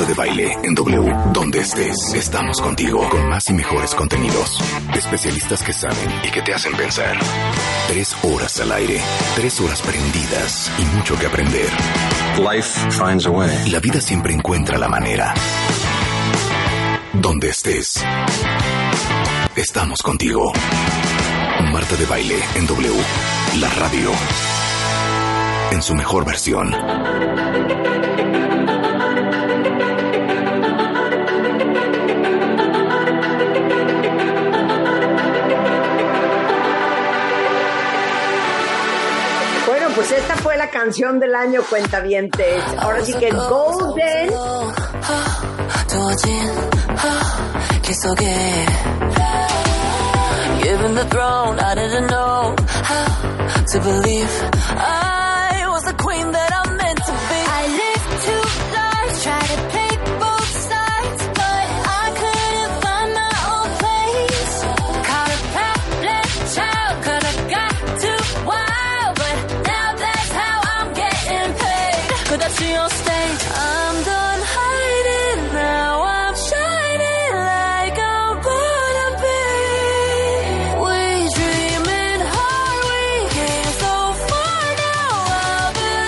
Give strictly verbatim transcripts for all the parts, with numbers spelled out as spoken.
Marta de Baile en W. Donde estés, estamos contigo con más y mejores contenidos. Especialistas que saben y que te hacen pensar. Tres horas al aire, tres horas prendidas y mucho que aprender. Life finds a way. La vida siempre encuentra la manera. Donde estés, estamos contigo. Marta de Baile en W. La radio. En su mejor versión. Pues esta fue la canción del año, cuentavientes. Ahora sí que Golden. Given the throne, I didn't know how to believe I was the queen that I'm meant to be. I lived two lives, tried to play both sides, but I couldn't find my own place. Caught a problem child, could have got too wild, but now that's how I'm getting paid. Could I see on stage? I'm done hiding now. I'm shining like I'm born to be. We dreaming hard, we came so far now. I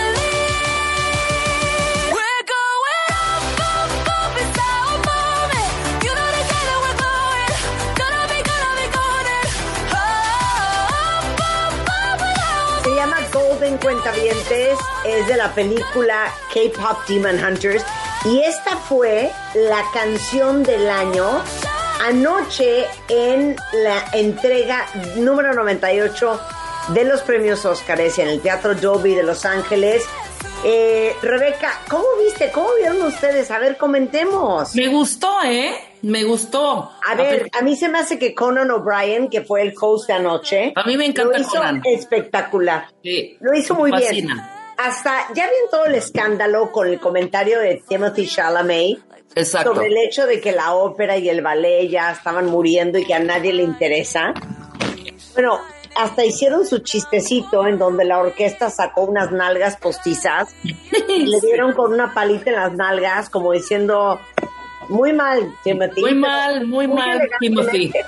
believe we're going up, up, up. It's our moment. You know together we're going. Gonna be, gonna be golden. Up, up, up, up. Se llama Golden, cuentavientes. Es de la película K-Pop Demon Hunters. Y esta fue la canción del año anoche en la entrega número noventa y ocho de los premios Óscares en el Teatro Dolby de Los Ángeles. Eh, Rebeca, ¿cómo viste? ¿Cómo vieron ustedes? A ver, comentemos. Me gustó, ¿eh? Me gustó. A ver, a mí se me hace que Conan O'Brien, que fue el host de anoche, A mí me encanta lo hizo Conan. espectacular. Sí, Lo hizo muy me bien. fascina. Hasta, ya ven todo el escándalo con el comentario de Timothée Chalamet Exacto. sobre el hecho de que la ópera y el ballet ya estaban muriendo y que a nadie le interesa. Bueno, hasta hicieron su chistecito en donde la orquesta sacó unas nalgas postizas y le dieron con una palita en las nalgas como diciendo, muy mal, Timothée. Muy mal, muy mal, elegantemente. Timothy.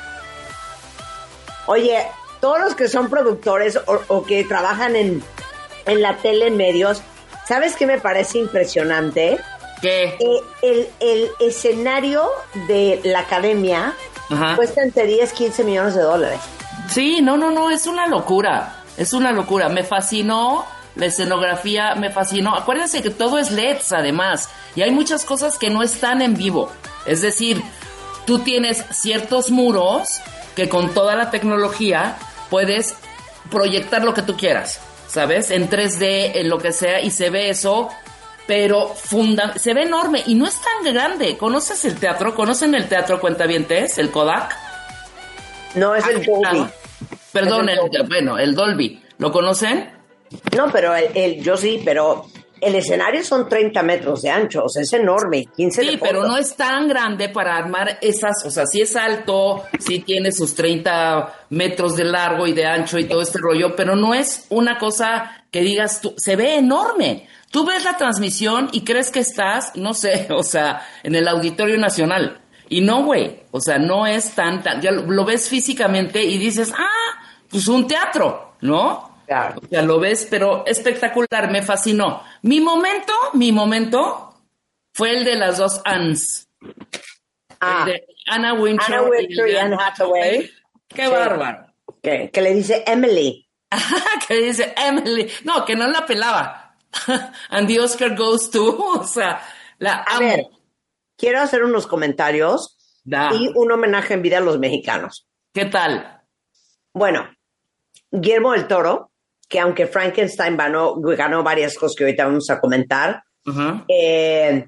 Oye, todos los que son productores o, o que trabajan en, en la tele, en medios, ¿sabes qué me parece impresionante? ¿Qué? Eh, el, el escenario de la academia Ajá. cuesta entre diez, quince millones de dólares. Sí, no, no, no, es una locura. Es una locura. Me fascinó la escenografía, me fascinó. Acuérdense que todo es L E Ds, además. Y hay muchas cosas que no están en vivo. Es decir, tú tienes ciertos muros que con toda la tecnología puedes proyectar lo que tú quieras, ¿sabes? En tres D, en lo que sea, y se ve eso, pero funda- se ve enorme y no es tan grande. ¿Conoces el teatro? ¿Conocen el teatro, cuentavientes? ¿El Kodak? No, es el Dolby. Ah, Perdón, Es el el, Dolby. bueno, el Dolby. ¿Lo conocen? No, pero el, el- yo sí, pero el escenario son treinta metros de ancho, o sea, es enorme, quince de Sí, fondo. pero no es tan grande para armar esas, o sea, sí es alto, sí tiene sus treinta metros de largo y de ancho y todo este rollo, pero no es una cosa que digas tú, se ve enorme. Tú ves la transmisión y crees que estás, no sé, o sea, en el Auditorio Nacional. Y no, güey, o sea, no es tan, tan, ya lo, lo ves físicamente y dices, ah, pues un teatro, ¿no? Claro. O sea, lo ves, pero espectacular, me fascinó. Mi momento, mi momento fue el de las dos Anns. Ah, El de Anna Wintour, Anna Wintour y Anne Hathaway. Qué Sí. bárbaro. que, que le dice Emily. Que dice Emily. No, que no la pelaba. And the Oscar goes to, o sea, la A amo. ver, quiero hacer unos comentarios Da. y un homenaje en vida a los mexicanos. ¿Qué tal? Bueno, Guillermo del Toro, que aunque Frankenstein ganó, ganó varias cosas que ahorita vamos a comentar, Ajá. eh,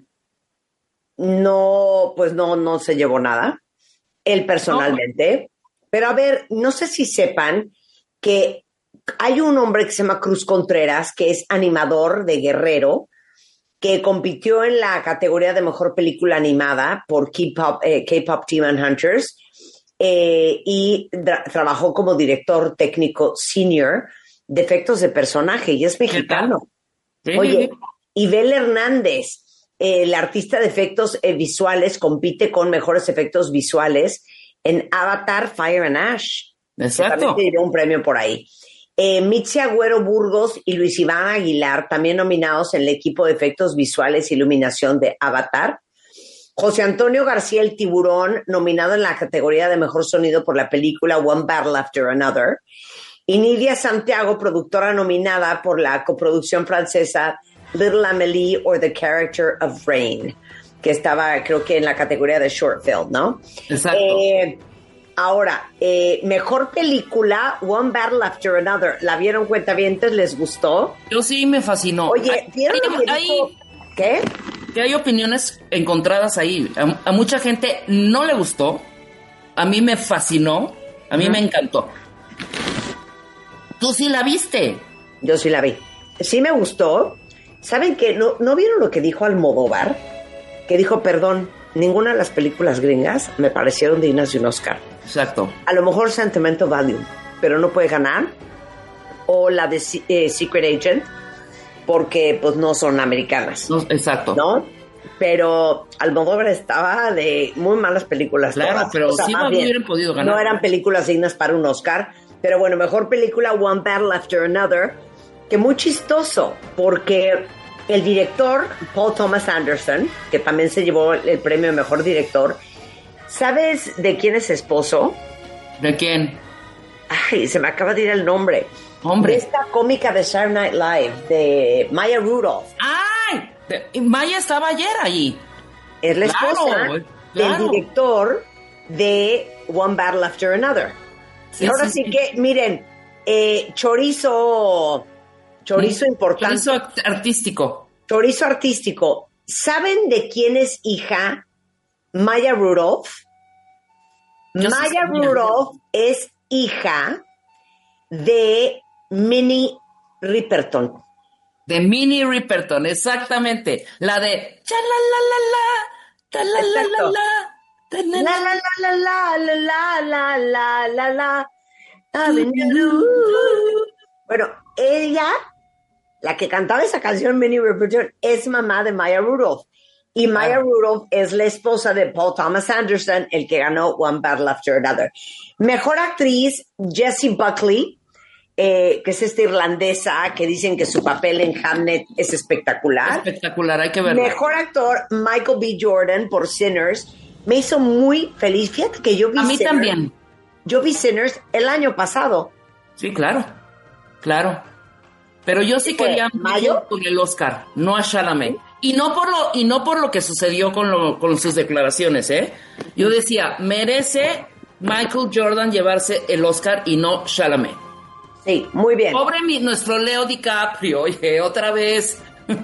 no, pues no, no se llevó nada, él personalmente. Pero a ver, no sé si sepan que hay un hombre que se llama Cruz Contreras, que es animador de Guerrero, que compitió en la categoría de mejor película animada por K-Pop, eh, K-Pop Demon Hunters, eh, y tra- trabajó como director técnico senior de efectos de personaje, y es mexicano. Sí. Oye, Ibel Hernández, el artista de efectos eh, visuales compite con mejores efectos visuales en Avatar, Fire and Ash. Exacto. También te diré un premio por ahí. Eh, Mitzi Agüero Burgos y Luis Iván Aguilar, también nominados en el equipo de efectos visuales e iluminación de Avatar. José Antonio García El Tiburón, nominado en la categoría de mejor sonido por la película One Battle After Another. Y Nidia Santiago, productora nominada por la coproducción francesa Little Amélie or the Character of Rain, que estaba, creo que en la categoría de short film, ¿no? Exacto. Eh, ahora, eh, mejor película, One Battle After Another. ¿La vieron, cuentavientes? ¿Les gustó? Yo sí me fascinó. Oye, ¿vieron hay, lo que hay, dijo? ¿Qué? Que hay opiniones encontradas ahí. A, a mucha gente no le gustó. A mí me fascinó. A mí uh-huh. me encantó. ¿Tú sí la viste? Yo sí la vi. Sí me gustó. ¿Saben qué? ¿No, ¿no vieron lo que dijo Almodóvar? Que dijo, perdón, ninguna de las películas gringas me parecieron dignas de un Oscar. Exacto. A lo mejor Sentimental Value, pero no puede ganar. O la de eh, Secret Agent, porque pues no son americanas. No, exacto. ¿No? Pero Almodóvar estaba de muy malas películas. Claro, todas. pero o sea, sí no bien, hubieran podido ganar. No eran películas dignas para un Oscar. Pero bueno, mejor película, One Battle After Another, que muy chistoso, porque el director, Paul Thomas Anderson, que también se llevó el premio de mejor director, ¿sabes de quién es esposo? ¿De quién? Ay, se me acaba de ir el nombre. Hombre. De esta cómica de Saturday Night Live, de Maya Rudolph. ¡Ay! De, Maya estaba ayer allí. Es la esposa claro, claro. del director de One Battle After Another. Sí, y ahora sí, sí, sí que, miren, eh, chorizo, chorizo sí, importante. Chorizo artístico. Chorizo artístico. ¿Saben de quién es hija Maya Rudolph? Yo Maya sí Rudolph es hija de Minnie Riperton. De Minnie Riperton, exactamente. La de cha la la la la, ta la la la la. La la la la la la la la la la. Bueno, ella, la que cantaba esa canción, Minnie Riperton, es mamá de Maya Rudolph. Y Maya Rudolph es la esposa de Paul Thomas Anderson, el que ganó One Battle After Another. Mejor actriz, Jessie Buckley, eh, que es esta irlandesa que dicen que su papel en Hamlet es espectacular. Espectacular, hay que verlo. Mejor actor, Michael B. Jordan por Sinners. Me hizo muy feliz. Fíjate que yo vi A mí Sinners, también. Yo vi Sinners el año pasado. Sí, claro. Claro. Pero yo sí quería ¿Mayo? con el Oscar, no a Chalamet. Y no por lo, y no por lo que sucedió con, lo, con sus declaraciones, ¿eh? Yo decía, merece Michael Jordan llevarse el Oscar y no Chalamet. Sí, muy bien. Pobre mi, nuestro Leo DiCaprio, oye, otra vez.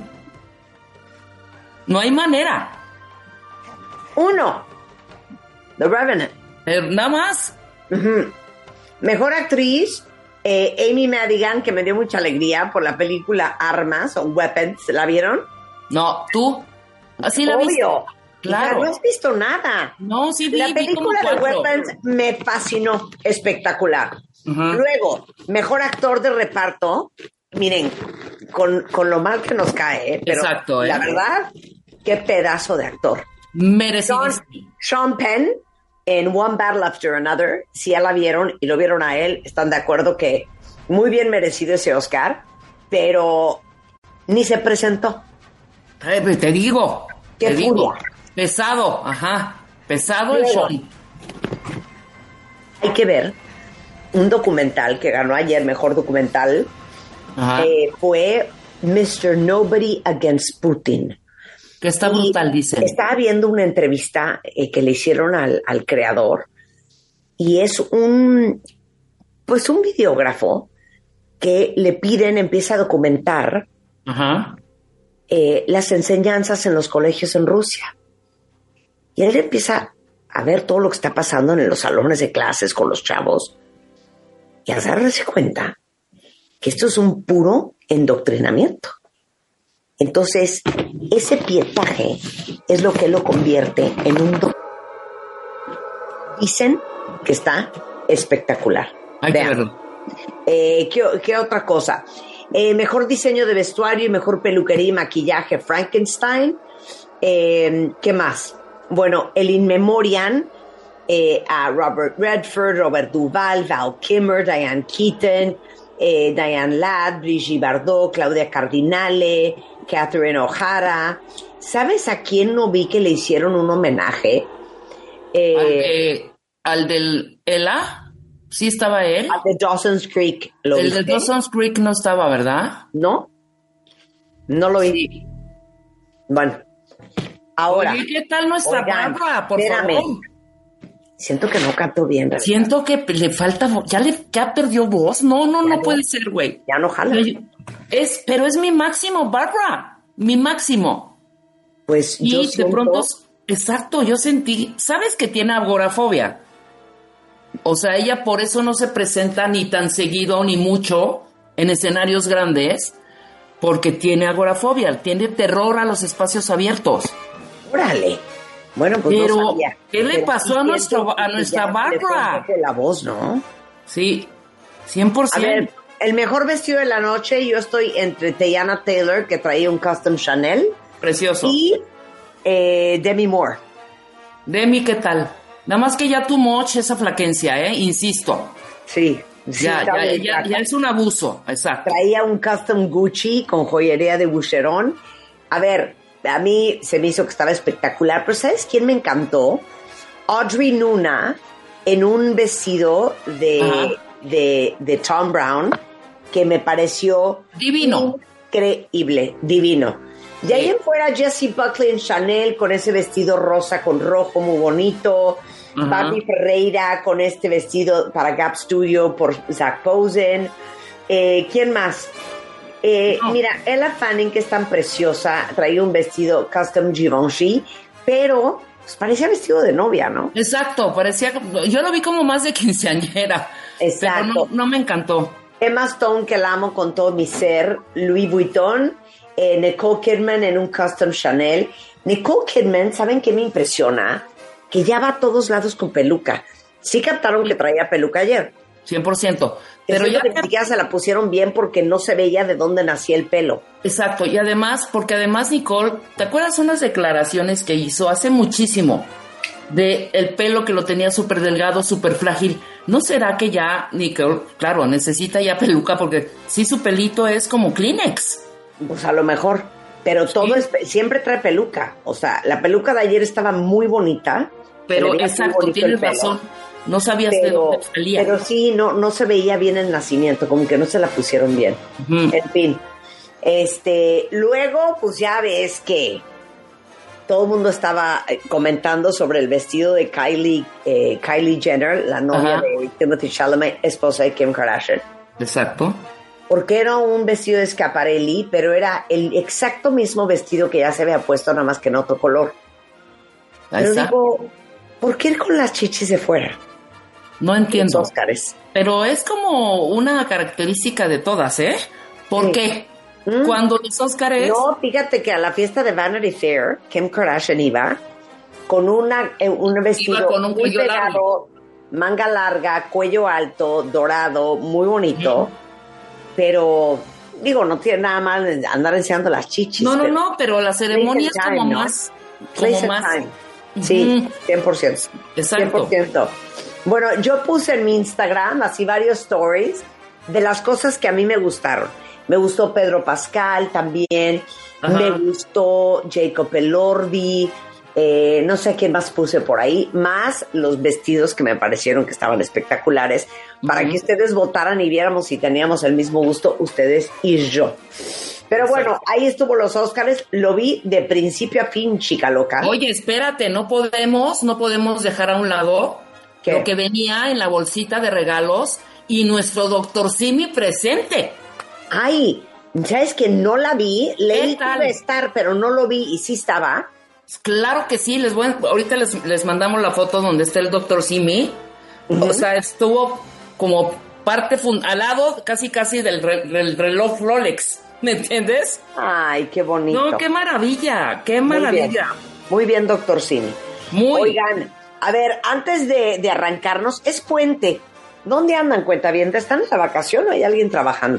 No hay manera. Uno, The Revenant. Eh, nada más. Uh-huh. Mejor actriz, eh, Amy Madigan, que me dio mucha alegría por la película Armas o Weapons. ¿La vieron? No, tú. Así la viste. Obvio. Claro. Hija, no has visto nada. No, sí vi, La vi película como de cuatro. Weapons me fascinó. Espectacular. Uh-huh. Luego, mejor actor de reparto. Miren, con, con lo mal que nos cae, ¿eh? Pero exacto, ¿eh? La verdad, qué pedazo de actor. Merecido. Sean, Sean Penn en One Battle After Another. Si ya la vieron y lo vieron a él, están de acuerdo que muy bien merecido ese Oscar, pero ni se presentó. Eh, te digo. Qué te furia. digo. Pesado, ajá. Pesado el Luego, Sean. Hay que ver un documental que ganó ayer mejor documental. Ajá. Eh, fue mister Nobody Against Putin. Que está Y brutal, dicen. Estaba viendo una entrevista eh, que le hicieron al, al creador y es un, pues un videógrafo que le piden, empieza a documentar Ajá. eh, las enseñanzas en los colegios en Rusia. Y él empieza a ver todo lo que está pasando en los salones de clases con los chavos y a darse cuenta que esto es un puro endoctrinamiento. Entonces, ese pietaje es lo que lo convierte en un... Do- Dicen que está espectacular. Hay Vean. que verlo. Eh, ¿qué, ¿Qué otra cosa? Eh, mejor diseño de vestuario y mejor peluquería y maquillaje, Frankenstein. Eh, ¿Qué más? Bueno, el In Memoriam, eh, a Robert Redford, Robert Duvall, Val Kilmer, Diane Keaton, eh, Diane Ladd, Brigitte Bardot, Claudia Cardinale, Catherine O'Hara. ¿Sabes a quién no vi que le hicieron un homenaje? Eh, al, de, al del Ella, sí estaba él. Al de Dawson's Creek. ¿Lo el viste? de Dawson's Creek no estaba, ¿verdad? ¿No? No lo vi. Sí. Bueno, ahora. Oye, ¿qué tal nuestra oigan, Bárbara, por espérame. favor? Siento que no canto bien, ¿verdad? Siento que le falta voz. ¿Ya, le, ¿Ya perdió voz? No, no, Ya no no. puede ser, güey. Ya no jala. Es, pero es mi máximo, Bárbara. Mi máximo. Pues Y yo de siento... pronto, exacto, yo sentí, ¿sabes que tiene agorafobia? O sea, ella por eso no se presenta ni tan seguido ni mucho en escenarios grandes, porque tiene agorafobia, tiene terror a los espacios abiertos. Órale. Bueno, pues Pero, no sabía. ¿qué le Pero pasó sí a, nuestro, siento a que nuestra ya le fue un Bárbara? poco la voz, ¿no? Sí, cien por A ciento. ver, el mejor vestido de la noche, yo estoy entre Teyana Taylor, que traía un custom Chanel, Precioso. y eh, Demi Moore. Demi, ¿qué tal? Nada más que ya tu moch esa flaquencia, ¿eh? Insisto. Sí. sí, Ya, estaba ya, bien ya, flaca. ya es un abuso, exacto. Traía un custom Gucci con joyería de Boucheron. A ver, a mí se me hizo que estaba espectacular, pero ¿sabes quién me encantó? Audrey Nuna en un vestido de, de, de Tom Brown que me pareció Divino. increíble, divino. De ahí en fuera Jessie Buckley en Chanel con ese vestido rosa con rojo muy bonito. Ajá. Barbie Ferreira con este vestido para Gap Studio por Zach Posen. Eh, ¿Quién más? Eh, No. Mira, Ella Fanning, que es tan preciosa, traía un vestido custom Givenchy, pero pues, parecía vestido de novia, ¿no? Exacto, parecía, yo lo vi como más de quinceañera. Exacto. Pero no, no me encantó. Emma Stone, que la amo con todo mi ser, Louis Vuitton, eh, Nicole Kidman en un custom Chanel. Nicole Kidman, ¿saben qué me impresiona? Que ya va a todos lados con peluca. Sí captaron que traía peluca ayer. cien por ciento. Pero Pero ya, que ni siquiera se la pusieron bien porque no se veía de dónde nacía el pelo. exacto, y además, porque además Nicole, ¿te acuerdas unas declaraciones que hizo hace muchísimo? De el pelo que lo tenía súper delgado, súper frágil. ¿No será que ya Nicole, claro, necesita ya peluca? Porque sí, su pelito es como Kleenex. Pues a lo mejor. Pero todo Sí. es, siempre trae peluca. O sea, la peluca de ayer estaba muy bonita. Pero Se le veía muy exacto, bonito tienes el pelo. razón. No sabías de Pero, dónde salía. pero sí, no, no se veía bien el nacimiento, como que no se la pusieron bien. Ujú. En fin. Este, luego, pues ya ves que todo el mundo estaba eh, comentando sobre el vestido de Kylie, eh, Kylie Jenner, la novia Ajá. de Timothy Chalamet, esposa de Kim Kardashian. Exacto. Porque era un vestido de Schiaparelli, pero era el exacto mismo vestido que ya se había puesto, nada más que en otro color. Pero Exacto. digo, ¿por qué ir con las chichis de fuera? No entiendo. Los Óscares. Pero es como una característica de todas, ¿eh? ¿Por Sí. qué? ¿Mm? Cuando los Óscares... No, fíjate que a la fiesta de Vanity Fair, Kim Kardashian iba con una, eh, un vestido Iba con un muy cuello pegado, manga larga, cuello alto, dorado, muy bonito. Pero, digo, no tiene nada mal en andar enseñando las chichis. No, no, pero no, pero la ceremonia es Place and como time, ¿no? más... place Como and más... time. Sí, Ujú. cien por ciento. Exacto. cien por ciento. Bueno, yo puse en mi Instagram así varios stories de las cosas que a mí me gustaron. Me gustó Pedro Pascal también, Ajá. me gustó Jacob Elordi, eh, no sé quién más puse por ahí, más los vestidos que me parecieron que estaban espectaculares, para Ujú. que ustedes votaran y viéramos si teníamos el mismo gusto, ustedes y yo. Pero bueno, ahí estuvo los Óscares, lo vi de principio a fin, chica loca. Oye, espérate, no podemos, no podemos dejar a un lado ¿Qué? lo que venía en la bolsita de regalos y nuestro doctor Simi presente. Ay, ¿sabes que no la vi? Leí que tal? iba a estar, pero no lo vi y sí estaba. Claro que sí, les voy a- ahorita les, les mandamos la foto donde está el doctor Simi. Ujú. O sea, estuvo como parte fun- al lado casi casi del, re- del reloj Rolex, ¿me entiendes? Ay, qué bonito. No, qué maravilla, qué Muy bien. maravilla. Muy bien, doctor Simi. Muy. Oigan, a ver, antes de, de arrancarnos, es puente. ¿Dónde andan, cuentavientes? ¿Están en la vacación o hay alguien trabajando?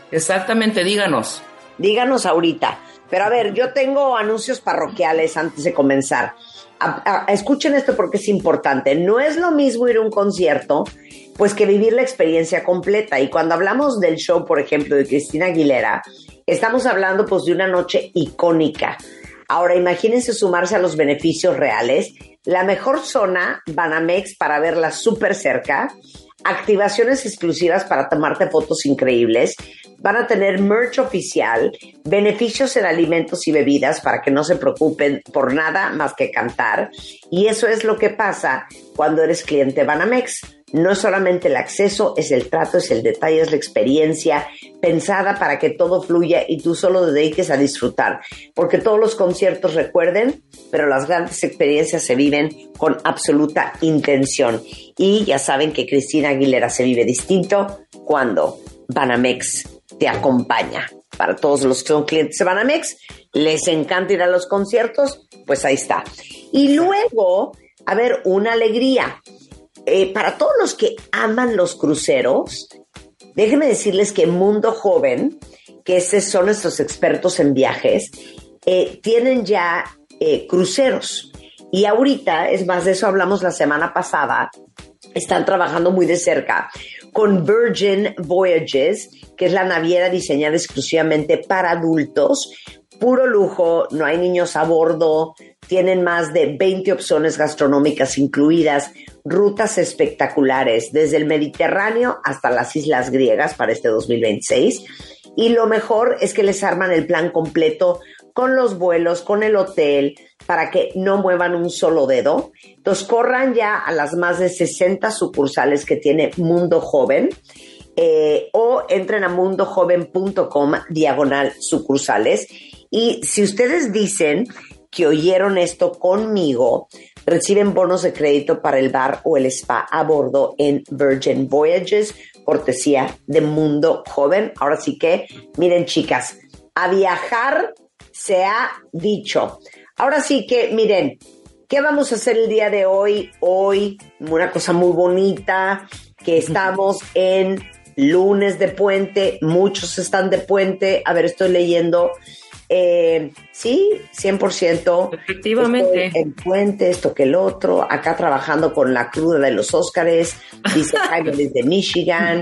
Exactamente, díganos. Díganos ahorita. Pero a ver, yo tengo anuncios parroquiales antes de comenzar. A, a, escuchen esto porque es importante. No es lo mismo ir a un concierto, pues que vivir la experiencia completa. Y cuando hablamos del show, por ejemplo, de Cristina Aguilera, estamos hablando pues de una noche icónica. Ahora, imagínense sumarse a los beneficios reales. La mejor zona, Banamex, para verla súper cerca. Activaciones exclusivas para tomarte fotos increíbles. Van a tener merch oficial, beneficios en alimentos y bebidas para que no se preocupen por nada más que cantar. Y eso es lo que pasa cuando eres cliente Banamex. No es solamente el acceso, es el trato, es el detalle, es la experiencia pensada para que todo fluya y tú solo te dediques a disfrutar. Porque todos los conciertos, recuerden, pero las grandes experiencias se viven con absoluta intención. Y ya saben que Cristina Aguilera se vive distinto cuando Banamex te acompaña. Para todos los que son clientes de Banamex, les encanta ir a los conciertos, pues ahí está. Y luego, a ver, una alegría. Eh, para todos los que aman los cruceros, déjenme decirles que Mundo Joven, que esos son nuestros expertos en viajes, eh, tienen ya eh, cruceros. Y ahorita, es más, de eso hablamos la semana pasada, están trabajando muy de cerca con Virgin Voyages, que es la naviera diseñada exclusivamente para adultos. Puro lujo, no hay niños a bordo, tienen más de veinte opciones gastronómicas incluidas, rutas espectaculares, desde el Mediterráneo hasta las islas griegas para este dos mil veintiséis. Y lo mejor es que les arman el plan completo con los vuelos, con el hotel, para que no muevan un solo dedo. Entonces, corran ya a las más de sesenta sucursales que tiene Mundo Joven, eh, o entren a mundojoven.com diagonal sucursales. Y si ustedes dicen que oyeron esto conmigo, reciben bonos de crédito para el bar o el spa a bordo en Virgin Voyages, cortesía de Mundo Joven. Ahora sí que, miren, chicas, a viajar se ha dicho. Ahora sí que, miren, ¿qué vamos a hacer el día de hoy? Hoy, una cosa muy bonita, que estamos en lunes de puente, muchos están de puente. A ver, estoy leyendo. Eh, sí, cien por ciento. Efectivamente. Estoy en puente, esto que el otro. Acá trabajando con la cruda de los Óscares. Dice Jaime desde Michigan.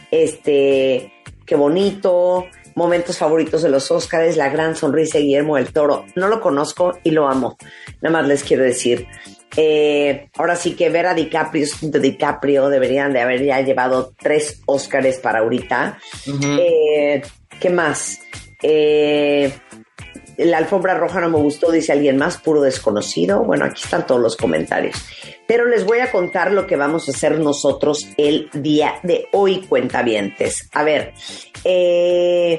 Este, qué bonito. Momentos favoritos de los Óscares, la gran sonrisa de Guillermo del Toro. No lo conozco y lo amo. Nada más les quiero decir. Eh, ahora sí que ver a DiCaprio, de DiCaprio, deberían de haber ya llevado tres Óscares para ahorita. Uh-huh. Eh, ¿Qué más? Eh, la alfombra roja no me gustó, dice alguien más, puro desconocido. Bueno, aquí están todos los comentarios. Pero les voy a contar lo que vamos a hacer nosotros el día de hoy, cuentavientes. A ver, eh,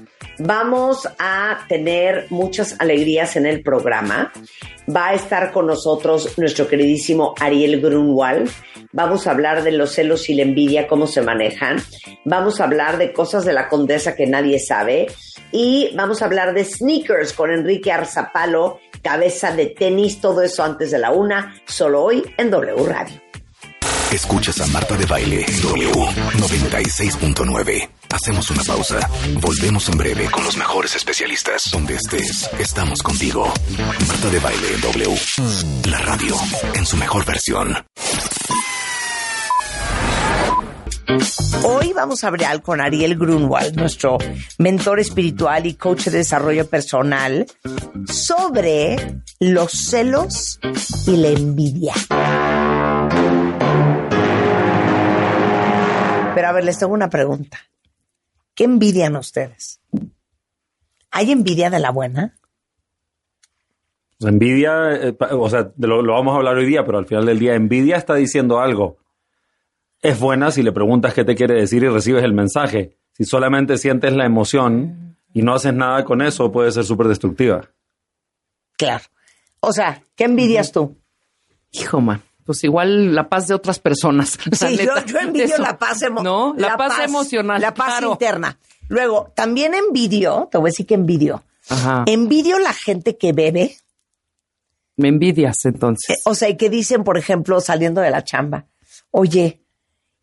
vamos a tener muchas alegrías en el programa. Va a estar con nosotros nuestro queridísimo Ariel Grunwald. Vamos a hablar de los celos y la envidia, cómo se manejan. Vamos a hablar de cosas de la Condesa que nadie sabe. Y vamos a hablar de sneakers con Enrique Arzapalo, cabeza de tenis, todo eso antes de la una, solo hoy en W Radio. Escuchas a Marta de Baile en W noventa y seis punto nueve. Hacemos una pausa. Volvemos en breve con los mejores especialistas. Donde estés, estamos contigo. Marta de Baile en W. La radio en su mejor versión. Hoy vamos a hablar con Ariel Grunwald, nuestro mentor espiritual y coach de desarrollo personal, sobre los celos y la envidia. Pero a ver, les tengo una pregunta. ¿Qué envidian ustedes? ¿Hay envidia de la buena? Envidia, eh, o sea, lo, lo vamos a hablar hoy día, pero al final del día, envidia está diciendo algo. Es buena si le preguntas qué te quiere decir y recibes el mensaje. Si solamente sientes la emoción y no haces nada con eso, puede ser súper destructiva. Claro. O sea, ¿qué envidias tú? Hijo, man. Pues igual la paz de otras personas. Sí, yo, yo envidio la paz emocional. No, la, la paz, paz emocional. La paz claro. interna. Luego, también envidio, te voy a decir que envidio. Ajá. Envidio la gente que bebe. Me envidias, entonces. Eh, o sea, y que dicen, por ejemplo, saliendo de la chamba, oye,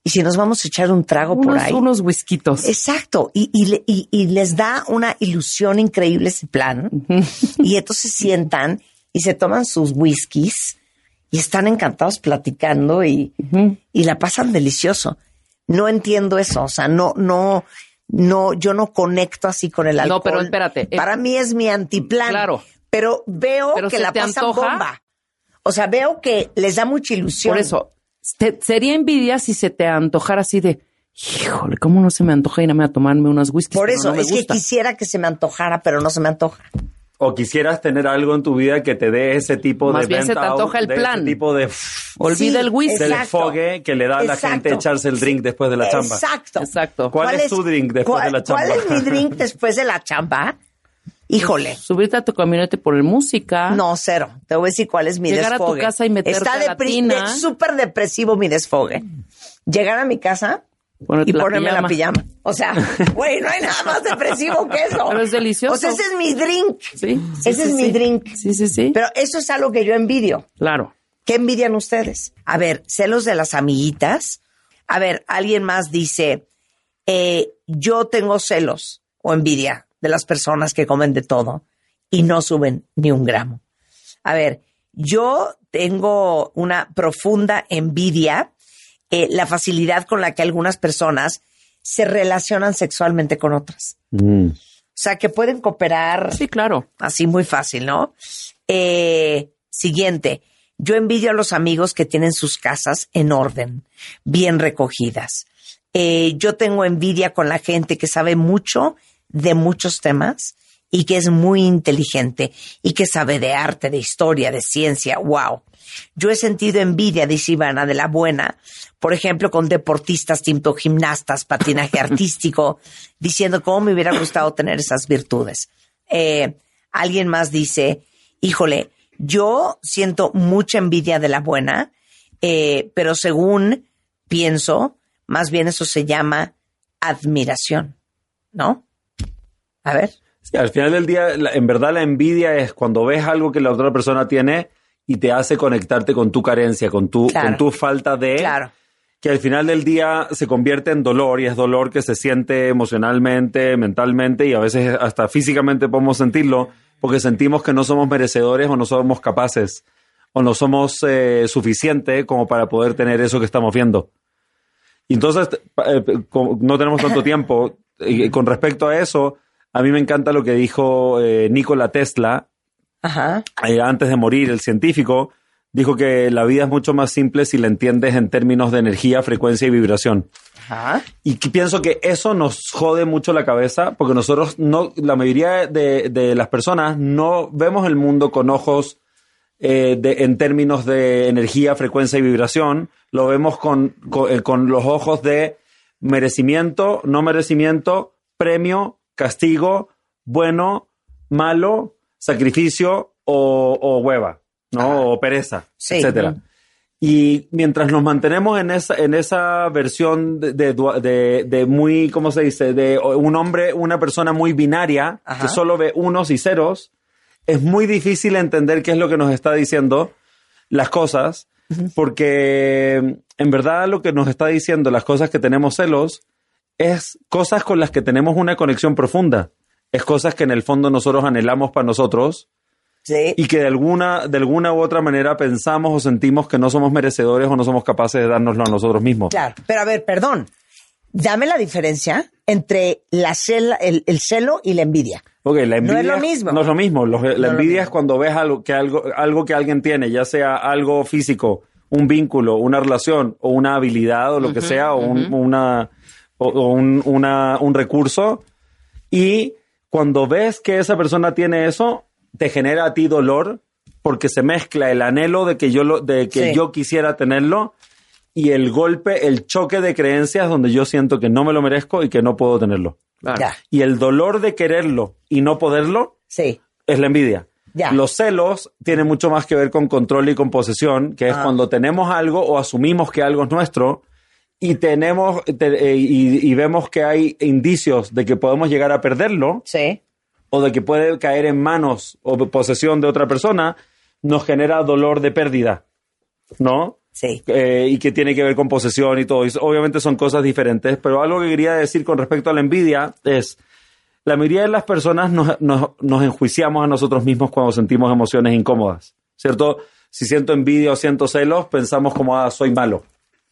¿y si nos vamos a echar un trago unos, por ahí? Unos whiskitos. Exacto, y, y, le- y, y les da una ilusión increíble ese plan, y entonces sientan y se toman sus whiskies y están encantados platicando y, Ujú. y la pasan delicioso. No entiendo eso, o sea, no, no, no, yo no conecto así con el alcohol. No, pero espérate. Para mí es mi antiplan. Claro. Pero veo Pero que ¿se la te pasan antoja? bomba. O sea, veo que les da mucha ilusión. Por eso, te- sería envidia si se te antojara así de, híjole, ¿cómo no se me antoja irme a tomarme unas whiskies? Por Pero eso, no me es que gusta. quisiera que se me antojara, pero no se me antoja. O quisieras tener algo en tu vida que te dé ese tipo Más de bien se venta te antoja out, el de plan. ese tipo de, Olvida Sí, el whisky. de exacto. desfogue que le da a la Exacto. gente echarse el drink después de la chamba. Exacto. Exacto. ¿Cuál es tu drink después cuál- de la chamba? ¿Cuál es mi drink después de la chamba? Híjole. Subirte a tu camioneta y poner música. No, cero. Te voy a decir cuál es mi Llegar a tu desfogue. casa y meterte Está a la depri- tina. de- súper depresivo mi desfogue. Llegar a mi casa Ponerte y la ponerme pijama. la pijama. O sea, güey, no hay nada más depresivo que eso. Pero es delicioso. O sea, ese es mi drink. Sí. sí, Ese sí, es mi sí. drink. Sí, sí, sí. Pero eso es algo que yo envidio. Claro. ¿Qué envidian ustedes? A ver, celos de las amiguitas. A ver, alguien más dice, eh, yo tengo celos o envidia de las personas que comen de todo y no suben ni un gramo. A ver, yo tengo una profunda envidia, eh, la facilidad con la que algunas personas se relacionan sexualmente con otras. Mm. O sea, que pueden cooperar Sí, claro. así muy fácil, ¿no? Eh, siguiente, yo envidio a los amigos que tienen sus casas en orden, bien recogidas. Eh, yo tengo envidia con la gente que sabe mucho de muchos temas y que es muy inteligente y que sabe de arte, de historia, de ciencia. ¡Wow! Yo he sentido envidia, dice Ivana, de la buena, por ejemplo, con deportistas tipo gimnastas, patinaje artístico, diciendo cómo me hubiera gustado tener esas virtudes. Eh, alguien más dice, híjole, yo siento mucha envidia de la buena, eh, pero según pienso, más bien eso se llama admiración, ¿no? A ver. Sí, al final del día, la- en verdad la envidia es cuando ves algo que la otra persona tiene y te hace conectarte con tu carencia, con tu, Claro. con tu falta de... Claro. Que al final del día se convierte en dolor y es dolor que se siente emocionalmente, mentalmente y a veces hasta físicamente podemos sentirlo porque sentimos que no somos merecedores o no somos capaces o no somos eh, suficientes como para poder tener eso que estamos viendo. Y entonces, eh, como no tenemos tanto tiempo. Y con respecto a eso, a mí me encanta lo que dijo eh, Nikola Tesla, Ajá. eh, antes de morir, el científico, dijo que la vida es mucho más simple si la entiendes en términos de energía, frecuencia y vibración. Ajá. Y que pienso que eso nos jode mucho la cabeza porque nosotros, no, la mayoría de, de las personas no vemos el mundo con ojos eh, de, en términos de energía, frecuencia y vibración. Lo vemos con, con, eh, con los ojos de merecimiento, no merecimiento, premio, castigo, bueno, malo, sacrificio o, o hueva, ¿no? Ajá. O pereza, Sí. etcétera. Ujú. Y mientras nos mantenemos en esa, en esa versión de, de, de, de muy, ¿cómo se dice? De un hombre, una persona muy binaria, Ajá. que solo ve unos y ceros, es muy difícil entender qué es lo que nos está diciendo las cosas, porque en verdad lo que nos está diciendo las cosas que tenemos celos es cosas con las que tenemos una conexión profunda. Es cosas que en el fondo nosotros anhelamos para nosotros Sí. y que de alguna, de alguna u otra manera pensamos o sentimos que no somos merecedores o no somos capaces de dárnoslo a nosotros mismos. Claro. Pero a ver, perdón. Dame la diferencia entre la cela, el, el celo y la envidia. Ok, la envidia No es lo mismo. No es lo mismo. Los- la No es lo envidia mismo. es cuando ves algo que, algo, algo que alguien tiene, ya sea algo físico, un vínculo, una relación o una habilidad o lo que sea, o, un, una, o, o un, una, un recurso. Y cuando ves que esa persona tiene eso, te genera a ti dolor porque se mezcla el anhelo de que yo, lo, de que Sí. yo quisiera tenerlo y el golpe, el choque de creencias donde yo siento que no me lo merezco y que no puedo tenerlo. Claro. Ya. Y el dolor de quererlo y no poderlo Sí. es la envidia. Ya. Los celos tienen mucho más que ver con control y con posesión, que es Ah. cuando tenemos algo o asumimos que algo es nuestro y tenemos te- eh, y, y vemos que hay indicios de que podemos llegar a perderlo Sí. o de que puede caer en manos o posesión de otra persona, nos genera dolor de pérdida, ¿no? Sí. Eh, y que tiene que ver con posesión y todo. Y obviamente son cosas diferentes, pero algo que quería decir con respecto a la envidia es, la mayoría de las personas nos, nos, nos enjuiciamos a nosotros mismos cuando sentimos emociones incómodas, ¿cierto? Si siento envidia o siento celos, pensamos como, ah, soy malo.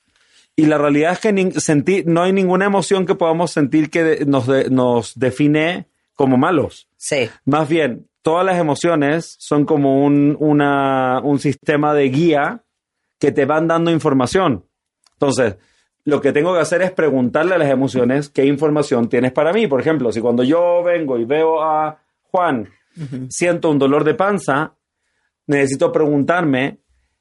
Y la realidad es que ni, sentir, no hay ninguna emoción que podamos sentir que de, nos, de, nos define como malos. Sí. Más bien, todas las emociones son como un, una, un sistema de guía que te van dando información. Entonces, lo que tengo que hacer es preguntarle a las emociones qué información tienes para mí. Por ejemplo, si cuando yo vengo y veo a Juan, uh-huh. siento un dolor de panza, necesito preguntarme,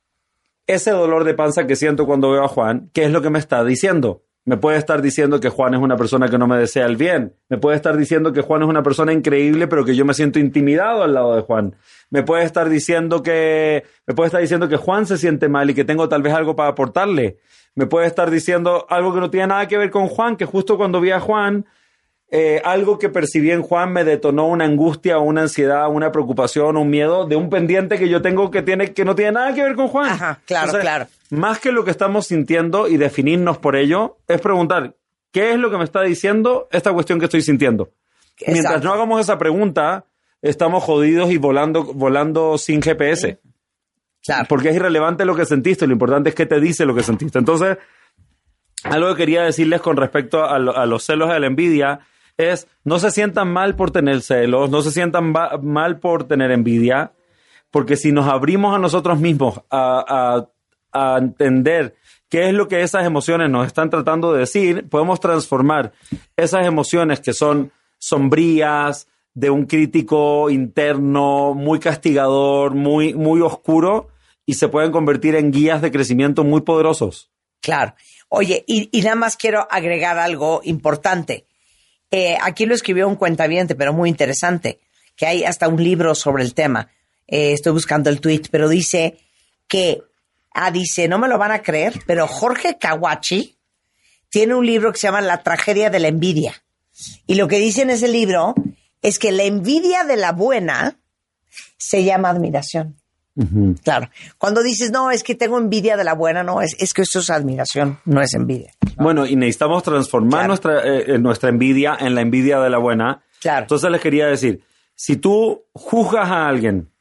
ese dolor de panza que siento cuando veo a Juan, ¿qué es lo que me está diciendo? Me puede estar diciendo que Juan es una persona que no me desea el bien. Me puede estar diciendo que Juan es una persona increíble, pero que yo me siento intimidado al lado de Juan. Me puede estar diciendo que, me puede estar diciendo que Juan se siente mal y que tengo tal vez algo para aportarle. Me puede estar diciendo algo que no tiene nada que ver con Juan, que justo cuando vi a Juan, eh, algo que percibí en Juan me detonó una angustia, una ansiedad, una preocupación, un miedo de un pendiente que yo tengo que, tiene, que no tiene nada que ver con Juan. Ajá, claro, Entonces, claro. Más que lo que estamos sintiendo y definirnos por ello, es preguntar, ¿qué es lo que me está diciendo esta cuestión que estoy sintiendo? Exacto. Mientras no hagamos esa pregunta, estamos jodidos y volando, volando sin G P S. Claro. Porque es irrelevante lo que sentiste, lo importante es qué te dice lo que sentiste. Entonces, algo que quería decirles con respecto a, lo, a los celos y a la envidia es, no se sientan mal por tener celos, no se sientan ba- mal por tener envidia, porque si nos abrimos a nosotros mismos a, a, a entender qué es lo que esas emociones nos están tratando de decir, podemos transformar esas emociones que son sombrías, de un crítico interno, muy castigador, muy, muy oscuro, y se pueden convertir en guías de crecimiento muy poderosos. Claro. Oye, y, y nada más quiero agregar algo importante. Eh, aquí lo escribió un cuentaviente, pero muy interesante, que hay hasta un libro sobre el tema. Eh, estoy buscando el tweet, pero dice que, ah, dice, no me lo van a creer, pero Jorge Kawachi tiene un libro que se llama La tragedia de la envidia. Y lo que dice en ese libro es que la envidia de la buena se llama admiración. Uh-huh. Claro. Cuando dices, no, es que tengo envidia de la buena, no, es, es que eso es admiración, no es envidia. ¿No? Bueno, y necesitamos transformar claro. nuestra, eh, nuestra envidia en la envidia de la buena. Claro. Entonces les quería decir, si tú juzgas a alguien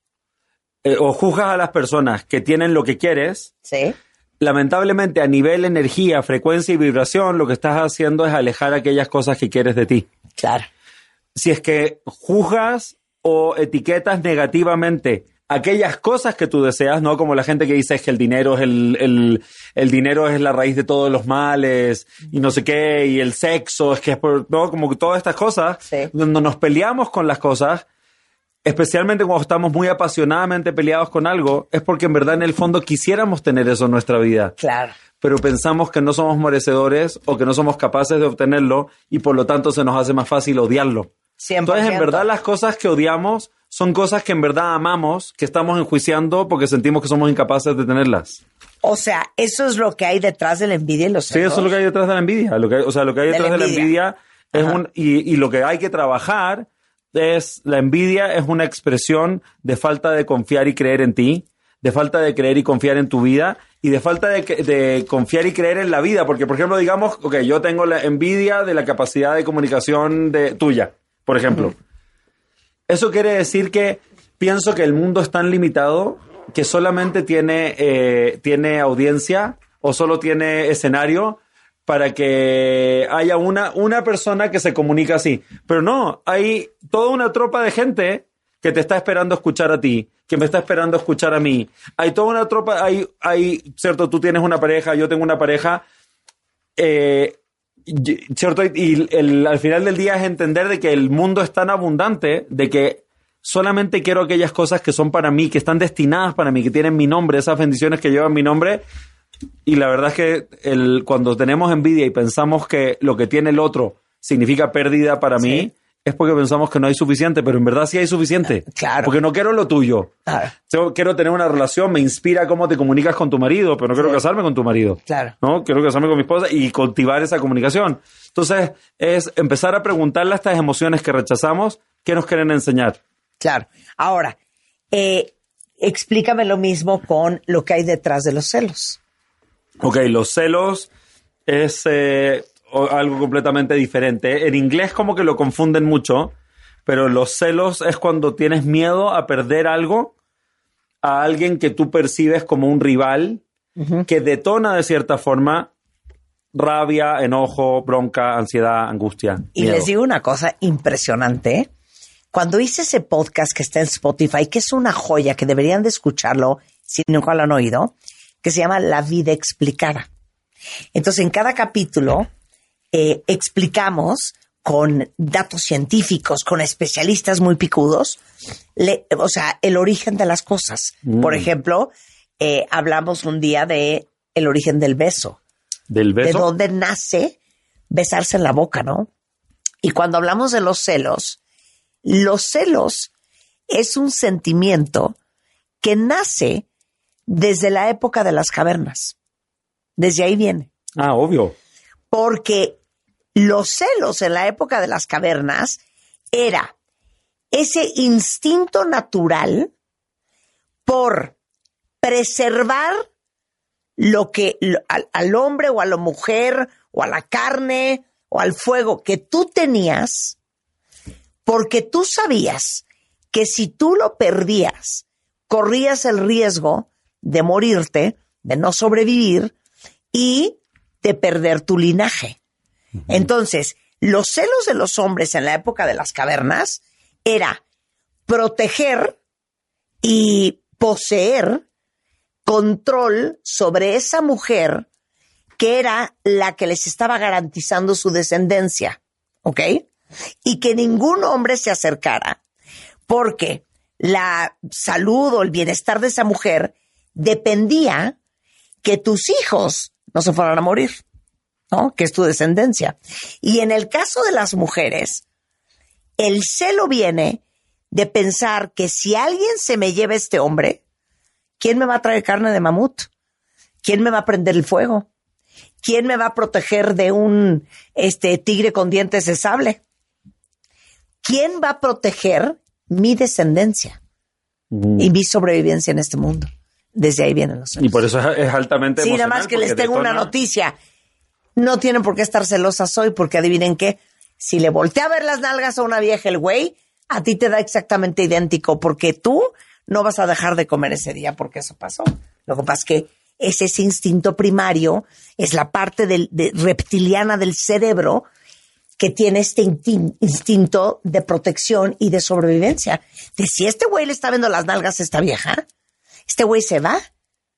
eh, o juzgas a las personas que tienen lo que quieres, ¿sí? Lamentablemente a nivel energía, frecuencia y vibración, lo que estás haciendo es alejar aquellas cosas que quieres de ti. Claro. Si es que juzgas o etiquetas negativamente aquellas cosas que tú deseas, ¿no? Como la gente que dice es que el dinero es el, el, el dinero es la raíz de todos los males y no sé qué, y el sexo es que es por, ¿no? Como que todas estas cosas, sí. Cuando nos peleamos con las cosas, especialmente cuando estamos muy apasionadamente peleados con algo, es porque en verdad en el fondo quisiéramos tener eso en nuestra vida. Claro. Pero pensamos que no somos merecedores o que no somos capaces de obtenerlo y por lo tanto se nos hace más fácil odiarlo. cien por ciento. Entonces, en verdad, las cosas que odiamos son cosas que en verdad amamos, que estamos enjuiciando porque sentimos que somos incapaces de tenerlas. O sea, eso es lo que hay detrás de la envidia y los celos. Sí, eso es lo que hay detrás de la envidia. Lo que hay, o sea, lo que hay detrás de la envidia, de la envidia es un... Y, y lo que hay que trabajar es... La envidia es una expresión de falta de confiar y creer en ti, de falta de creer y confiar en tu vida y de falta de, de confiar y creer en la vida. Porque, por ejemplo, digamos, ok, yo tengo la envidia de la capacidad de comunicación de, tuya, por ejemplo. Uh-huh. Eso quiere decir que pienso que el mundo es tan limitado que solamente tiene, eh, tiene audiencia o solo tiene escenario para que haya una, una persona que se comunica así. Pero no, hay toda una tropa de gente que te está esperando escuchar a ti, que me está esperando escuchar a mí. Hay toda una tropa, hay, hay cierto, tú tienes una pareja, yo tengo una pareja, eh, cierto, y el, al final del día es entender de que el mundo es tan abundante de que solamente quiero aquellas cosas que son para mí, que están destinadas para mí, que tienen mi nombre, esas bendiciones que llevan mi nombre. Y la verdad es que el, cuando tenemos envidia y pensamos que lo que tiene el otro significa pérdida para sí. mí, es porque pensamos que no hay suficiente, pero en verdad sí hay suficiente. Claro. Porque no quiero lo tuyo. Claro. Yo quiero tener una relación, me inspira cómo te comunicas con tu marido, pero no quiero sí. casarme con tu marido. Claro. ¿No? Quiero casarme con mi esposa y cultivar esa comunicación. Entonces, es empezar a preguntarle a estas emociones que rechazamos, ¿qué nos quieren enseñar? Claro. Ahora, eh, explícame lo mismo con lo que hay detrás de los celos. Ok, los celos es eh, algo completamente diferente. En inglés como que lo confunden mucho, pero los celos es cuando tienes miedo a perder algo a alguien que tú percibes como un rival, uh-huh, que detona de cierta forma rabia, enojo, bronca, ansiedad, angustia. Y miedo. les digo una cosa impresionante. Cuando hice ese podcast que está en Spotify, que es una joya, que deberían de escucharlo si nunca lo han oído, que se llama La Vida Explicada. Entonces, en cada capítulo eh, explicamos con datos científicos, con especialistas muy picudos, le, o sea, el origen de las cosas. Mm. Por ejemplo, eh, hablamos un día de el origen del beso. ¿Del beso? De dónde nace besarse en la boca, ¿no? Y cuando hablamos de los celos, los celos es un sentimiento que nace desde la época de las cavernas. Desde ahí viene. Ah, obvio. Porque los celos en la época de las cavernas era ese instinto natural por preservar lo que lo, al, al hombre o a la mujer o a la carne o al fuego que tú tenías, porque tú sabías que si tú lo perdías, corrías el riesgo de morirte, de no sobrevivir y de perder tu linaje. Uh-huh. Entonces, los celos de los hombres en la época de las cavernas era proteger y poseer control sobre esa mujer que era la que les estaba garantizando su descendencia, ¿ok? Y que ningún hombre se acercara, porque la salud o el bienestar de esa mujer dependía que tus hijos no se fueran a morir, ¿no? Que es tu descendencia. Y en el caso de las mujeres, el celo viene de pensar que si alguien se me lleva este hombre, ¿quién me va a traer carne de mamut? ¿Quién me va a prender el fuego? ¿Quién me va a proteger de un este, tigre con dientes de sable? ¿Quién va a proteger mi descendencia mm. y mi sobrevivencia en este mundo? Desde ahí vienen los celos. Y por eso es, es altamente sí, emocional. Sí, nada más que les tengo detona... una noticia. No tienen por qué estar celosas hoy, porque adivinen qué, si le voltea a ver las nalgas a una vieja el güey, a ti te da exactamente idéntico, porque tú no vas a dejar de comer ese día porque eso pasó. Lo que pasa es que es ese instinto primario, es la parte del, de, reptiliana del cerebro que tiene este instin- instinto de protección y de sobrevivencia. De si este güey le está viendo las nalgas a esta vieja, este güey se va.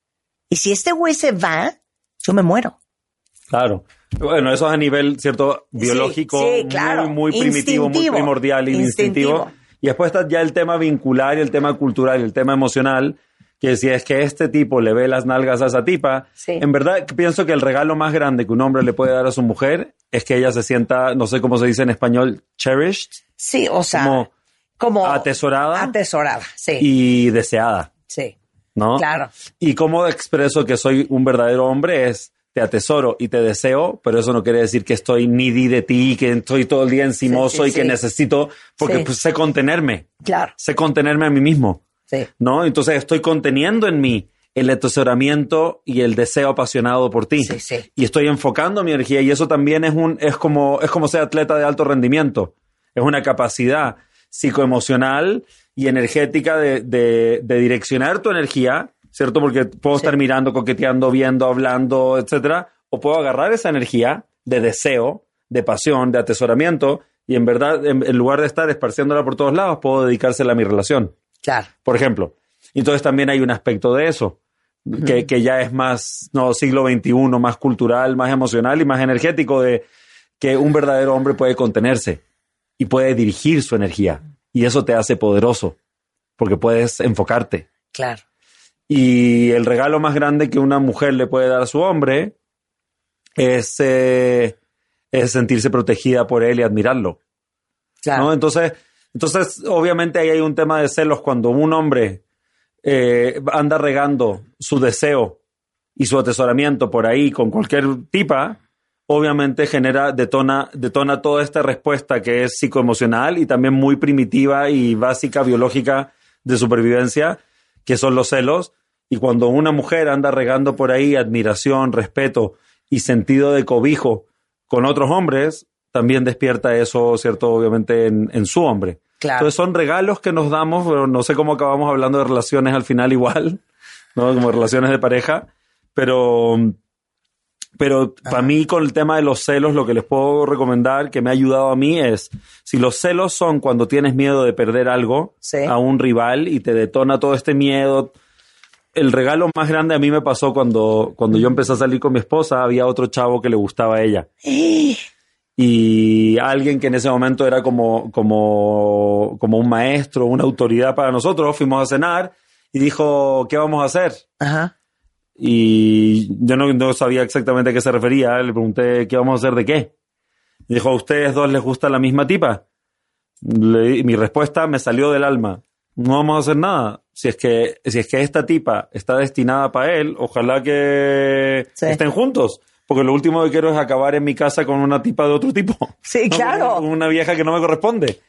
Y si este güey se va, yo me muero. Claro. Bueno, eso es a nivel, ¿cierto? Biológico, sí, sí, claro. muy, muy primitivo, muy primordial y instintivo. instintivo. Y después está ya el tema vincular y el tema cultural y el tema emocional, que si es que este tipo le ve las nalgas a esa tipa, sí. En verdad pienso que el regalo más grande que un hombre le puede dar a su mujer es que ella se sienta, no sé cómo se dice en español, cherished. Sí, o sea, como, como atesorada. Atesorada, sí. Y deseada. Sí. ¿No? Claro. Y cómo expreso que soy un verdadero hombre es te atesoro y te deseo, pero eso no quiere decir que estoy needy de ti, que estoy todo el día encimoso sí, sí, y que sí. necesito, porque sí. pues, sé contenerme. Claro. Sé contenerme a mí mismo. Sí. ¿No? Entonces estoy conteniendo en mí el atesoramiento y el deseo apasionado por ti. Sí, sí. Y estoy enfocando mi energía y eso también es un es como es como ser atleta de alto rendimiento. Es una capacidad psicoemocional y energética de, de, de direccionar tu energía, ¿cierto? Porque puedo sí. estar mirando, coqueteando, viendo, hablando, etcétera, o puedo agarrar esa energía de deseo, de pasión, de atesoramiento y en verdad, en, en lugar de estar esparciéndola por todos lados, puedo dedicársela a mi relación. Claro. Por ejemplo. Entonces también hay un aspecto de eso, uh-huh. que, que ya es más, no, siglo veintiuno, más cultural, más emocional y más energético, de que un verdadero hombre puede contenerse y puede dirigir su energía. Y eso te hace poderoso, porque puedes enfocarte. Claro. Y el regalo más grande que una mujer le puede dar a su hombre es, eh, es sentirse protegida por él y admirarlo. Claro. ¿No? Entonces... Entonces, obviamente ahí hay un tema de celos cuando un hombre eh, anda regando su deseo y su atesoramiento por ahí con cualquier tipa, obviamente genera, detona, detona toda esta respuesta que es psicoemocional y también muy primitiva y básica, biológica de supervivencia, que son los celos. Y cuando una mujer anda regando por ahí admiración, respeto y sentido de cobijo con otros hombres, también despierta eso, ¿cierto? Obviamente en, en su hombre. Claro. Entonces son regalos que nos damos, pero no sé cómo acabamos hablando de relaciones al final igual, ¿no? Como relaciones de pareja, pero, pero para mí con el tema de los celos, lo que les puedo recomendar que me ha ayudado a mí es, si los celos son cuando tienes miedo de perder algo Sí. a un rival y te detona todo este miedo. El regalo más grande a mí me pasó cuando, cuando yo empecé a salir con mi esposa, había otro chavo que le gustaba a ella. Y alguien que en ese momento era como, como, como un maestro, una autoridad para nosotros, fuimos a cenar y dijo, ¿qué vamos a hacer? Ajá. Y yo no, no sabía exactamente a qué se refería. Le pregunté, ¿qué vamos a hacer de qué? Y dijo, ¿a ustedes dos les gusta la misma tipa? Le, mi respuesta me salió del alma. No vamos a hacer nada. Si es que, si es que esta tipa está destinada para él, ojalá que Sí. estén juntos. Porque lo último que quiero es acabar en mi casa con una tipa de otro tipo. Sí, ¿no? claro. Con una vieja que no me corresponde.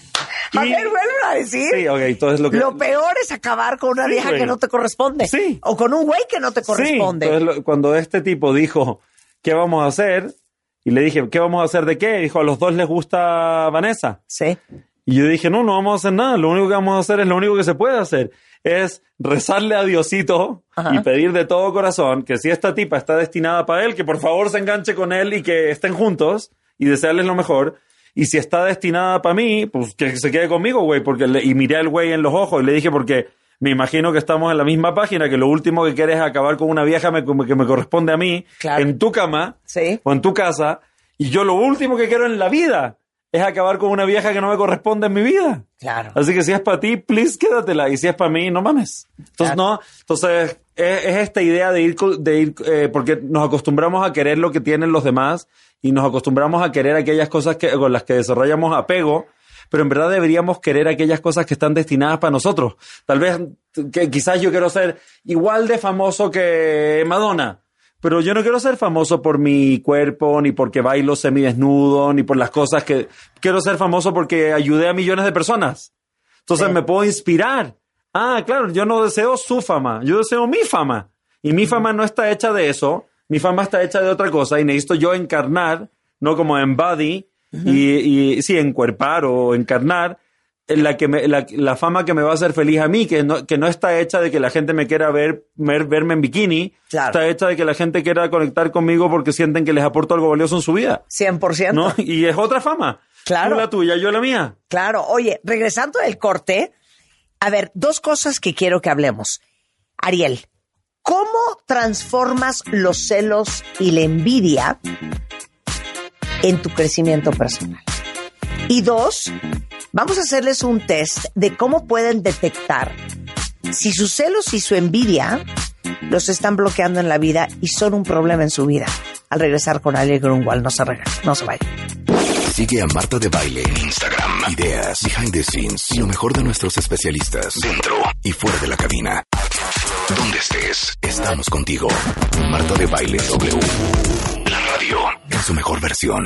A Y- ver, vuelvo a decir. Sí, ok, entonces lo que... Lo peor es acabar con una Sí, vieja güey. que no te corresponde. Sí. O con un güey que no te corresponde. Sí, entonces lo- cuando este tipo dijo, ¿qué vamos a hacer? Y le dije, ¿qué vamos a hacer de qué? Dijo, a los dos les gusta Vanessa. Sí. Y yo dije, no, no vamos a hacer nada. Lo único que vamos a hacer es lo único que se puede hacer. Es rezarle a Diosito Ajá. y pedir de todo corazón que si esta tipa está destinada para él, que por favor se enganche con él y que estén juntos y desearles lo mejor. Y si está destinada para mí, pues que se quede conmigo, güey. Porque le- y miré al güey en los ojos y le dije, porque me imagino que estamos en la misma página, que lo último que quieres es acabar con una vieja me- que me corresponde a mí, Claro. en tu cama Sí. o en tu casa. Y yo lo último que quiero en la vida es acabar con una vieja que no me corresponde en mi vida. Claro. Así que si es para ti, please, quédatela. Y si es para mí, no mames. Entonces, Claro. no. Entonces, es, es esta idea de ir, co- de ir eh, porque nos acostumbramos a querer lo que tienen los demás y nos acostumbramos a querer aquellas cosas que, con las que desarrollamos apego, pero en verdad deberíamos querer aquellas cosas que están destinadas para nosotros. Tal vez, que quizás yo quiero ser igual de famoso que Madonna. Pero yo no quiero ser famoso por mi cuerpo, ni porque bailo semidesnudo, ni por las cosas que... Quiero ser famoso porque ayudé a millones de personas. Entonces Sí. me puedo inspirar. Ah, claro, yo no deseo su fama, yo deseo mi fama. Y mi fama no está hecha de eso, mi fama está hecha de otra cosa y necesito yo encarnar, no como embody, y, y sí, encuerpar o encarnar, en la, que me, la, la fama que me va a hacer feliz a mí, que no, que no está hecha de que la gente me quiera ver, ver verme en bikini, Claro. está hecha de que la gente quiera conectar conmigo porque sienten que les aporto algo valioso en su vida. cien por ciento. ¿No? Y es otra fama. Claro. Tú la tuya, yo la mía. Claro. Oye, regresando del corte, a ver, dos cosas que quiero que hablemos. Ariel, ¿cómo transformas los celos y la envidia en tu crecimiento personal? Y dos, vamos a hacerles un test de cómo pueden detectar si sus celos y su envidia los están bloqueando en la vida y son un problema en su vida. Al regresar con Ariel Grunwald, no se regalen, no se vayan. Sigue a Marta de Baile en Instagram. Ideas, behind the scenes y lo mejor de nuestros especialistas dentro y fuera de la cabina. Donde estés, estamos contigo. Marta de Baile W. La radio en su mejor versión.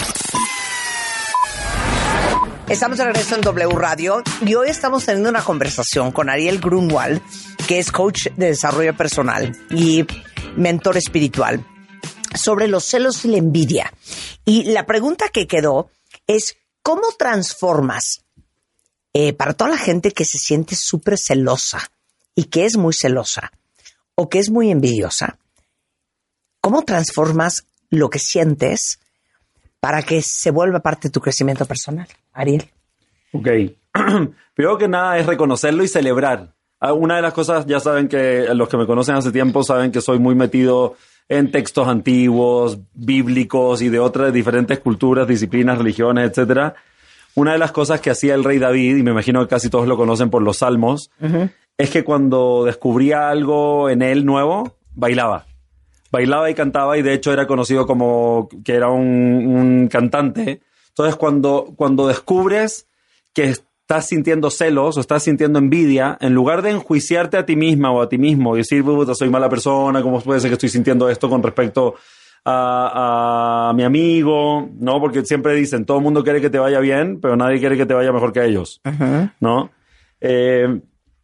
Estamos de regreso en W Radio y hoy estamos teniendo una conversación con Ariel Grunwald, que es coach de desarrollo personal y mentor espiritual, sobre los celos y la envidia. Y la pregunta que quedó es, ¿cómo transformas eh, para toda la gente que se siente súper celosa y que es muy celosa o que es muy envidiosa? ¿Cómo transformas lo que sientes para que se vuelva parte de tu crecimiento personal, Ariel? Ok. Primero que nada es reconocerlo y celebrar. Ah, Una de las cosas, ya saben que los que me conocen hace tiempo saben que soy muy metido en textos antiguos, bíblicos y de otras diferentes culturas, disciplinas, religiones, etcétera. Una de las cosas que hacía el rey David, y me imagino que casi todos lo conocen por los salmos, uh-huh. es que cuando descubría algo en él nuevo, bailaba. Bailaba y cantaba, y de hecho era conocido como que era un, un cantante. Entonces, cuando, cuando descubres que estás sintiendo celos o estás sintiendo envidia, en lugar de enjuiciarte a ti misma o a ti mismo y decir, puta, soy mala persona, ¿cómo puede ser que estoy sintiendo esto con respecto a, a mi amigo? ¿No? Porque siempre dicen, todo el mundo quiere que te vaya bien, pero nadie quiere que te vaya mejor que ellos. Uh-huh. ¿No? Eh,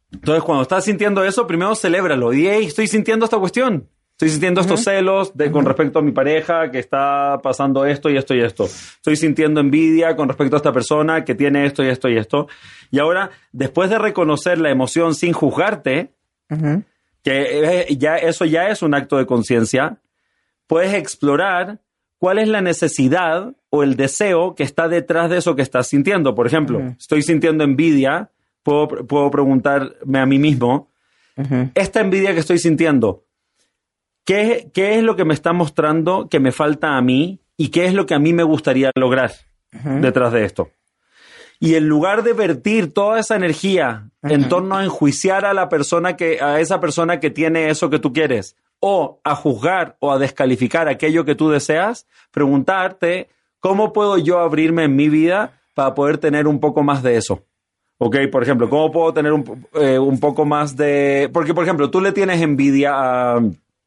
Entonces, cuando estás sintiendo eso, primero celébralo. Y, hey, estoy sintiendo esta cuestión. Estoy sintiendo uh-huh. estos celos de, uh-huh. con respecto a mi pareja que está pasando esto y esto y esto. Estoy sintiendo envidia con respecto a esta persona que tiene esto y esto y esto. Y ahora, después de reconocer la emoción sin juzgarte, uh-huh. que ya, eso ya es un acto de conciencia, puedes explorar cuál es la necesidad o el deseo que está detrás de eso que estás sintiendo. Por ejemplo, uh-huh. estoy sintiendo envidia, puedo, puedo preguntarme a mí mismo, uh-huh. esta envidia que estoy sintiendo, ¿Qué, ¿Qué es lo que me está mostrando que me falta a mí y qué es lo que a mí me gustaría lograr uh-huh. detrás de esto? Y en lugar de vertir toda esa energía uh-huh. en torno a enjuiciar a la persona que, a esa persona que tiene eso que tú quieres, o a juzgar o a descalificar aquello que tú deseas, preguntarte cómo puedo yo abrirme en mi vida para poder tener un poco más de eso. Ok, por ejemplo, ¿cómo puedo tener un, eh, un poco más de...? Porque, por ejemplo, tú le tienes envidia a...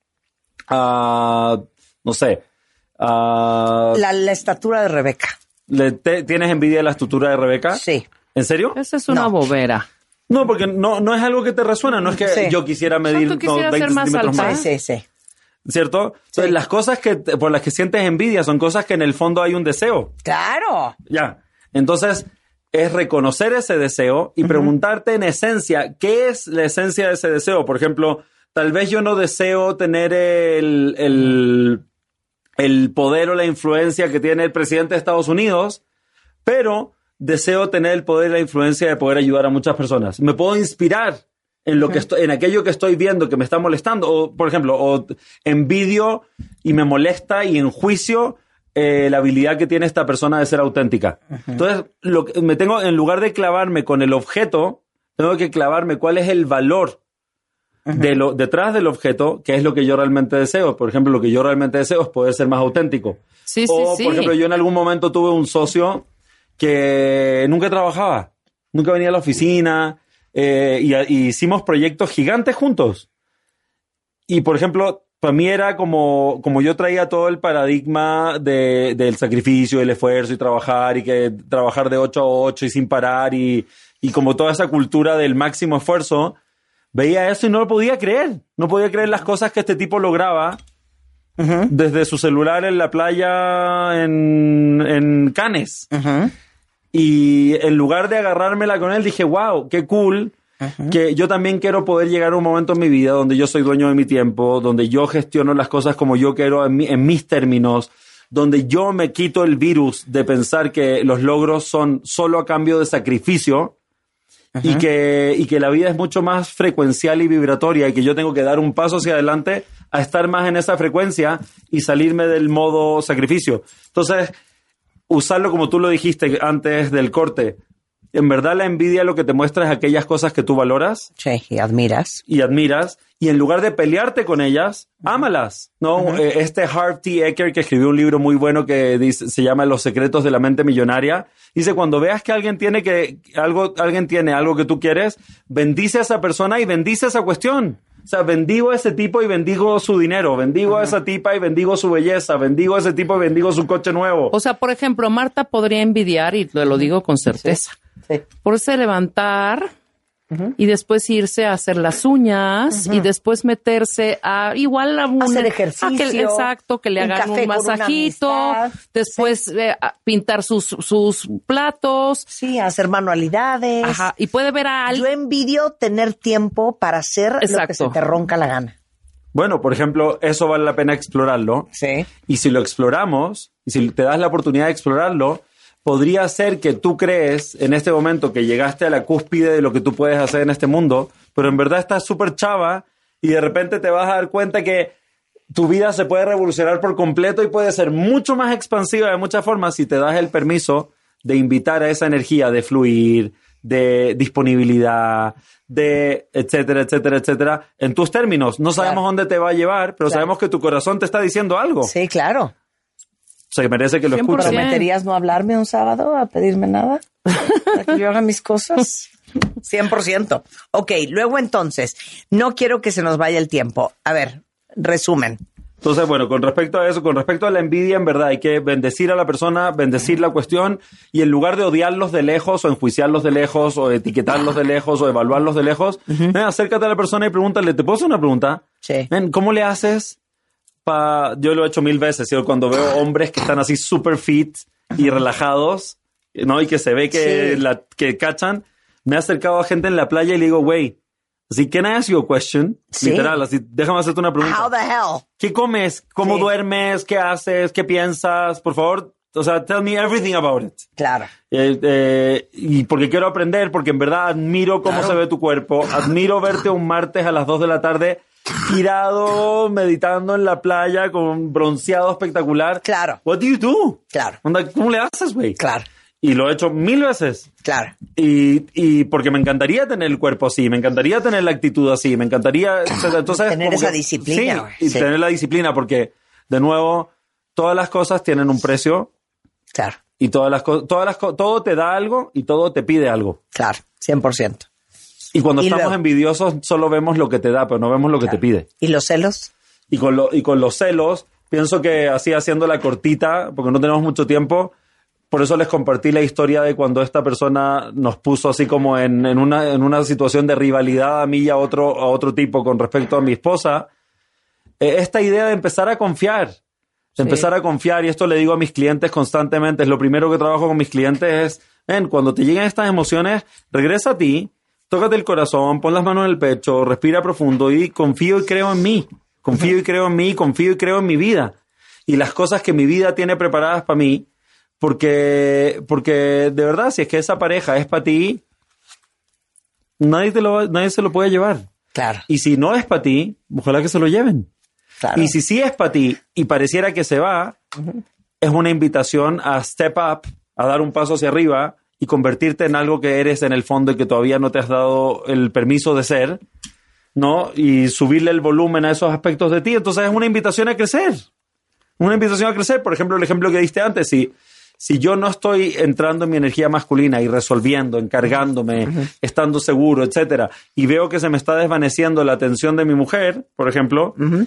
a no sé... a... La, la estatura de Rebeca. ¿Le te, ¿Tienes envidia de la estatura de Rebeca? Sí. ¿En serio? Esa es una No. bobera. No, porque no, no es algo que te resuena. No es que Sí. yo quisiera medir tú quisieras no, veinte ser más centímetros alta. más. Sí, sí, sí. ¿Cierto? Entonces, Sí. las cosas que por las que sientes envidia son cosas que en el fondo hay un deseo. Claro. Ya. Entonces, es reconocer ese deseo y uh-huh. preguntarte en esencia, ¿qué es la esencia de ese deseo? Por ejemplo, tal vez yo no deseo tener el, el, el poder o la influencia que tiene el presidente de Estados Unidos, pero deseo tener el poder y la influencia de poder ayudar a muchas personas. Me puedo inspirar en lo uh-huh. que estoy, en aquello que estoy viendo que me está molestando. O, por ejemplo, o envidio y me molesta y enjuicio eh, la habilidad que tiene esta persona de ser auténtica. Uh-huh. Entonces, lo que me tengo, en lugar de clavarme con el objeto, tengo que clavarme cuál es el valor uh-huh. de lo, detrás del objeto, que es lo que yo realmente deseo. Por ejemplo, lo que yo realmente deseo es poder ser más auténtico. Sí, o, sí, por sí. ejemplo, yo en algún momento tuve un socio que nunca trabajaba, nunca venía a la oficina, eh, y, y hicimos proyectos gigantes juntos. Y, por ejemplo, para mí era como, como yo traía todo el paradigma de, del sacrificio, el esfuerzo y trabajar, y que trabajar de ocho a ocho y sin parar, y, y como toda esa cultura del máximo esfuerzo, veía eso y no lo podía creer. No podía creer las cosas que este tipo lograba uh-huh. desde su celular en la playa en, en Cannes. Uh-huh. Y en lugar de agarrármela con él, dije, wow, qué cool, uh-huh. que yo también quiero poder llegar a un momento en mi vida donde yo soy dueño de mi tiempo, donde yo gestiono las cosas como yo quiero en, mi, en mis términos, donde yo me quito el virus de pensar que los logros son solo a cambio de sacrificio, uh-huh. y, que, y que la vida es mucho más frecuencial y vibratoria, y que yo tengo que dar un paso hacia adelante a estar más en esa frecuencia y salirme del modo sacrificio. Entonces, usarlo como tú lo dijiste antes del corte. En verdad, la envidia lo que te muestra es aquellas cosas que tú valoras. Sí, y admiras. Y admiras. Y en lugar de pelearte con ellas, ámalas, ¿no? Uh-huh. Eh, este Harv T. Eker, que escribió un libro muy bueno que dice, se llama Los secretos de la mente millonaria, dice, cuando veas que alguien tiene que algo, alguien tiene algo que tú quieres, bendice a esa persona y bendice esa cuestión. O sea, bendigo a ese tipo y bendigo su dinero, bendigo uh-huh. a esa tipa y bendigo su belleza, bendigo a ese tipo y bendigo su coche nuevo. O sea, por ejemplo, Marta podría envidiar, y te lo digo con certeza, sí. Sí. por ese levantar uh-huh. y después irse a hacer las uñas uh-huh. y después meterse a igual a un, hacer ejercicio, a que, exacto, que le un hagan un masajito, después sí. eh, a pintar sus, sus platos. Sí, hacer manualidades. Ajá, y puede ver a alguien. Yo envidio tener tiempo para hacer exacto. lo que se te ronca la gana. Bueno, por ejemplo, eso vale la pena explorarlo. Sí. Y si lo exploramos, y si te das la oportunidad de explorarlo, podría ser que tú crees en este momento que llegaste a la cúspide de lo que tú puedes hacer en este mundo, pero en verdad estás súper chava y de repente te vas a dar cuenta que tu vida se puede revolucionar por completo y puede ser mucho más expansiva de muchas formas si te das el permiso de invitar a esa energía de fluir, de disponibilidad, de etcétera, etcétera, etcétera, en tus términos. No sabemos claro. dónde te va a llevar, pero claro. sabemos que tu corazón te está diciendo algo. Sí, claro. O sea, que merece que lo escuches. ¿Prometerías no hablarme un sábado a pedirme nada? Para que yo haga mis cosas. cien por ciento. Ok, luego entonces, no quiero que se nos vaya el tiempo. A ver, resumen. Entonces, bueno, con respecto a eso, con respecto a la envidia, en verdad hay que bendecir a la persona, bendecir la cuestión, y en lugar de odiarlos de lejos o enjuiciarlos de lejos o etiquetarlos de lejos o evaluarlos de lejos, uh-huh. ven, acércate a la persona y pregúntale, ¿te puedo hacer una pregunta? Sí. Ven, ¿cómo le haces pa...? Yo lo he hecho mil veces, ¿sí? Cuando veo hombres que están así super fit y relajados, ¿no? Y que se ve que, sí. la, que cachan, me he acercado a gente en la playa y le digo, güey, así, can I ask you a question? Sí. Literal, así, déjame hacerte una pregunta. How the hell? ¿Qué comes? ¿Cómo Sí. duermes? ¿Qué haces? ¿Qué piensas? Por favor, o sea, tell me everything about it. Claro. Eh, eh, y porque quiero aprender, porque en verdad admiro cómo Claro. se ve tu cuerpo. Admiro verte un martes a las dos de la tarde tirado, meditando en la playa con bronceado espectacular. Claro. What do you do? Claro. Onda, ¿cómo le haces, güey? Claro. Y lo he hecho mil veces. Claro. Y, y porque me encantaría tener el cuerpo así, me encantaría tener la actitud así, me encantaría... Entonces, tener como esa que- disciplina, Sí, güey. y Sí. tener la disciplina, porque, de nuevo, todas las cosas tienen un precio Claro. y todas las cosas, todas las co- todo te da algo y todo te pide algo. Claro. cien por ciento. Y cuando Y estamos luego- envidiosos, solo vemos lo que te da, pero no vemos lo que Claro. te pide. ¿Y los celos? Y con, lo, y con los celos, pienso que así haciendo la cortita, porque no tenemos mucho tiempo, por eso les compartí la historia de cuando esta persona nos puso así como en, en, una, en una situación de rivalidad a mí y a otro, a otro tipo con respecto a mi esposa. Eh, esta idea de empezar a confiar, de Sí. empezar a confiar, y esto le digo a mis clientes constantemente, es lo primero que trabajo con mis clientes es, ven, cuando te lleguen estas emociones, regresa a ti, tócate el corazón, pon las manos en el pecho, respira profundo y confío y creo en mí. Confío y creo en mí, confío y creo en mi vida. Y las cosas que mi vida tiene preparadas para mí, porque, porque de verdad, si es que esa pareja es para ti, nadie, te lo, va- nadie se lo puede llevar. Claro. Y si no es para ti, ojalá que se lo lleven. Claro. Y si sí es para ti y pareciera que se va, es una invitación a step up, a dar un paso hacia arriba y convertirte en algo que eres en el fondo y que todavía no te has dado el permiso de ser, ¿no? Y subirle el volumen a esos aspectos de ti. Entonces es una invitación a crecer. Una invitación a crecer. Por ejemplo, el ejemplo que diste antes, si, si yo no estoy entrando en mi energía masculina y resolviendo, encargándome, uh-huh. estando seguro, etcétera, y veo que se me está desvaneciendo la atención de mi mujer, por ejemplo, uh-huh.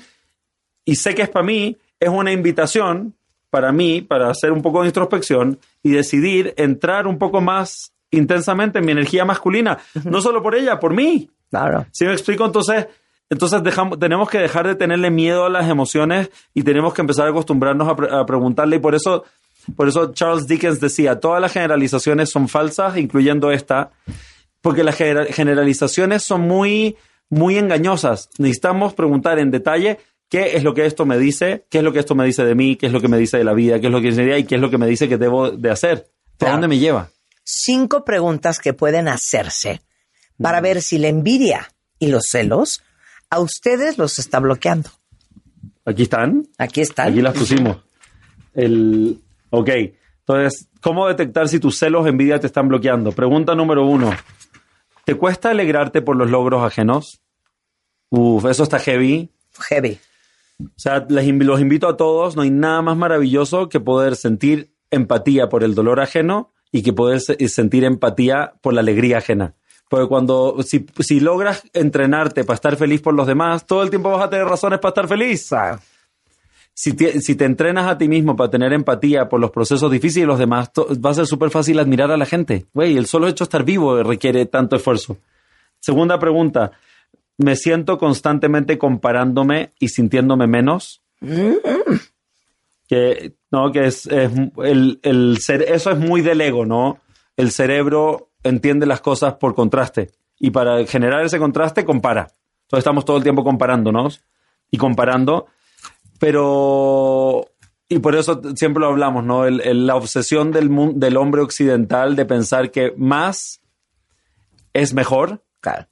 y sé que es para mí, es una invitación para mí, para hacer un poco de introspección y decidir entrar un poco más intensamente en mi energía masculina. Uh-huh. No solo por ella, por mí. Claro. ¿Sí me explico? Entonces, entonces dejamos, tenemos que dejar de tenerle miedo a las emociones y tenemos que empezar a acostumbrarnos a, pre- a preguntarle. Y por eso, por eso Charles Dickens decía, todas las generalizaciones son falsas, incluyendo esta, porque las gener- generalizaciones son muy, muy engañosas. Necesitamos preguntar en detalle qué es lo que esto me dice, qué es lo que esto me dice de mí, qué es lo que me dice de la vida, qué es lo que dice y qué es lo que me dice que debo de hacer. ¿Para Claro. dónde me lleva? Cinco preguntas que pueden hacerse para ver si la envidia y los celos a ustedes los está bloqueando. Aquí están. Aquí están. Aquí las pusimos. El, ok. Entonces, ¿cómo detectar si tus celos o envidia te están bloqueando? Pregunta número uno. ¿Te cuesta alegrarte por los logros ajenos? Uf, eso está heavy. Heavy. O sea, les inv- los invito a todos. No hay nada más maravilloso que poder sentir empatía por el dolor ajeno y que poder se- sentir empatía por la alegría ajena. Porque cuando, si, si logras entrenarte para estar feliz por los demás, todo el tiempo vas a tener razones para estar feliz. Si te, si te entrenas a ti mismo para tener empatía por los procesos difíciles de los demás, to- va a ser súper fácil admirar a la gente. Güey, el solo hecho de estar vivo requiere tanto esfuerzo. Segunda pregunta. ¿Me siento constantemente comparándome y sintiéndome menos? Mm-hmm. Que, no, que es, es el, el ser, eso es muy del ego, ¿no? El cerebro entiende las cosas por contraste. Y para generar ese contraste, compara. Entonces estamos todo el tiempo comparándonos y comparando. Pero, y por eso siempre lo hablamos, ¿no? El, el, la obsesión del, mu- del hombre occidental de pensar que más es mejor. Claro.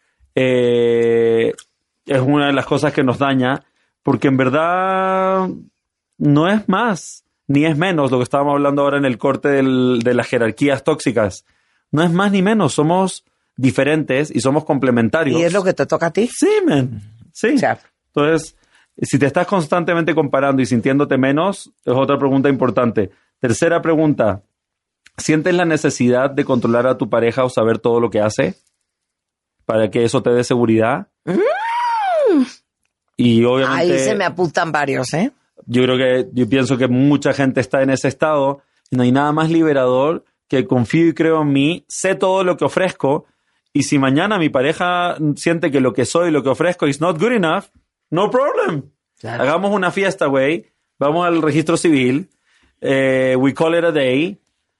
Eh, es una de las cosas que nos daña, porque en verdad no es más ni es menos lo que estábamos hablando ahora en el corte del, de las jerarquías tóxicas. No es más ni menos, somos diferentes y somos complementarios. ¿Y es lo que te toca a ti? Sí, man. Sí. O sea, Entonces, si te estás constantemente comparando y sintiéndote menos, es otra pregunta importante. Tercera pregunta. ¿Sientes la necesidad de controlar a tu pareja o saber todo lo que hace? Para que eso te dé seguridad. Mm. Y obviamente... Ahí se me apuntan varios, ¿eh? Yo creo que, yo pienso que mucha gente está en ese estado y no hay nada más liberador que confío y creo en mí, sé todo lo que ofrezco y si mañana mi pareja siente que lo que soy, lo que ofrezco is not good enough, no problem. Claro. Hagamos una fiesta, güey, vamos al registro civil, eh, we call it a day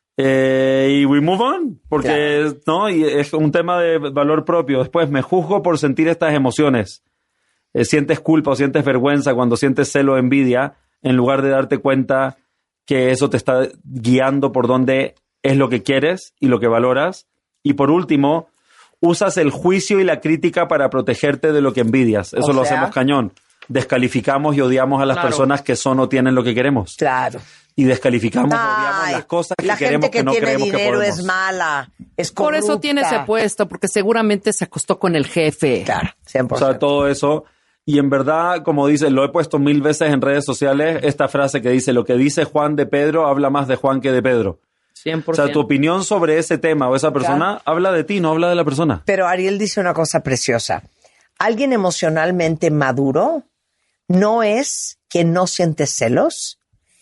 eh, y we move on, porque claro. ¿no? Y es un tema de valor propio. Después me juzgo por sentir estas emociones. Eh, sientes culpa o sientes vergüenza cuando sientes celo o envidia, en lugar de darte cuenta que eso te está guiando por dónde es lo que quieres y lo que valoras. Y por último, usas el juicio y la crítica para protegerte de lo que envidias. Eso o lo sea, hacemos cañón. Descalificamos y odiamos a las claro. personas que son o tienen lo que queremos. Claro. Y descalificamos y odiamos las cosas que queremos que, que no creemos que podemos. La gente que tiene dinero es mala, es corrupta. Por eso tiene ese puesto, porque seguramente se acostó con el jefe. Claro, cien por ciento. O sea, todo eso... Y en verdad, como dice, lo he puesto mil veces en redes sociales, esta frase que dice, lo que dice Juan de Pedro habla más de Juan que de Pedro. cien por ciento. O sea, tu opinión sobre ese tema o esa persona claro. habla de ti, no habla de la persona. Pero Ariel dice una cosa preciosa. Alguien emocionalmente maduro no es quien no siente celos,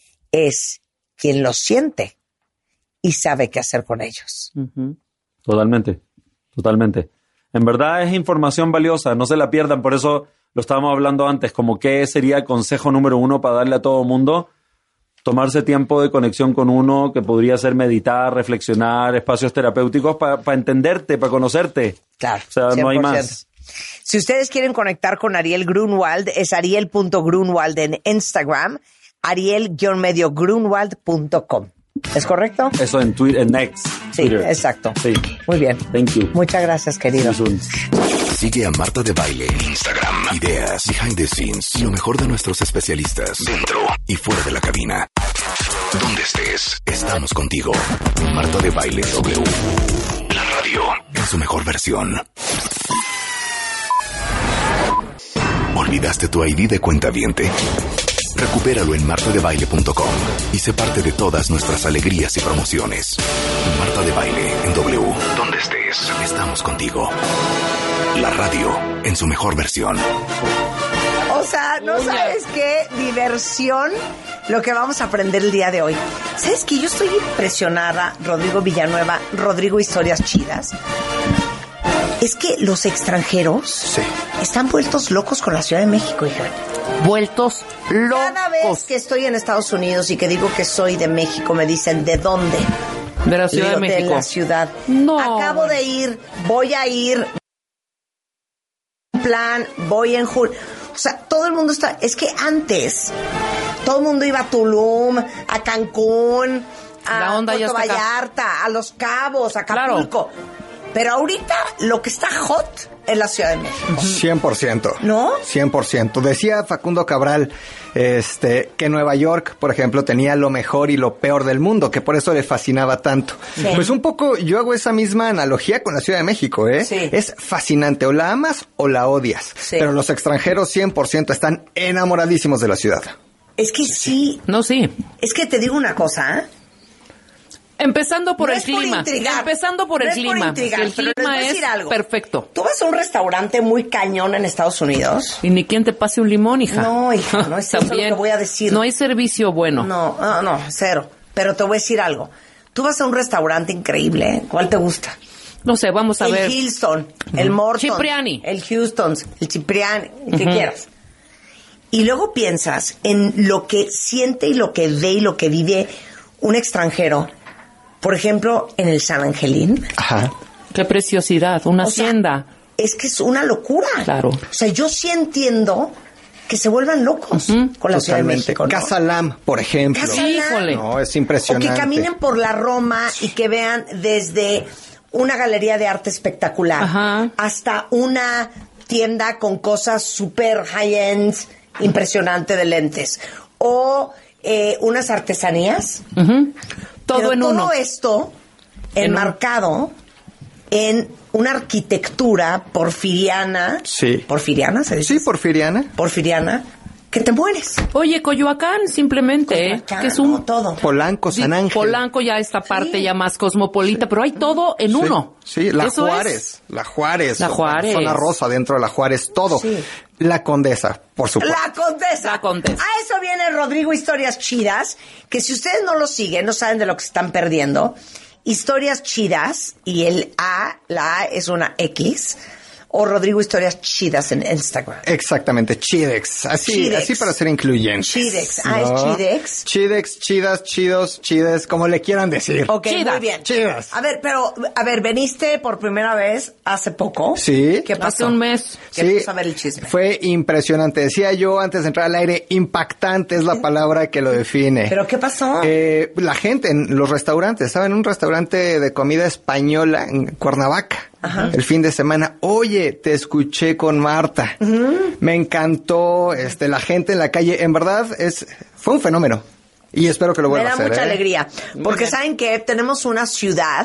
es quien los siente y sabe qué hacer con ellos. Uh-huh. Totalmente, totalmente. En verdad es información valiosa, no se la pierdan, por eso... Lo estábamos hablando antes, como qué sería el consejo número uno para darle a todo mundo. Tomarse tiempo de conexión con uno, que podría ser meditar, reflexionar, espacios terapéuticos para pa entenderte, para conocerte. Claro. O sea, cien por ciento. No hay más. Si ustedes quieren conectar con Ariel Grunwald, es ariel punto grunwald en Instagram, ariel grunwald punto com. ¿Es correcto? Eso en Twitter, en X. Sí, Twitter. Exacto. Sí. Muy bien. Thank you. Muchas gracias, querido. Sigue a Marta de Baile en Instagram. Ideas, behind the scenes y lo mejor de nuestros especialistas dentro y fuera de la cabina. Donde estés, estamos contigo. Marta de Baile W. La radio en su mejor versión. ¿Olvidaste tu I D de cuentaviente? Recupéralo en marta de baile punto com y sé parte de todas nuestras alegrías y promociones. Marta de Baile en W. Donde estés, estamos contigo. La radio en su mejor versión. O sea, ¿no sabes qué diversión lo que vamos a aprender el día de hoy? ¿Sabes qué? Yo estoy impresionada, Rodrigo Villanueva, Rodrigo Historias Chidas. Es que los extranjeros sí. están vueltos locos con la Ciudad de México, hija. Vueltos locos. Cada vez que estoy en Estados Unidos y que digo que soy de México, me dicen, ¿de dónde? De la Ciudad Digo, de México. De la ciudad. No. Acabo de ir, voy a ir, plan, voy en julio. O sea, todo el mundo está... Es que antes, todo el mundo iba a Tulum, a Cancún, a la onda Puerto ya está Vallarta, acá. a Los Cabos, a Acapulco. Claro. Pero ahorita lo que está hot es la Ciudad de México. cien por ciento. ¿No? cien por ciento. Decía Facundo Cabral este, que Nueva York, por ejemplo, tenía lo mejor y lo peor del mundo, que por eso le fascinaba tanto. Sí. Pues un poco yo hago esa misma analogía con la Ciudad de México, ¿eh? Sí. Es fascinante. O la amas o la odias. Sí. Pero los extranjeros cien por ciento están enamoradísimos de la ciudad. Es que sí. No, sí. Es que te digo una cosa, ¿eh? Empezando por no el es clima. Por intrigar, Empezando por no el es clima. Por intrigar, el clima es algo. perfecto. Tú vas a un restaurante muy cañón en Estados Unidos. Y ni quien te pase un limón, hija. No, hija, no es eso lo que voy a decir. No hay servicio bueno. No, no, no, cero. Pero te voy a decir algo. Tú vas a un restaurante increíble, ¿eh? ¿Cuál te gusta? No sé, vamos a el ver. El Hillston, el Morton. Cipriani. El Houston, el Cipriani, el que uh-huh. quieras. Y luego piensas en lo que siente y lo que ve y lo que vive un extranjero. Por ejemplo, en el San Angelín. Ajá. Qué preciosidad, una o hacienda. Sea, es que es una locura. Claro. O sea, yo sí entiendo que se vuelvan locos uh-huh. con la Totalmente. Ciudad de México, ¿no? Casa Lam, por ejemplo. Casa Lam. Híjole. No, es impresionante. O que caminen por la Roma y que vean desde una galería de arte espectacular Ajá. hasta una tienda con cosas súper high-end, impresionante de lentes. O eh, unas artesanías. Uh-huh. Todo Pero en todo uno. esto enmarcado en, en una arquitectura porfiriana. Sí. ¿Porfiriana se dice? Sí, porfiriana. Porfiriana. que te mueres. Oye, Coyoacán, simplemente, Coyoacán, ¿eh? Que es un... no, todo. Polanco, San Ángel. Polanco ya esta parte Sí. ya más cosmopolita, pero hay todo en Sí, uno. Sí, la Eso Juárez, es. la Juárez. La Juárez. Zona Rosa dentro de la Juárez, todo. Sí. La Condesa, por supuesto. La Condesa. La Condesa. A eso viene Rodrigo Historias Chidas, que si ustedes no lo siguen, no saben de lo que se están perdiendo. Historias Chidas, y el A, la A es una X, o Rodrigo Historias Chidas en Instagram. Exactamente, Chidex. Así, Chidex. así para ser incluyentes. Chidex. Ah, ¿es Chidex? Chidex, chidas, chidos, chides, como le quieran decir. Ok, Chidas. muy bien. Chidas. A ver, pero, a ver, veniste por primera vez hace poco. Sí. ¿Qué pasó? Hace un mes. Queremos saber el chisme. Fue impresionante. Decía yo antes de entrar al aire, impactante es la palabra que lo define. ¿Pero qué pasó? Eh, la gente en los restaurantes, ¿saben? Un restaurante de comida española en Cuernavaca. Ajá. El fin de semana, oye, te escuché con Marta. Uh-huh. Me encantó, este, la gente en la calle. En verdad, es, fue un fenómeno. Y espero que lo vuelva a hacer. Me da mucha ¿eh? alegría. Porque saben que tenemos una ciudad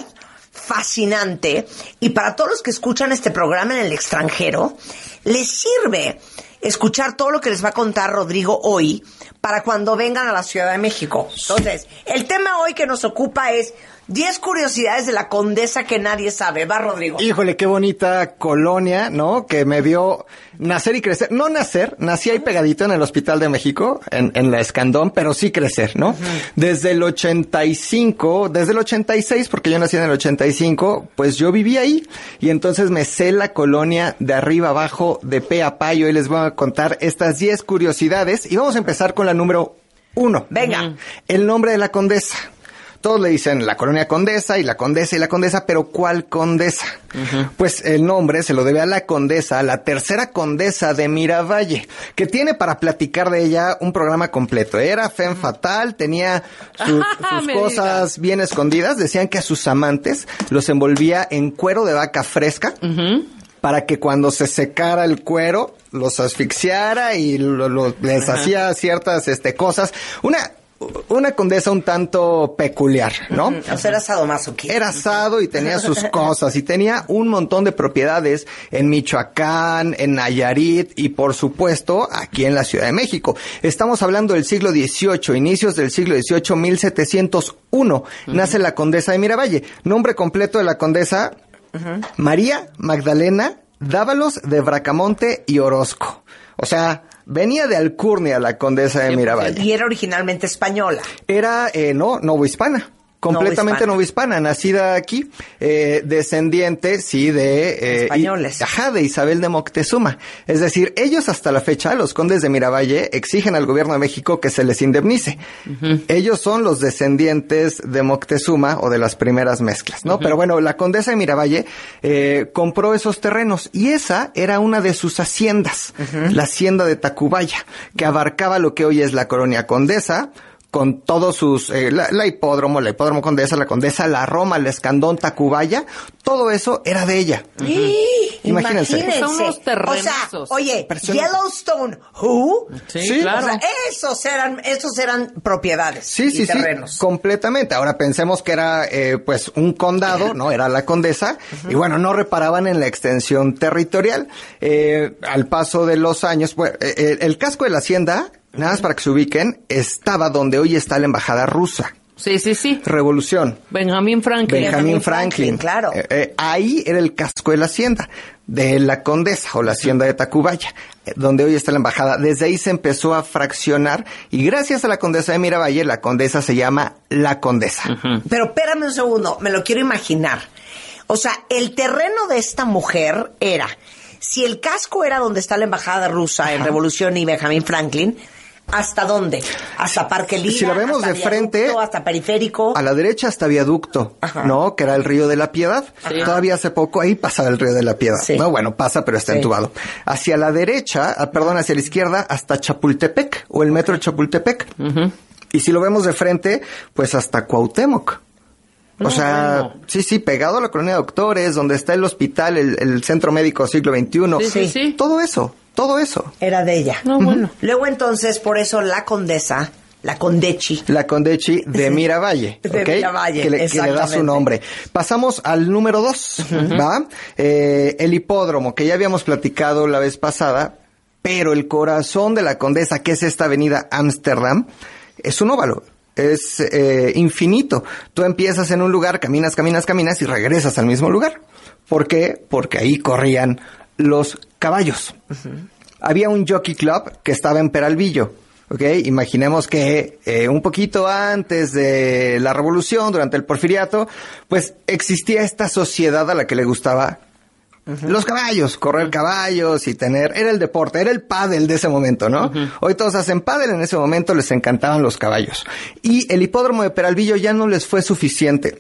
fascinante y para todos los que escuchan este programa en el extranjero, les sirve escuchar todo lo que les va a contar Rodrigo hoy para cuando vengan a la Ciudad de México. Entonces, el tema hoy que nos ocupa es diez curiosidades de la Condesa que nadie sabe. Va, Rodrigo. Híjole, qué bonita colonia, ¿no? Que me vio nacer y crecer. No nacer, nací ahí pegadito en el Hospital de México, en, en la Escandón, pero sí crecer, ¿no? Uh-huh. Desde el ochenta y cinco, desde el ochenta y seis, porque yo nací en el ochenta y cinco, pues yo viví ahí. Y entonces me sé la colonia de arriba abajo, de pe a pa, y hoy les voy a contar estas diez curiosidades. Y vamos a empezar con la número uno. Venga. Uh-huh. El nombre de la Condesa. Todos le dicen la colonia Condesa y la Condesa y la Condesa, pero ¿cuál Condesa? Uh-huh. Pues el nombre se lo debe a la Condesa, la tercera Condesa de Miravalle, que tiene para platicar de ella un programa completo. Era femme fatal, tenía sus, sus cosas bien escondidas. Decían que a sus amantes los envolvía en cuero de vaca fresca. Uh-huh. Para que cuando se secara el cuero los asfixiara y lo, lo, les uh-huh. hacía ciertas este, cosas. Una... Una condesa un tanto peculiar, ¿no? O sea, era sadomasoquista. Era sado y tenía sus cosas y tenía un montón de propiedades en Michoacán, en Nayarit y, por supuesto, aquí en la Ciudad de México. Estamos hablando del siglo dieciocho, inicios del siglo dieciocho, mil setecientos uno. Uh-huh. Nace la Condesa de Miravalle. Nombre completo de la condesa, uh-huh. María Magdalena Dávalos de Bracamonte y Orozco. O sea, venía de alcurnia la Condesa de Miravalle. Y era originalmente española. Era, eh, no, novohispana. Completamente novohispana, nacida aquí, eh, descendiente, sí, de... Eh, españoles. Y, ajá, de Isabel de Moctezuma. Es decir, ellos hasta la fecha, los condes de Miravalle, exigen al gobierno de México que se les indemnice. Uh-huh. Ellos son los descendientes de Moctezuma o de las primeras mezclas, ¿no? Uh-huh. Pero bueno, la condesa de Miravalle eh, compró esos terrenos y esa era una de sus haciendas, uh-huh. la hacienda de Tacubaya, que abarcaba lo que hoy es la colonia Condesa, con todos sus, eh, la, la hipódromo, la hipódromo Condesa, la Condesa, la Roma, el Escandón, Tacubaya, todo eso era de ella. Uh-huh. Sí, imagínense. imagínense. Son unos terrenazos. O sea, oye, Yellowstone, ¿who? Sí, sí, claro. O sea, esos eran, esos eran propiedades sí, y sí, terrenos. Sí, completamente. Ahora pensemos que era, eh, pues, un condado, ¿no? Era la condesa. Uh-huh. Y bueno, no reparaban en la extensión territorial. Eh, al paso de los años, pues, eh, el casco de la hacienda, nada más para que se ubiquen, estaba donde hoy está la embajada rusa. Sí, sí, sí. Revolución. Benjamin Franklin. Benjamin Franklin, Franklin claro. Eh, eh, ahí era el casco de la hacienda, de la Condesa o la hacienda de Tacubaya, eh, donde hoy está la embajada. Desde ahí se empezó a fraccionar y gracias a la Condesa de Miravalle, la Condesa se llama la Condesa. Uh-huh. Pero espérame un segundo, me lo quiero imaginar. O sea, el terreno de esta mujer era, si el casco era donde está la embajada rusa, ajá, en Revolución y Benjamin Franklin, ¿hasta dónde? ¿Hasta Parque Lira? Si la vemos de frente, hasta Periférico. A la derecha hasta Viaducto, ajá, ¿no? Que era el Río de la Piedad. Sí. Todavía hace poco ahí pasaba el Río de la Piedad. Sí. No, bueno, pasa, pero está sí. entubado. Hacia la derecha, perdón, hacia la izquierda, hasta Chapultepec, o el metro de Chapultepec. Uh-huh. Y si lo vemos de frente, pues hasta Cuauhtémoc. O no, sea, bueno. sí, sí, pegado a la colonia de doctores, donde está el hospital, el, el centro médico siglo veintiuno. Sí, sí, sí. Todo eso. Todo eso. Era de ella. No, bueno. Luego entonces, por eso la condesa, la condechi. La condechi de Miravalle. de ¿okay? Miravalle, que le, que le da su nombre. Pasamos al número dos, uh-huh. ¿va? Eh, el hipódromo, que ya habíamos platicado la vez pasada, pero el corazón de la Condesa, que es esta avenida Ámsterdam, es un óvalo. Es eh, infinito. Tú empiezas en un lugar, caminas, caminas, caminas y regresas al mismo lugar. ¿Por qué? Porque ahí corrían los caballos. Uh-huh. Había un jockey club que estaba en Peralvillo. ¿Ok? Imaginemos que eh, un poquito antes de la Revolución, durante el Porfiriato, pues existía esta sociedad a la que le gustaba uh-huh. los caballos, correr caballos y tener... Era el deporte, era el pádel de ese momento, ¿no? Uh-huh. Hoy todos hacen pádel, en ese momento les encantaban los caballos. Y el hipódromo de Peralvillo ya no les fue suficiente.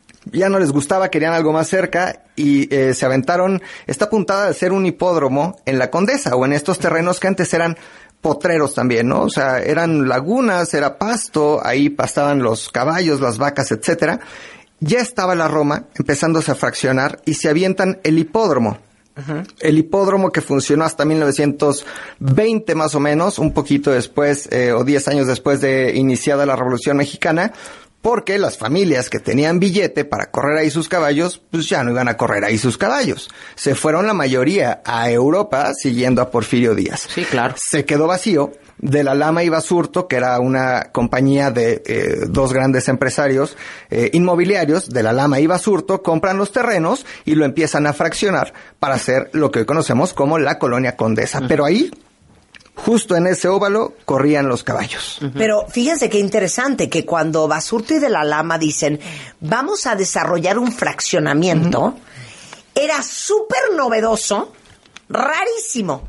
Ya no les gustaba, querían algo más cerca y eh, se aventaron esta puntada de hacer un hipódromo en la Condesa o en estos terrenos que antes eran potreros también, ¿no? O sea, eran lagunas, era pasto, ahí pastaban los caballos, las vacas, etcétera. Ya estaba la Roma empezándose a fraccionar y se avientan el hipódromo. Uh-huh. El hipódromo que funcionó hasta mil novecientos veinte más o menos, un poquito después eh, o diez años después de iniciada la Revolución Mexicana, porque las familias que tenían billete para correr ahí sus caballos, pues ya no iban a correr ahí sus caballos. Se fueron la mayoría a Europa siguiendo a Porfirio Díaz. Sí, claro. Se quedó vacío. De la Lama y Basurto, que era una compañía de eh, dos grandes empresarios eh, inmobiliarios, de la Lama y Basurto, compran los terrenos y lo empiezan a fraccionar para hacer lo que hoy conocemos como la Colonia Condesa. Uh-huh. Pero ahí, justo en ese óvalo, corrían los caballos. Uh-huh. Pero fíjense qué interesante que cuando Basurto y de la Lama dicen vamos a desarrollar un fraccionamiento, uh-huh. era súper novedoso, rarísimo.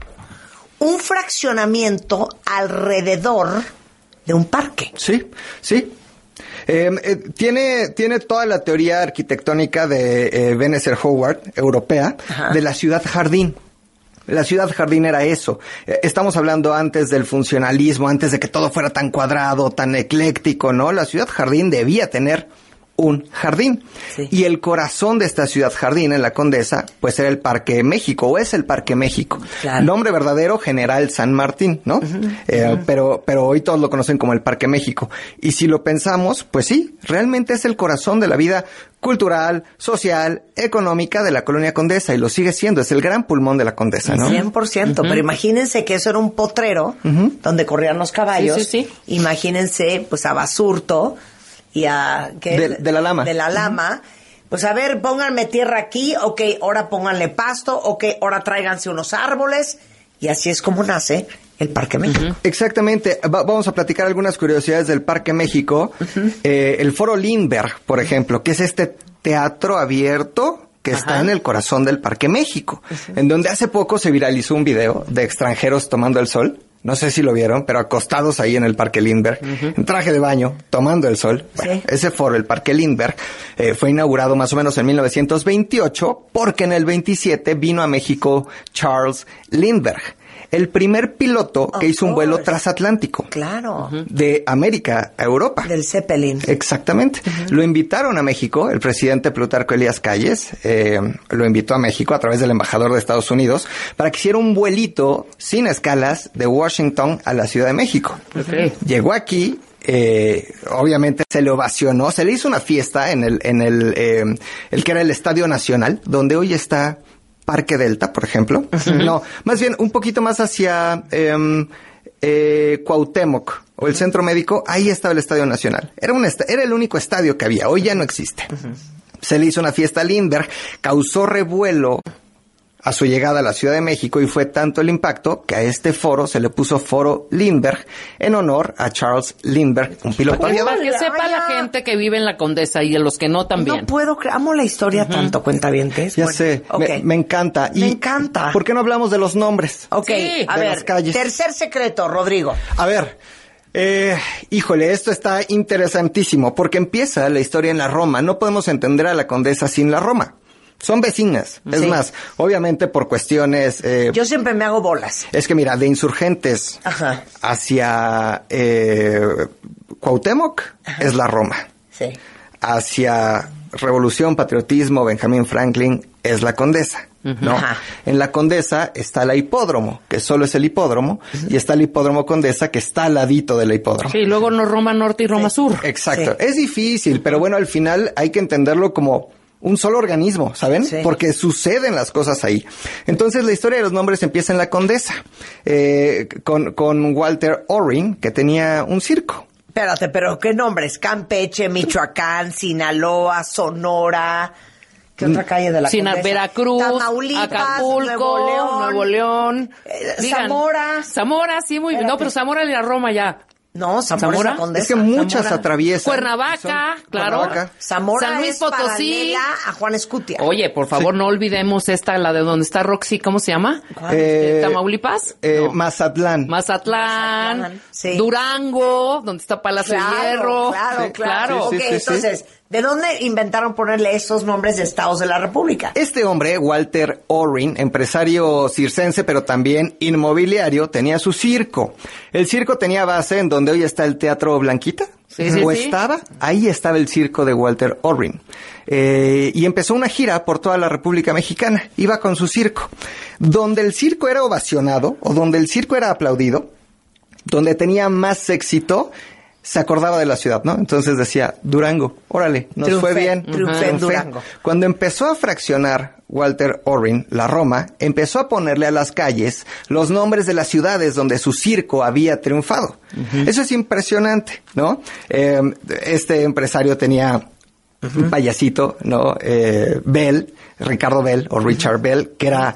Un fraccionamiento alrededor de un parque. Sí, sí. Eh, eh, tiene, tiene toda la teoría arquitectónica de eh, Ebenezer Howard, europea, Ajá. de la ciudad jardín. La ciudad jardín era eso. Eh, estamos hablando antes del funcionalismo, antes de que todo fuera tan cuadrado, tan ecléctico, ¿no? La ciudad jardín debía tener un jardín. Sí. Y el corazón de esta ciudad jardín en la Condesa, pues era el Parque México, o es el Parque México. Claro. Nombre verdadero, General San Martín, ¿no? Uh-huh. Eh, uh-huh. Pero, pero hoy todos lo conocen como el Parque México. Y si lo pensamos, pues sí, realmente es el corazón de la vida cultural, social, económica de la Colonia Condesa, y lo sigue siendo, es el gran pulmón de la Condesa, ¿no? cien por ciento, uh-huh. Pero imagínense que eso era un potrero, uh-huh. donde corrían los caballos. Sí, sí, sí. Imagínense, pues, a Basurto, y a... ¿qué? De, de la Lama. De la Lama. Uh-huh. Pues a ver, pónganme tierra aquí, ok, ahora pónganle pasto, ok, ahora tráiganse unos árboles, y así es como nace el Parque México. Uh-huh. Exactamente. Va- vamos a platicar algunas curiosidades del Parque México. Uh-huh. Eh, el Foro Lindbergh, por ejemplo, que es este teatro abierto que Ajá. está en el corazón del Parque México, uh-huh. en donde hace poco se viralizó un video de extranjeros tomando el sol. No sé si lo vieron, pero acostados ahí en el Parque Lindbergh, uh-huh. en traje de baño, tomando el sol. Bueno, sí. Ese foro, el Parque Lindbergh, eh, fue inaugurado más o menos en mil novecientos veintiocho, porque en el veintisiete vino a México Charles Lindbergh, el primer piloto of que hizo un vuelo transatlántico. Claro. Uh-huh. De América a Europa. Del Zeppelin. Exactamente. Uh-huh. Lo invitaron a México, el presidente Plutarco Elías Calles, eh, lo invitó a México a través del embajador de Estados Unidos para que hiciera un vuelito sin escalas de Washington a la Ciudad de México. Okay. Llegó aquí, eh, obviamente se le ovacionó, se le hizo una fiesta en el, en el, eh, el que era el Estadio Nacional, donde hoy está Parque Delta, por ejemplo. Uh-huh. No, más bien un poquito más hacia eh, eh, Cuauhtémoc o el Centro Médico. Ahí estaba el Estadio Nacional. Era un est- era el único estadio que había. Hoy ya no existe. Uh-huh. Se le hizo una fiesta a Lindbergh, causó revuelo a su llegada a la Ciudad de México, y fue tanto el impacto que a este foro se le puso Foro Lindbergh en honor a Charles Lindbergh, un piloto aviador. Para que sepa la gente que vive en la Condesa y a los que no también. No puedo creer, amo la historia uh-huh. tanto, cuentavientes. Ya bueno, sé, okay. me, me encanta. Me y encanta. ¿Por qué no hablamos de los nombres? Ok, sí, a de ver, las calles. Tercer secreto, Rodrigo. A ver, eh, híjole, esto está interesantísimo, porque empieza la historia en la Roma. No podemos entender a la Condesa sin la Roma. Son vecinas. Es sí. más, obviamente por cuestiones... Eh, Yo siempre me hago bolas. Es que mira, de Insurgentes Ajá. hacia eh, Cuauhtémoc Ajá. es la Roma. Sí. Hacia Revolución, Patriotismo, Benjamín Franklin es la Condesa. Uh-huh. ¿No? Ajá. En la Condesa está la Hipódromo, que solo es el hipódromo, uh-huh. y está el Hipódromo Condesa, que está al ladito del hipódromo. Sí, luego no Roma Norte y Roma sí. Sur. Exacto. Sí. Es difícil, pero bueno, al final hay que entenderlo como un solo organismo, ¿saben? Sí. Porque suceden las cosas ahí. Entonces la historia de los nombres empieza en la Condesa, eh, con, con Walter Orrin, que tenía un circo. Espérate, pero ¿qué nombres? Campeche, Michoacán, Sinaloa, Sonora. ¿Qué otra calle de la Sina- Condesa? Veracruz, Tamaulipas, Acapulco, Nuevo León. Nuevo León. Eh, Digan, Zamora. Zamora, sí, muy bien. No, pero Zamora y la Roma ya. No, Zamora, ¿Zamora? es la Condesa. Es que muchas Zamora. atraviesan. Cuernavaca, Son- claro. Cuernavaca. Zamora San Luis es Potosí. paralela a Juan Escutia. Oye, por favor, no olvidemos esta, la de donde está Roxy, ¿cómo se llama? Eh, ¿Tamaulipas? Eh, No. Mazatlán. Mazatlán, Mazatlán, sí. Durango, donde está Palacio de Hierro. Claro, Sí, claro. sí, Ok, sí, sí, entonces, ¿de dónde inventaron ponerle esos nombres de estados de la República? Este hombre, Walter Orrin, empresario circense, pero también inmobiliario, tenía su circo. El circo tenía base en donde hoy está el Teatro Blanquita. Sí, sí, o sí. estaba, ahí estaba el circo de Walter Orrin. Eh, y empezó una gira por toda la República Mexicana. Iba con su circo. Donde el circo era ovacionado, o donde el circo era aplaudido, donde tenía más éxito, se acordaba de la ciudad, ¿no? Entonces decía, Durango, órale, nos Triunfé, fue bien. triunfé en Durango. Cuando empezó a fraccionar Walter Orrin la Roma, empezó a ponerle a las calles los nombres de las ciudades donde su circo había triunfado. Uh-huh. Eso es impresionante, ¿no? Eh, este empresario tenía uh-huh. un payasito, ¿no? Eh, Bell, Ricardo Bell o Richard uh-huh. Bell, que era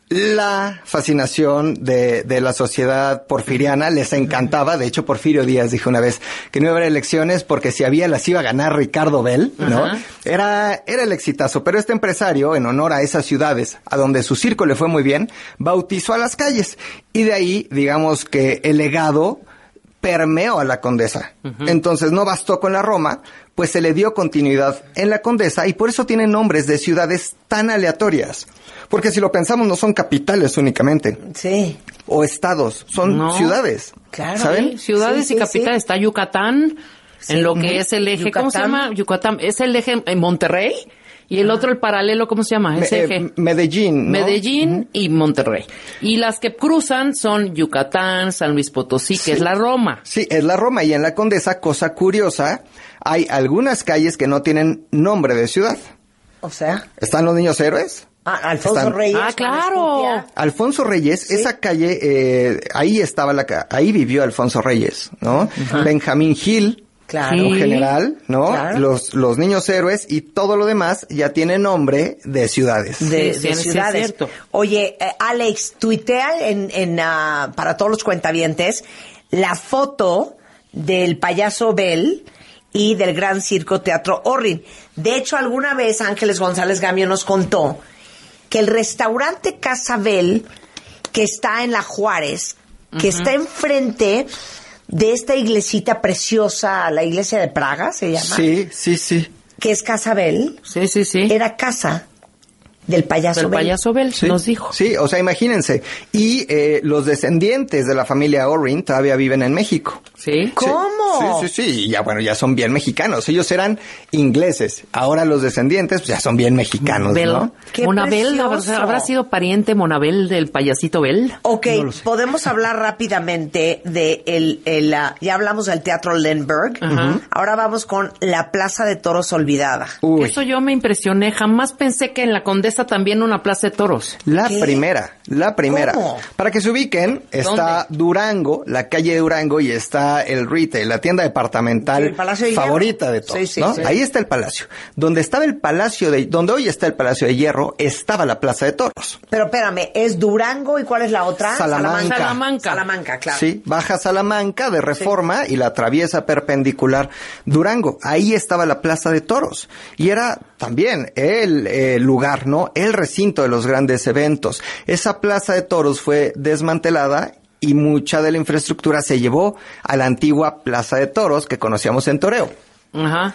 la fascinación de, de la sociedad porfiriana. Les encantaba. De hecho, Porfirio Díaz dijo una vez que no iba a haber elecciones porque si había las iba a ganar Ricardo Bell, ¿no? Uh-huh. Era, era el exitazo. Pero este empresario, en honor a esas ciudades a donde su circo le fue muy bien, bautizó a las calles. Y de ahí, digamos que el legado permeó a la Condesa. Uh-huh. Entonces no bastó con la Roma, pues se le dio continuidad en la Condesa y por eso tiene nombres de ciudades tan aleatorias. Porque si lo pensamos, no son capitales únicamente. Sí. O estados, son No. ciudades. Claro. ¿Saben? Sí, ciudades Sí, y sí, capitales. sí. Está Yucatán, Sí. en lo que Ujú. es el eje, Yucatán. ¿cómo se llama? Yucatán. Es el eje en Monterrey y el otro, el paralelo, ¿cómo se llama? Ese Me- eje. eh, Medellín, ¿no? Medellín Uh-huh. y Monterrey. Y las que cruzan son Yucatán, San Luis Potosí, que Sí. es la Roma. Sí, es la Roma. Y en la Condesa, cosa curiosa, hay algunas calles que no tienen nombre de ciudad. O sea, Están los Niños Héroes. ah, Alfonso Están- Reyes. Ah, Juan claro. Escutia. Alfonso Reyes, Sí. esa calle, eh, ahí estaba la, ca- ahí vivió Alfonso Reyes, ¿no? Benjamín Gil, Claro. un Sí. general, ¿no? Claro. Los, los Niños Héroes y todo lo demás ya tiene nombre de ciudades. De, Sí, sí, de sí, es ciudades. cierto. Oye, eh, Alex, tuitea en, en, ah, para todos los cuentavientes la foto del payaso Bell y del Gran Circo Teatro Orrin. De hecho, alguna vez Ángeles González Gamio nos contó que el restaurante Casa Bell, que está en la Juárez, que está enfrente de esta iglesita preciosa, la iglesia de Praga, se llama, Sí, sí, sí. que es Casa Bell, Sí, sí, sí. era casa del payaso El Bell. payaso Bell Sí, nos dijo. Sí, o sea, imagínense. Y eh, los descendientes de la familia Orrin todavía viven en México. Sí. ¿Cómo? Sí, sí, sí, y ya bueno, ya son bien mexicanos. Ellos eran ingleses. Ahora los descendientes pues, ya son bien mexicanos, Bell. ¿no? ¡Qué Monabel, precioso! ¿habrá sido pariente Monabel del payasito Bell? Ok, No lo sé. podemos hablar rápidamente de el, el ah, ya hablamos del Teatro Lindbergh. Ajá. Ahora vamos con la Plaza de Toros olvidada. Uy, Eso yo me impresioné. Jamás pensé que en la Condesa también una plaza de toros. la ¿Qué? primera, la primera. ¿Cómo? Para que se ubiquen, está Durango, la calle de Durango, y está el retail, la tienda departamental Sí, el Palacio de Hierro. favorita de todos, Sí, sí, ¿no? sí. Ahí está el palacio. Donde estaba el palacio de, donde hoy está el Palacio de Hierro, estaba la Plaza de Toros. Pero espérame, ¿es Durango y cuál es la otra? Salamanca. Salamanca. Salamanca, claro. Sí, baja Salamanca de Reforma y la atraviesa perpendicular Durango. Ahí estaba la Plaza de Toros. Y era también el eh, lugar, ¿no? El recinto de los grandes eventos. Esa Plaza de Toros fue desmantelada y mucha de la infraestructura se llevó a la antigua Plaza de Toros que conocíamos en Toreo. Ajá.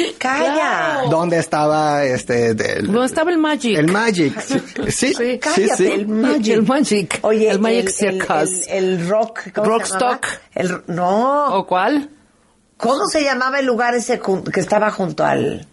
¡Calla! ¿Dónde estaba este del- ¿Dónde estaba el Magic? el Magic? Sí, sí, sí, Cállate, sí. el Magic. El Magic. Oye, el Magic el, Circus. el, el, el rock, ¿cómo se llamaba? Rockstock. El, no. ¿O cuál? ¿Cómo se llamaba el lugar ese jun- que estaba junto al,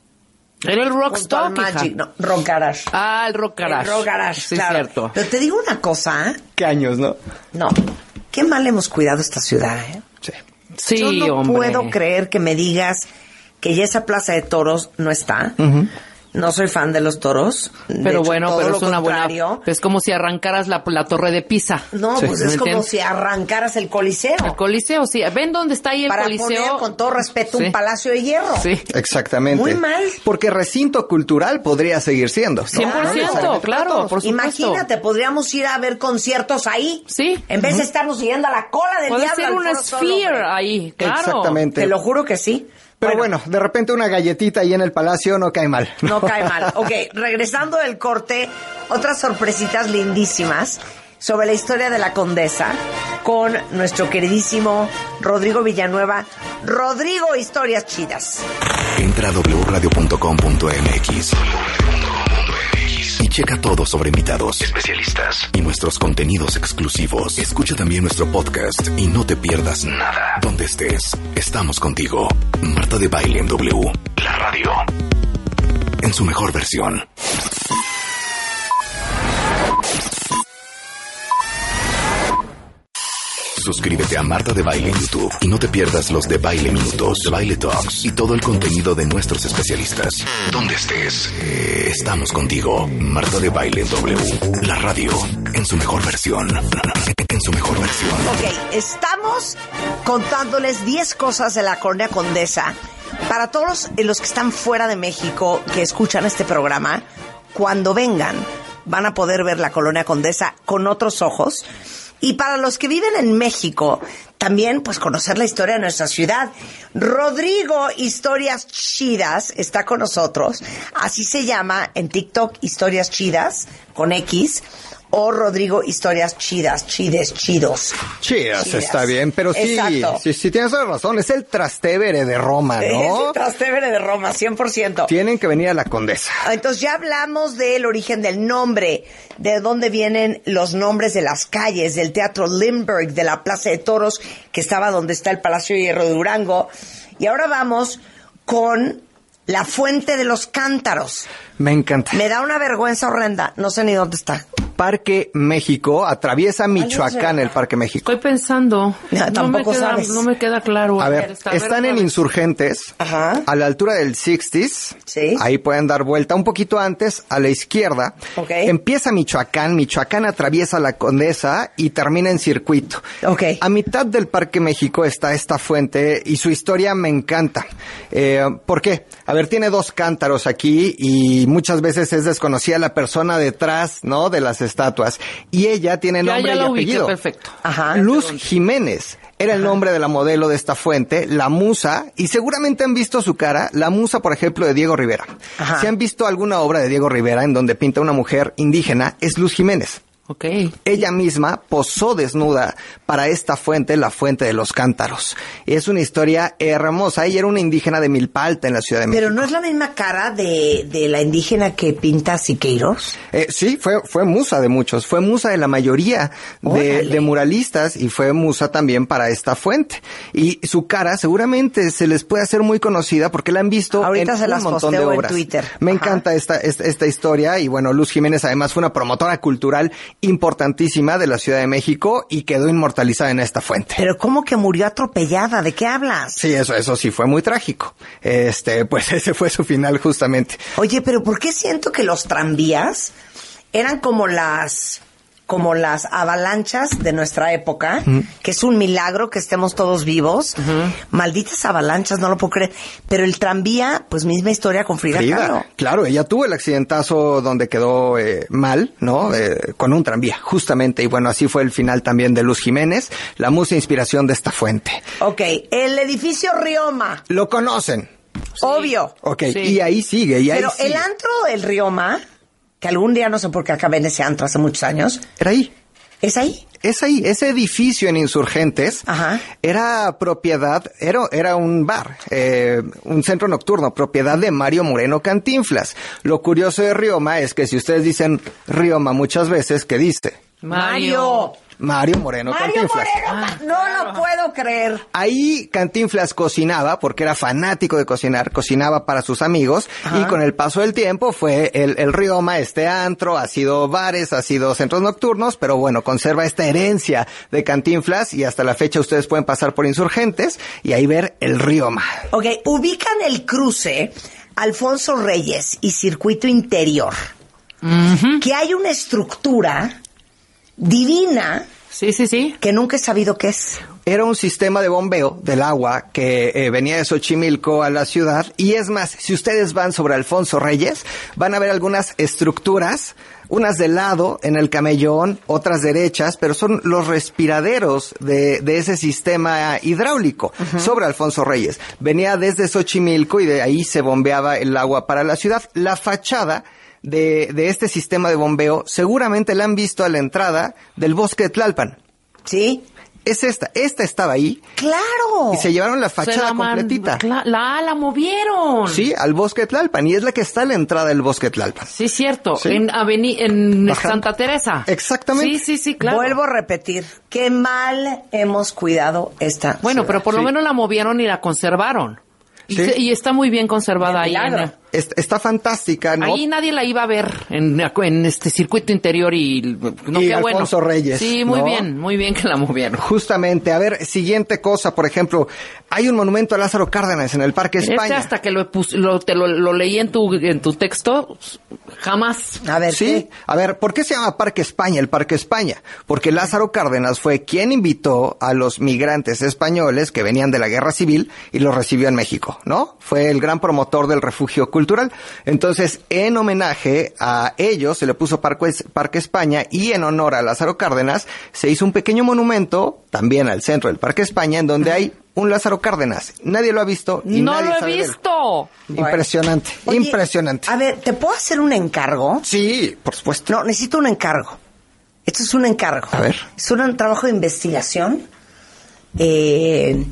Era el junto al Rockstock, hija. Magic? No, Rock Garage. Ah, el Rock Garage. El Rock Garage, Sí, claro. cierto. Pero te digo una cosa, ¿eh? ¿Qué años, no? No, qué mal hemos cuidado esta ciudad, ¿eh? Sí. Sí, Yo no hombre. puedo creer que me digas que ya esa Plaza de Toros no está. Ujú. No soy fan de los toros. De Pero hecho, bueno, todo pero lo es una contrario. buena... Es como si arrancaras la, la torre de Pisa. No, Sí. pues ¿Me es como entiendes? si arrancaras el Coliseo. El Coliseo, sí. ¿Ven dónde está ahí el Para Coliseo? poner, con todo respeto, Sí. un palacio de hierro. Sí. Exactamente. Muy mal. Porque recinto cultural podría seguir siendo. ¿no? cien por ciento, No necesariamente para claro, todos. por supuesto. Imagínate, podríamos ir a ver conciertos ahí. Sí. En vez de estarnos siguiendo a la cola del Puede diablo. ser al una Foro Sol, sphere hombre. ahí, claro. Exactamente. Te lo juro que sí. Pero bueno, de repente una galletita ahí en el palacio no cae mal. No cae mal. Ok, regresando del corte, otras sorpresitas lindísimas sobre la historia de la condesa con nuestro queridísimo Rodrigo Villanueva. Rodrigo, historias chidas. Entra a doble radio punto com punto m x y checa todo sobre invitados, especialistas y nuestros contenidos exclusivos. Escucha también nuestro podcast y no te pierdas nada. Donde estés, estamos contigo. Marta de Baile en W, la radio, en su mejor versión. Suscríbete a Marta de Baile en YouTube y no te pierdas los de Baile Minutos, de Baile Talks y todo el contenido de nuestros especialistas. Donde estés, eh, estamos contigo. Marta de Baile en W, la radio, en su mejor versión. En su mejor versión. Ok, estamos contándoles diez cosas de la Colonia Condesa. Para todos los que están fuera de México, que escuchan este programa, cuando vengan van a poder ver la Colonia Condesa con otros ojos. Y para los que viven en México, también pues conocer la historia de nuestra ciudad. Rodrigo, Historias Chidas, está con nosotros. Así se llama en TikTok, Historias Chidas, con X. O Rodrigo, Historias Chidas, chides, chidos. Chidas, Chidas. está bien, pero sí, Exacto. sí, sí tienes razón, es el Trastevere de Roma, Es ¿no? el Trastevere de Roma, cien por ciento. Tienen que venir a la Condesa. Entonces ya hablamos del origen del nombre, de dónde vienen los nombres de las calles, del Teatro Lindbergh, de la Plaza de Toros, que estaba donde está el Palacio de Hierro de Durango. Y ahora vamos con la Fuente de los Cántaros. Me encanta. Me da una vergüenza horrenda, no sé ni dónde está. Parque México, atraviesa Michoacán el Parque México. Estoy pensando. No, no tampoco me queda, sabes. No me queda claro. A ver, está, a ver, están otra en vez. Insurgentes, Ajá. a la altura del sesenta. Sí. Ahí pueden dar vuelta un poquito antes, a la izquierda. Ok. Empieza Michoacán, Michoacán atraviesa la Condesa y termina en circuito. Ok. A mitad del Parque México está esta fuente y su historia me encanta. Eh, ¿Por qué? A ver, tiene dos cántaros aquí y muchas veces es desconocida la persona detrás, ¿no? De las estatuas. Y ella tiene Ya, nombre ya y la ubiqué, apellido. perfecto. Ajá. Luz Jiménez era el nombre de la modelo de esta fuente, la musa, y seguramente han visto su cara, la musa, por ejemplo, de Diego Rivera. Ajá. Si han visto alguna obra de Diego Rivera en donde pinta una mujer indígena, es Luz Jiménez. Ok. Ella misma posó desnuda para esta fuente, la Fuente de los Cántaros. Es una historia hermosa. Ella era una indígena de Milpa Alta en la Ciudad de México. Pero no es la misma cara de, de la indígena que pinta Siqueiros. Eh, sí, fue, fue musa de muchos, fue musa de la mayoría de, Órale. de muralistas y fue musa también para esta fuente. Y su cara seguramente se les puede hacer muy conocida porque la han visto Ahorita en se un las montón de posteo en obras. Twitter. Me Ajá. encanta esta, esta, esta historia y bueno, Luz Jiménez además fue una promotora cultural importantísima de la Ciudad de México y quedó inmortalizada en esta fuente. Pero ¿cómo que murió atropellada? ¿De qué hablas? Sí, eso, eso sí fue muy trágico. Este, pues ese fue su final justamente. Oye, pero ¿por qué siento que los tranvías eran como las como las avalanchas de nuestra época, uh-huh. que es un milagro que estemos todos vivos? Uh-huh. Malditas avalanchas, no lo puedo creer. Pero el tranvía, pues misma historia con Frida, Frida Kahlo. Claro, ella tuvo el accidentazo donde quedó eh, mal, ¿no? Eh, con un tranvía, justamente. Y bueno, así fue el final también de Luz Jiménez, la musa inspiración de esta fuente. Ok, el edificio Rioma. ¿Lo conocen? Sí. Obvio. Ok, sí. y ahí sigue, y ahí Pero sigue. el antro del Rioma, que algún día no sé por qué acabé en ese antro hace muchos años. Era ahí. ¿Es ahí? Es ahí, ese edificio en Insurgentes. Ajá. Era propiedad, era, era un bar, eh, un centro nocturno, propiedad de Mario Moreno Cantinflas. Lo curioso de Rioma es que si ustedes dicen Rioma muchas veces, ¿qué dice? Mario. Mario Moreno Mario Cantinflas. Moreno, ah, no lo puedo creer. Ahí Cantinflas cocinaba, porque era fanático de cocinar, cocinaba para sus amigos, Ajá. y con el paso del tiempo fue el, el Rioma, este antro, ha sido bares, ha sido centros nocturnos, pero bueno, conserva esta herencia de Cantinflas, y hasta la fecha ustedes pueden pasar por Insurgentes, y ahí ver el Rioma. Ok, ubican el cruce Alfonso Reyes y circuito interior, uh-huh. que hay una estructura divina. Sí, sí, sí. Que nunca he sabido qué es. Era un sistema de bombeo del agua que eh, venía de Xochimilco a la ciudad. Y es más, si ustedes van sobre Alfonso Reyes, van a ver algunas estructuras, unas de lado en el camellón, otras derechas, pero son los respiraderos de, de ese sistema hidráulico uh-huh. sobre Alfonso Reyes. Venía desde Xochimilco y de ahí se bombeaba el agua para la ciudad. La fachada de, de este sistema de bombeo seguramente la han visto a la entrada del bosque de Tlalpan. Sí. Es esta, esta estaba ahí. ¡Claro! Y se llevaron la fachada la man, completita. La, la, la movieron. Sí, al bosque de Tlalpan. Y es la que está a la entrada del bosque de Tlalpan. Sí, cierto. ¿Sí? En aveni en Ajá. Santa Teresa. Exactamente. Sí, sí, sí, claro. Vuelvo a repetir. Qué mal hemos cuidado esta Bueno, ciudad. pero por lo Sí. menos la movieron y la conservaron. Y, Sí. se, y está muy bien conservada ahí. milagro. En, Es- está fantástica, ¿no? ahí nadie la iba a ver en, en este circuito interior y no, Y qué bueno. Alfonso Reyes, Sí, muy ¿no? bien, muy bien que la movieron. Justamente. A ver, siguiente cosa, por ejemplo, hay un monumento a Lázaro Cárdenas en el Parque Este España. hasta que lo, pus- lo, te lo, lo leí en tu, en tu texto, jamás. A ver, Sí, ¿qué? a ver, ¿por qué se llama Parque España el Parque España? Porque Lázaro Cárdenas fue quien invitó a los migrantes españoles que venían de la Guerra Civil y los recibió en México, ¿no? Fue el gran promotor del refugio cultural. Entonces, en homenaje a ellos se le puso Parque, Parque España y en honor a Lázaro Cárdenas se hizo un pequeño monumento también al centro del Parque España en donde hay un Lázaro Cárdenas. Nadie lo ha visto y No nadie lo he sabe de él. visto. Impresionante, Oye, impresionante. A ver, ¿te puedo hacer un encargo? Sí, por supuesto. No, necesito un encargo. Esto es un encargo. A ver. Es un trabajo de investigación eh,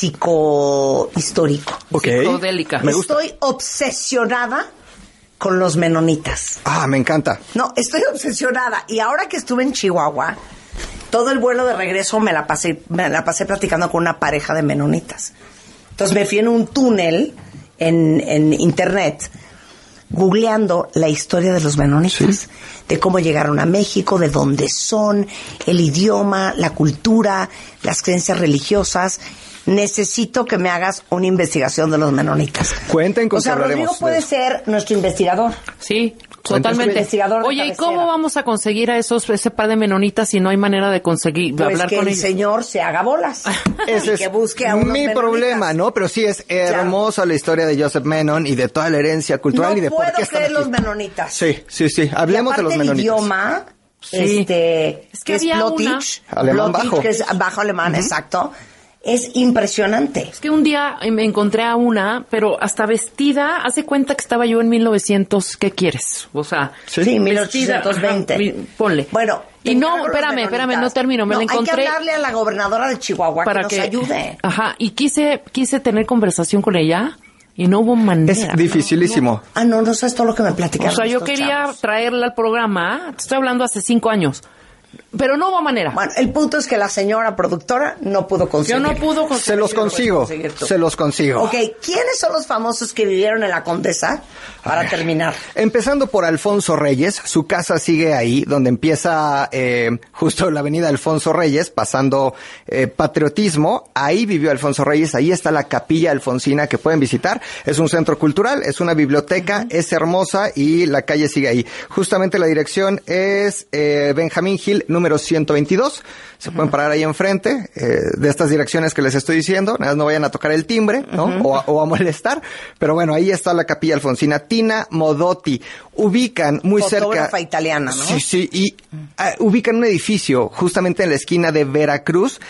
psicohistórico. Ok. Psicodélica. Me gusta. Estoy obsesionada con los menonitas. Ah, me encanta. No, estoy obsesionada. Y ahora que estuve en Chihuahua, todo el vuelo de regreso me la pasé, me la pasé platicando con una pareja de menonitas. Entonces me fui en un túnel en, en internet, googleando la historia de los menonitas, Sí. de cómo llegaron a México, de dónde son, el idioma, la cultura, las creencias religiosas. Necesito que me hagas una investigación de los menonitas. Cuenten con O sea, que hablaremos Rodrigo de puede eso. ser nuestro investigador. Sí, Cuéntanos. totalmente. Investigador de Oye, ¿y cabecera. cómo vamos a conseguir a esos ese par de menonitas si no hay manera de conseguir Pues hablar que con el ellos? señor se haga bolas. Ese y es que busque a unos mi menonitas. problema, ¿no? Pero sí es hermosa la historia de Joseph Menon y de toda la herencia cultural No y de por puedo qué están creer los aquí. menonitas. Sí, sí, sí. Hablemos Y de los aparte menonitas. el idioma, Sí. este, Es que es había Plotich, Alemán Plotich, bajo. que es bajo alemán, exacto. Es impresionante. Es que un día me encontré a una, pero hasta vestida, hace cuenta que estaba yo en mil novecientos, ¿qué quieres? O sea, Sí. Sí, vestida, mil ochocientos veinte. ajá, mi- ponle. Bueno, y te no, encargo los espérame, menonitas. espérame, no termino, me No, la encontré. Hay que hablarle a la gobernadora de Chihuahua para que nos ayude. Ajá, y quise, quise tener conversación con ella y no hubo manera. Es dificilísimo. Ah, no, no sabes todo lo que me platicaron. O sea, yo estos quería chavos. traerla al programa, te estoy hablando hace cinco años, pero no hubo manera. Bueno, el punto es que la señora productora no pudo conseguir. yo no pudo conseguir. Se los consigo, conseguir tú. se los consigo. Ok, ¿quiénes son los famosos que vivieron en la Condesa? Para terminar. Empezando por Alfonso Reyes, su casa sigue ahí, donde empieza eh, justo la avenida Alfonso Reyes, pasando eh, Patriotismo. Ahí vivió Alfonso Reyes, ahí está la Capilla Alfonsina que pueden visitar. Es un centro cultural, es una biblioteca, uh-huh. es hermosa y la calle sigue ahí. Justamente la dirección es eh, Benjamín Gil, número ciento veintidós. Se uh-huh. pueden parar ahí enfrente eh, de estas direcciones que les estoy diciendo. Nada más no vayan a tocar el timbre, ¿no? Uh-huh. O, a, o a molestar. Pero bueno, ahí está la Capilla Alfonsina. Tina Modotti. Ubican muy Fotógrafa cerca. italiana, ¿no? Sí, sí. Y uh, ubican un edificio justamente en la esquina de Veracruz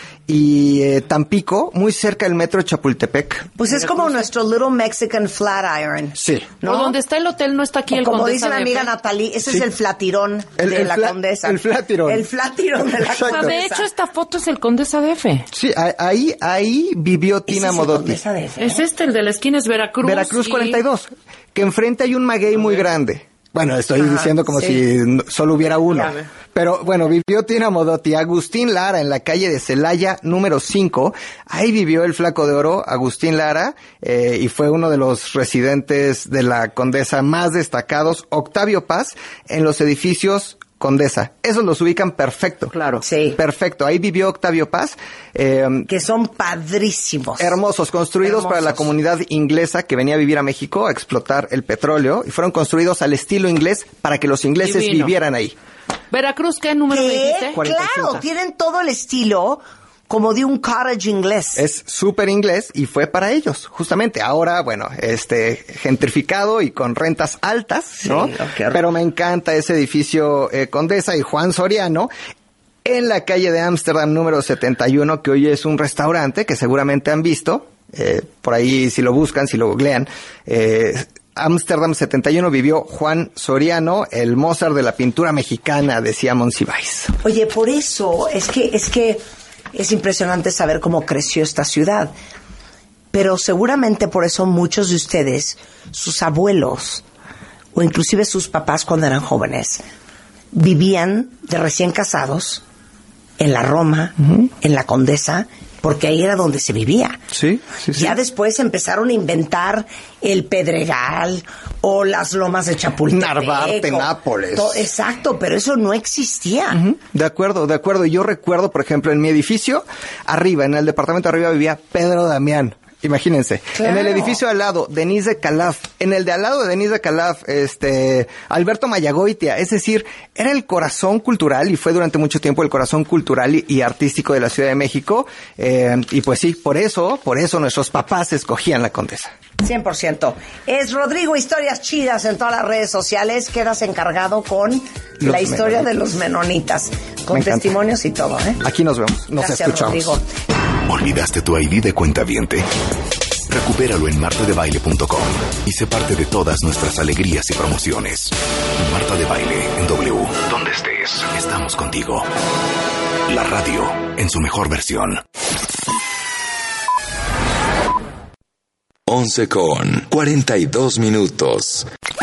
y eh, Tampico, muy cerca del metro Chapultepec. Pues es como nuestro Little Mexican Flatiron. Sí. ¿No? O donde está el hotel no está aquí O el como Condesa dice mi D F. amiga Natalie, ese Sí. es el flatirón El- de el la fla- Condesa. el flatirón. El flatirón de la Exacto. O sea, Condesa. de hecho, esta foto es el Condesa D F. Sí, a- ahí, ahí vivió Ese Tina es el Modotti. Condesa de F, ¿eh? Es este, el de la esquina es Veracruz. Veracruz y- cuarenta y dos, que enfrente hay un maguey muy grande. Bueno, estoy Ajá, diciendo como sí. si n- solo hubiera uno. Ya ve. Pero bueno, vivió Tina Modotti. Agustín Lara en la calle de Celaya número cinco. Ahí vivió el Flaco de Oro, Agustín Lara, eh, y fue uno de los residentes de la Condesa más destacados. Octavio Paz en los edificios Condesa. Esos los ubican perfecto. Claro. Sí. Perfecto. Ahí vivió Octavio Paz. Eh, que son padrísimos. Hermosos, construidos Hermosos. para la comunidad inglesa que venía a vivir a México a explotar el petróleo y fueron construidos al estilo inglés para que los ingleses Divino. vivieran ahí. Veracruz, ¿qué número ¿Qué? dijiste? cuarenta y cinco. Claro, tienen todo el estilo como de un cottage inglés. Es súper inglés y fue para ellos, justamente. Ahora, bueno, este, gentrificado y con rentas altas, ¿no? Sí, okay. Pero me encanta ese edificio eh, Condesa y Juan Soriano en la calle de Ámsterdam número setenta y uno, que hoy es un restaurante que seguramente han visto. Eh, por ahí, si lo buscan, si lo googlean, eh, Ámsterdam setenta y uno vivió Juan Soriano, el Mozart de la pintura mexicana, decía Monsiváis. Oye, por eso es que es que es impresionante saber cómo creció esta ciudad. Pero seguramente por eso muchos de ustedes, sus abuelos o inclusive sus papás cuando eran jóvenes, vivían de recién casados en la Roma, uh-huh. en la Condesa, porque ahí era donde se vivía. Sí, sí, sí. Ya después empezaron a inventar el Pedregal o las lomas de Chapultepec. Narvarte, o, Nápoles. To, exacto, pero eso no existía. Uh-huh. De acuerdo, de acuerdo. Yo recuerdo, por ejemplo, en mi edificio, arriba, en el departamento de arriba vivía Pedro Damián. Imagínense, claro. En el edificio al lado, Denise de Calaf, en el de al lado de Denise de Calaf, este, Alberto Mayagoitia, es decir, era el corazón cultural y fue durante mucho tiempo el corazón cultural y, y artístico de la Ciudad de México, eh, y pues sí, por eso, por eso nuestros papás escogían la Condesa. cien por ciento. Es Rodrigo Historias Chidas en todas las redes sociales, quedas encargado con los la historia menonitas. De los menonitas, con testimonios y todo, ¿eh? Aquí nos vemos, nos Gracias, escuchamos. Rodrigo. ¿Olvidaste tu I D de cuentaviente? Recupéralo en marta de baile punto com y sé parte de todas nuestras alegrías y promociones. Marta de Baile en W. Donde estés, estamos contigo. La radio en su mejor versión. once con cuarenta y dos minutos.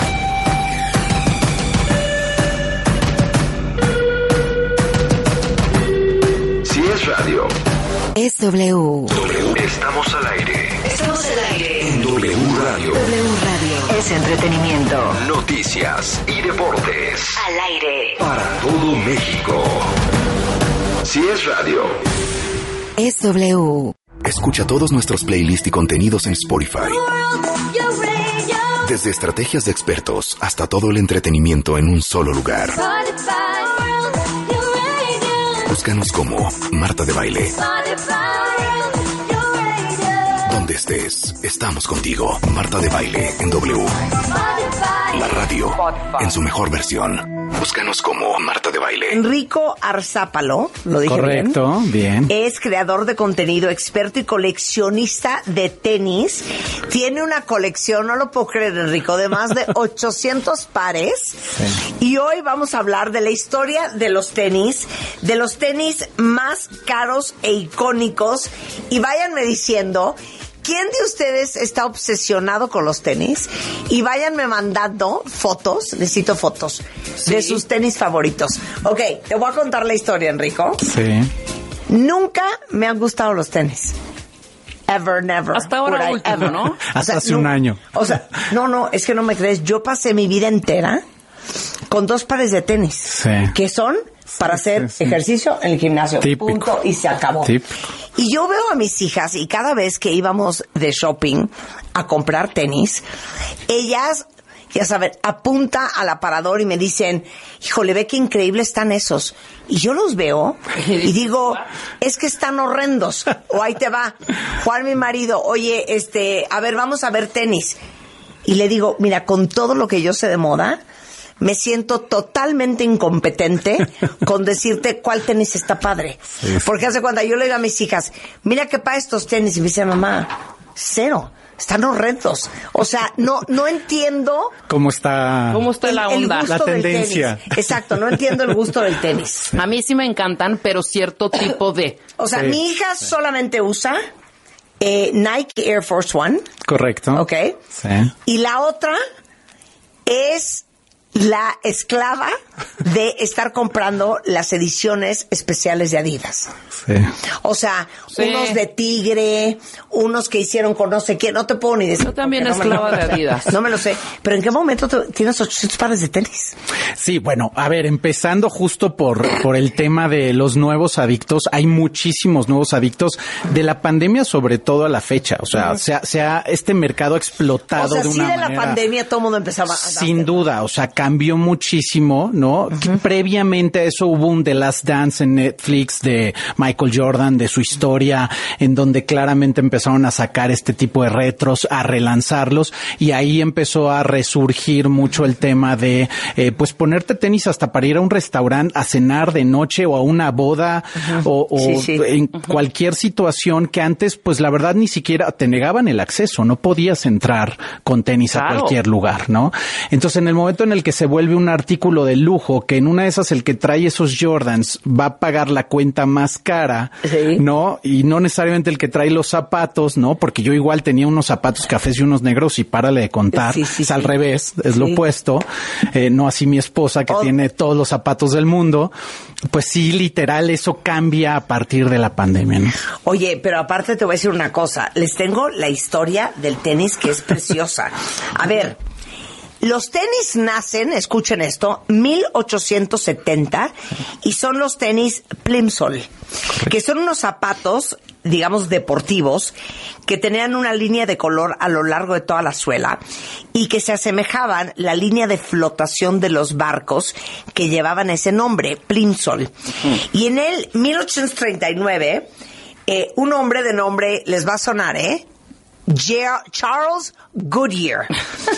Si es radio, es W. W. Estamos al aire. Estamos al aire. En W Radio. W Radio. Es entretenimiento. Noticias y deportes. Al aire. Para todo México. Si es radio, es W. Escucha todos nuestros playlists y contenidos en Spotify. Desde estrategias de expertos hasta todo el entretenimiento en un solo lugar. Búscanos como Marta de Baile. Donde estés, estamos contigo. Marta de Baile en W. La radio en su mejor versión. Búscanos como Marta de Baile. Enrico Arzápalo, lo dije Correcto, bien. bien. Es creador de contenido, experto y coleccionista de tenis. Tiene una colección, no lo puedo creer, Enrico, de más de ochocientos pares. Sí. Y hoy vamos a hablar de la historia de los tenis, de los tenis más caros e icónicos. Y váyanme diciendo, ¿quién de ustedes está obsesionado con los tenis? Y váyanme mandando fotos, necesito fotos, sí, de sus tenis favoritos. Ok, te voy a contar la historia, Enrico. Sí. Nunca me han gustado los tenis. Ever, never. Hasta ahora I, último, ever. ¿no? Hasta o sea, hace no, un año. O sea, no, no, es que no me crees. Yo pasé mi vida entera con dos pares de tenis. Sí. Que son para sí, hacer sí, sí. ejercicio en el gimnasio. Típico. Punto. Y se acabó. Típico. Y yo veo a mis hijas y cada vez que íbamos de shopping a comprar tenis, ellas, ya saben, apunta al aparador y me dicen, híjole, ve qué increíble están esos. Y yo los veo y digo, es que están horrendos. O ahí te va, Juan, mi marido, oye, este, a ver, vamos a ver tenis. Y le digo, mira, con todo lo que yo sé de moda, me siento totalmente incompetente con decirte cuál tenis está padre. Sí, sí. Porque hace cuando yo le digo a mis hijas, mira que para estos tenis, y me dice, mamá, cero, están horrendos. O sea, no no entiendo cómo está, ¿Cómo está el, la onda, el gusto la tendencia. Del tenis. Exacto, no entiendo el gusto del tenis. A mí sí me encantan, pero cierto tipo de. O sea, sí, mi hija sí. solamente usa eh, Nike Air Force One. Correcto. Ok. Sí. Y la otra es la esclava de estar comprando las ediciones especiales de Adidas. Sí. O sea, Sí. unos de tigre, unos que hicieron con no sé qué, no te puedo ni decir. Yo también porque no me esclava lo- de Adidas. No me lo sé. Pero ¿en qué momento te- tienes ochocientos pares de tenis? Sí, bueno, a ver, empezando justo por, por el tema de los nuevos adictos, hay muchísimos nuevos adictos de la pandemia, sobre todo a la fecha. O sea, se ha, se ha- este mercado ha explotado O sea, de sí una de la manera. pandemia todo el mundo empezaba a... Sin duda, o sea, cambió muchísimo, ¿no? Que previamente a eso hubo un The Last Dance en Netflix de Michael Jordan, de su historia, en donde claramente empezaron a sacar este tipo de retros, a relanzarlos, y ahí empezó a resurgir mucho el tema de, eh, pues ponerte tenis hasta para ir a un restaurante, a cenar de noche o a una boda, o, o Sí, sí. en cualquier situación que antes, pues la verdad ni siquiera te negaban el acceso, no podías entrar con tenis a Claro. cualquier lugar, ¿no? Entonces, en el momento en el que se vuelve un artículo de lujo, que en una de esas el que trae esos Jordans va a pagar la cuenta más cara, Sí. ¿no? Y no necesariamente el que trae los zapatos, ¿no? Porque yo igual tenía unos zapatos cafés y unos negros y párale de contar. Sí, sí, es al sí. revés, es Sí. lo opuesto. Eh, no así mi esposa, que Oh. tiene todos los zapatos del mundo. Pues sí, literal, eso cambia a partir de la pandemia, ¿no? Oye, pero aparte te voy a decir una cosa. Les tengo la historia del tenis que es preciosa. A ver, los tenis nacen, escuchen esto, mil ochocientos setenta y son los tenis Plimsoll, que son unos zapatos, digamos, deportivos, que tenían una línea de color a lo largo de toda la suela y que se asemejaban la línea de flotación de los barcos que llevaban ese nombre, Plimsoll. Y en el mil ochocientos treinta y nueve, eh, un hombre de nombre, les va a sonar, ¿eh? Ger- Charles Goodyear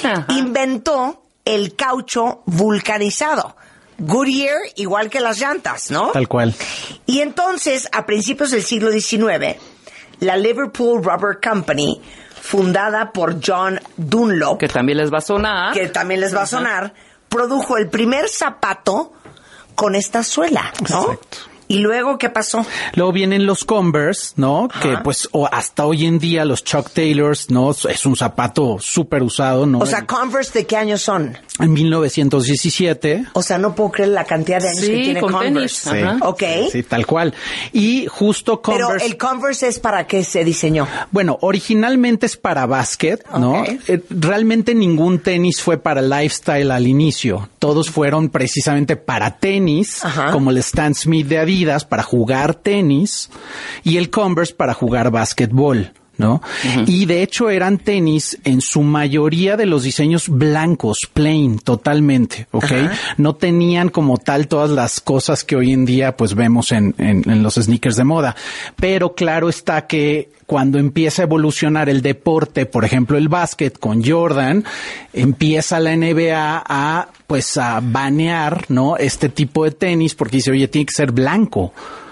inventó el caucho vulcanizado. Goodyear, igual que las llantas, ¿no? Tal cual. Y entonces, a principios del siglo diecinueve, la Liverpool Rubber Company, fundada por John Dunlop, Que también les va a sonar. que también les va a sonar, produjo el primer zapato con esta suela, ¿no? Exacto. Y luego, ¿qué pasó? Luego vienen los Converse, ¿no? Ajá. Que pues o hasta hoy en día los Chuck Taylors, ¿no? Es un zapato súper usado, ¿no? O sea, Converse, ¿de qué años son? En mil novecientos diecisiete. O sea, no puedo creer la cantidad de años Sí, que tiene con Converse. tenis. Ajá. Ok. Sí, tal cual. Y justo Pero Converse. el Converse es para qué se diseñó. Bueno, originalmente es para básquet, ¿no? Ok. Eh, realmente ningún tenis fue para lifestyle al inicio. Todos fueron precisamente para tenis, Ajá. como el Stan Smith de Adidas, para jugar tenis, y el Converse para jugar básquetbol, ¿no? Y de hecho eran tenis en su mayoría de los diseños blancos, plain, totalmente, ¿ok? Ajá. No tenían como tal todas las cosas que hoy en día pues vemos en, en, en los sneakers de moda. Pero claro está que cuando empieza a evolucionar el deporte, por ejemplo el básquet con Jordan, empieza la N B A a pues a banear, ¿no? Este tipo de tenis porque dice, oye, tiene que ser blanco.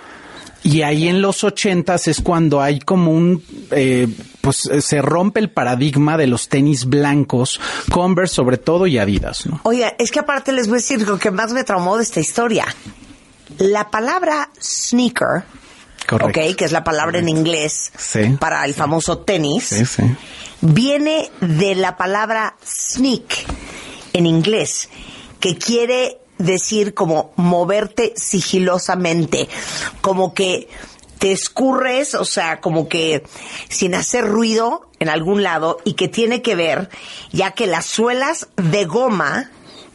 Y ahí en los ochentas es cuando hay como un, eh, pues eh, se rompe el paradigma de los tenis blancos, Converse sobre todo y Adidas, ¿no? Oiga, es que aparte les voy a decir lo que más me traumó de esta historia. La palabra sneaker, Correcto. ok, que es la palabra en inglés Sí. para el famoso tenis, Sí, sí. viene de la palabra sneak en inglés, que quiere decir como moverte sigilosamente, como que te escurres, o sea, como que sin hacer ruido en algún lado, y que tiene que ver, ya que las suelas de goma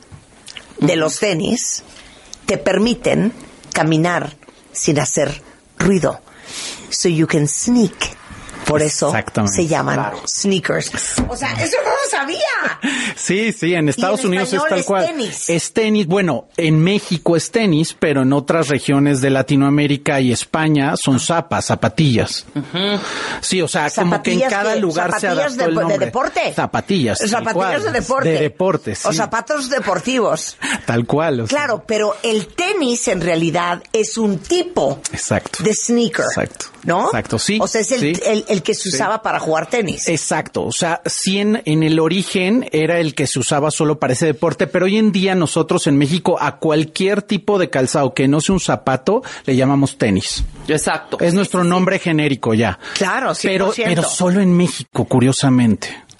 de los tenis te permiten caminar sin hacer ruido. So you can sneak. Por eso Exactamente. se llaman sneakers. O sea, eso no lo sabía. Sí, sí, en Estados en Unidos es español tal es cual. tenis. Es tenis. Bueno, en México es tenis, pero en otras regiones de Latinoamérica y España son zapas, zapatillas. Sí, o sea, como que en Zapatillas cada que- lugar se zapatillas adaptó de- el de nombre. deporte. Zapatillas. tal Zapatillas cual. de deporte. De deporte, sí. O zapatos deportivos. Tal cual. o sea. Claro, pero el tenis en realidad es un tipo Exacto. de sneaker. Exacto. ¿No? Exacto, sí. O sea, es el, sí. el, el que se Sí. usaba para jugar tenis. Exacto, o sea, sí en, en el origen era el que se usaba solo para ese deporte, pero hoy en día nosotros en México a cualquier tipo de calzado que no sea un zapato le llamamos tenis. Exacto. Es nuestro nombre genérico ya. Claro, cien pero por ciento. pero solo en México, curiosamente.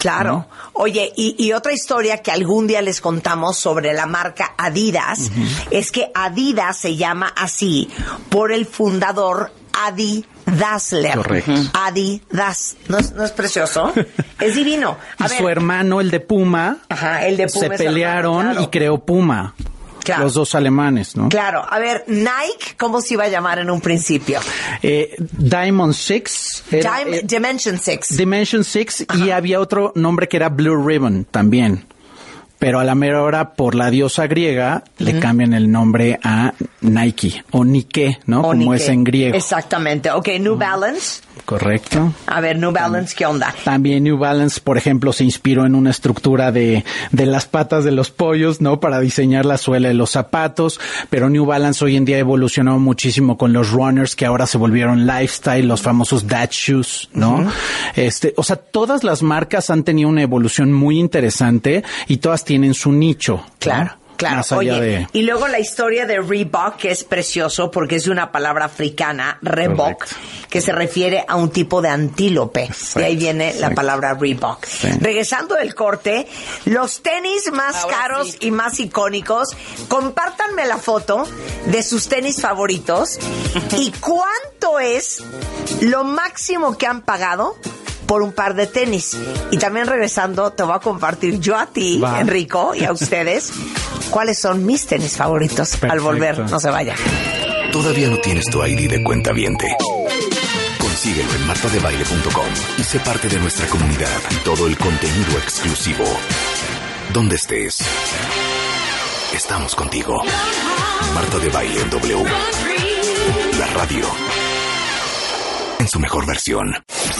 Claro. ¿no? Oye, y, y otra historia que algún día les contamos sobre la marca Adidas, uh-huh. es que Adidas se llama así por el fundador Adi Dassler. Correcto. Adidas. ¿No es, no es precioso? Es divino. A y ver, su hermano, el de Puma, Ajá, el de Puma se pelearon hermano, claro. y creó Puma. Claro. Los dos alemanes, ¿no? Claro. A ver, Nike, ¿cómo se iba a llamar en un principio? Eh, Diamond Six. Era, Dim- eh, Dimension Six. Dimension Six. Ajá. Y había otro nombre que era Blue Ribbon también. Pero a la mera hora, por la diosa griega, uh-huh. le cambian el nombre a Nike o Nike, ¿no? O Como Nike. es en griego. Exactamente. Ok, New Balance. Correcto. A ver, New Balance, ¿qué onda? También New Balance, por ejemplo, se inspiró en una estructura de, de las patas de los pollos, ¿no? Para diseñar la suela de los zapatos. Pero New Balance hoy en día ha evolucionado muchísimo con los runners que ahora se volvieron lifestyle, los famosos dad shoes, ¿no? Uh-huh. Este, o sea, todas las marcas han tenido una evolución muy interesante y todas tienen su nicho. Claro. ¿no? Claro, Más allá oye, de... y luego la historia de Reebok, que es precioso porque es de una palabra africana, Reebok, Correcto. que se refiere a un tipo de antílope. Exacto, de ahí viene exacto. la palabra Reebok. Sí. Regresando del corte, los tenis más Ahora caros sí. y más icónicos, compártanme la foto de sus tenis favoritos y cuánto es lo máximo que han pagado por un par de tenis. Y también regresando, te voy a compartir yo a ti, Va. Enrico, y a ustedes, cuáles son mis tenis favoritos. Perfecto. Al volver, no se vaya. ¿Todavía no tienes tu I D de cuentaviente? Consíguelo en marta de baile punto com y sé parte de nuestra comunidad y todo el contenido exclusivo. Donde estés, estamos contigo. Marta de Baile en W. La radio. En su mejor versión.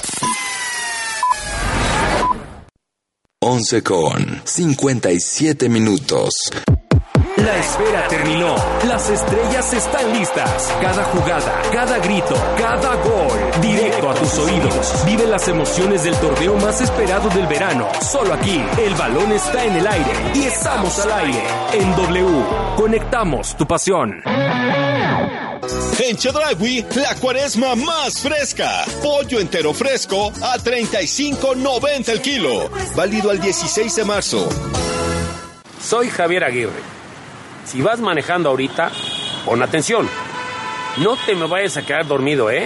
once con cincuenta y siete minutos. La espera terminó. Las estrellas están listas. Cada jugada, cada grito, cada gol. Directo a tus oídos. Vive las emociones del torneo más esperado del verano. Solo aquí. El balón está en el aire. Y estamos al aire. En W. Conectamos tu pasión. En Chedraui, la cuaresma más fresca. Pollo entero fresco a treinta y cinco noventa el kilo. Válido al dieciséis de marzo. Soy Javier Aguirre. Si vas manejando ahorita, pon atención. No te me vayas a quedar dormido, ¿eh?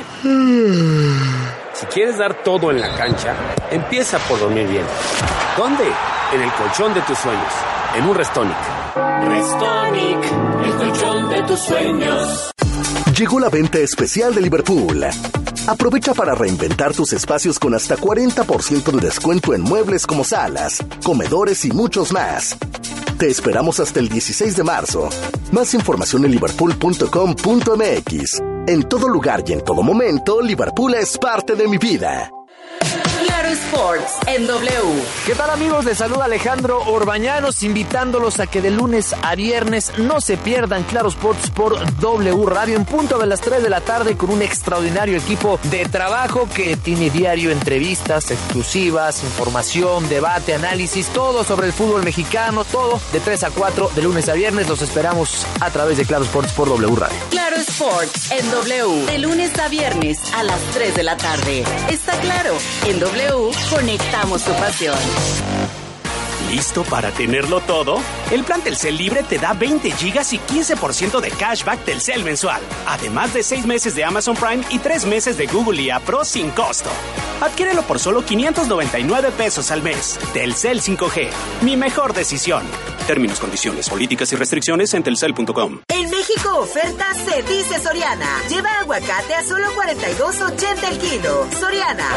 Si quieres dar todo en la cancha, empieza por dormir bien. ¿Dónde? En el colchón de tus sueños. En un Restonic. Restonic, el colchón de tus sueños. Llegó la venta especial de Liverpool. Aprovecha para reinventar tus espacios con hasta cuarenta por ciento de descuento en muebles como salas, comedores y muchos más. Te esperamos hasta el dieciséis de marzo. Más información en liverpool punto com punto m x. En todo lugar y en todo momento, Liverpool es parte de mi vida. Claro Sports en W. ¿Qué tal, amigos? Les saluda Alejandro Orbañanos, invitándolos a que de lunes a viernes no se pierdan Claro Sports por W Radio en punto de las tres de la tarde con un extraordinario equipo de trabajo que tiene diario entrevistas exclusivas, información, debate, análisis, todo sobre el fútbol mexicano, todo de tres a cuatro de lunes a viernes. Los esperamos a través de Claro Sports por W Radio. Claro Sports en W de lunes a viernes a las tres de la tarde. Está claro, en W conectamos tu pasión. ¿Listo para tenerlo todo? El plan Telcel Libre te da veinte gigas y quince por ciento de cashback Telcel mensual. Además de seis meses de Amazon Prime y tres meses de Google I A Pro sin costo. Adquiérelo por solo quinientos noventa y nueve pesos al mes. Telcel cinco G. Mi mejor decisión. Términos, condiciones, políticas y restricciones en telcel punto com. En México, oferta se dice Soriana. Lleva aguacate a solo cuarenta y dos ochenta el kilo. Soriana.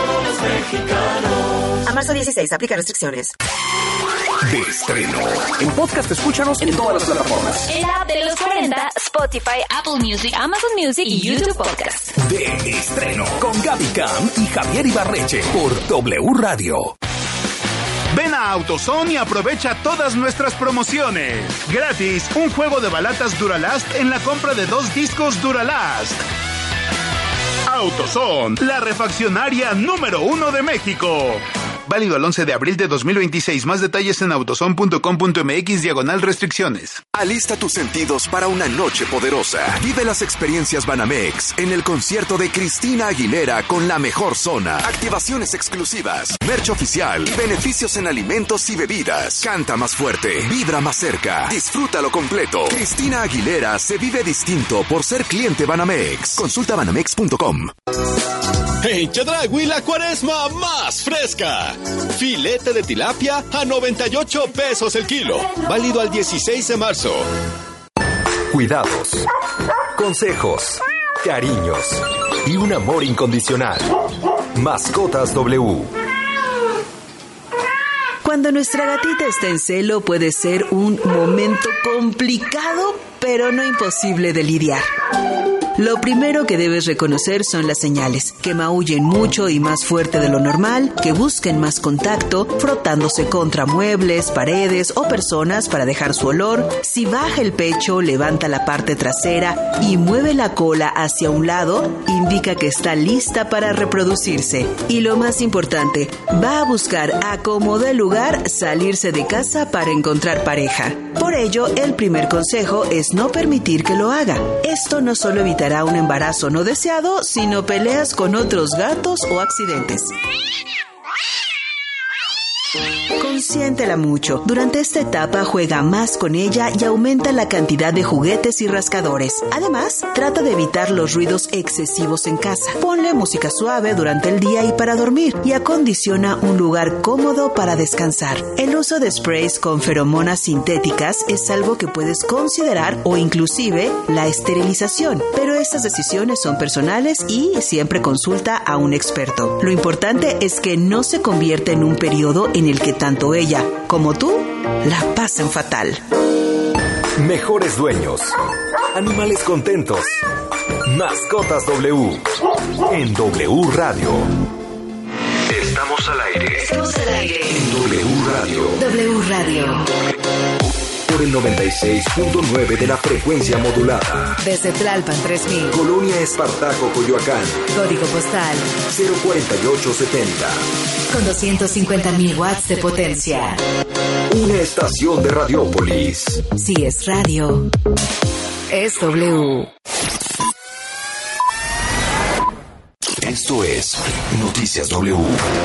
A marzo dieciséis, aplica restricciones. De estreno. En podcast, escúchanos en todas las plataformas. En la app de los cuarenta, Spotify, Apple Music, Amazon Music y YouTube Podcast. De estreno con Gaby Cam y Javier Ibarreche por W Radio. Ven a AutoZone y aprovecha todas nuestras promociones. Gratis, un juego de balatas Duralast en la compra de dos discos Duralast. AutoZone, la refaccionaria número uno de México. Válido al once de abril de dos mil veintiséis. Más detalles en autoson punto com punto m x diagonal restricciones. Alista tus sentidos para una noche poderosa. Vive las experiencias Banamex en el concierto de Cristina Aguilera con la mejor zona. Activaciones exclusivas, merch oficial y beneficios en alimentos y bebidas. Canta más fuerte, vibra más cerca. Disfrútalo completo. Cristina Aguilera se vive distinto por ser cliente Banamex. Consulta banamex punto com. En Chedraui, la cuaresma más fresca. Filete de tilapia a noventa y ocho pesos el kilo. Válido al dieciséis de marzo. Cuidados, consejos, cariños y un amor incondicional. Mascotas W. Cuando nuestra gatita está en celo puede ser un momento complicado, pero no imposible de lidiar. Lo primero que debes reconocer son las señales, que maullen mucho y más fuerte de lo normal, que busquen más contacto, frotándose contra muebles, paredes o personas para dejar su olor. Si baja el pecho, levanta la parte trasera y mueve la cola hacia un lado, indica que está lista para reproducirse. Y lo más importante, va a buscar a como dé lugar salirse de casa para encontrar pareja. Por ello, el primer consejo es no permitir que lo haga. Esto no solo evitará un embarazo no deseado, sino peleas con otros gatos o accidentes. Consiéntela mucho. Durante esta etapa juega más con ella y aumenta la cantidad de juguetes y rascadores. Además, trata de evitar los ruidos excesivos en casa. Ponle música suave durante el día y para dormir y acondiciona un lugar cómodo para descansar. El uso de sprays con feromonas sintéticas es algo que puedes considerar o inclusive la esterilización, pero estas decisiones son personales y siempre consulta a un experto. Lo importante es que no se convierta en un periodo en el que tanto ella como tú la pasan fatal. Mejores dueños. Animales contentos. Mascotas W. En W Radio. Estamos al aire. Estamos al aire. En W Radio. W Radio. Por el noventa y seis punto nueve de la frecuencia modulada. Desde Tlalpan tres mil. Colonia Espartaco, Coyoacán. Código postal cero cuarenta y ocho setenta. Con doscientos cincuenta mil watts de potencia. Una estación de Radiópolis. Si es radio, es W. Esto es Noticias W.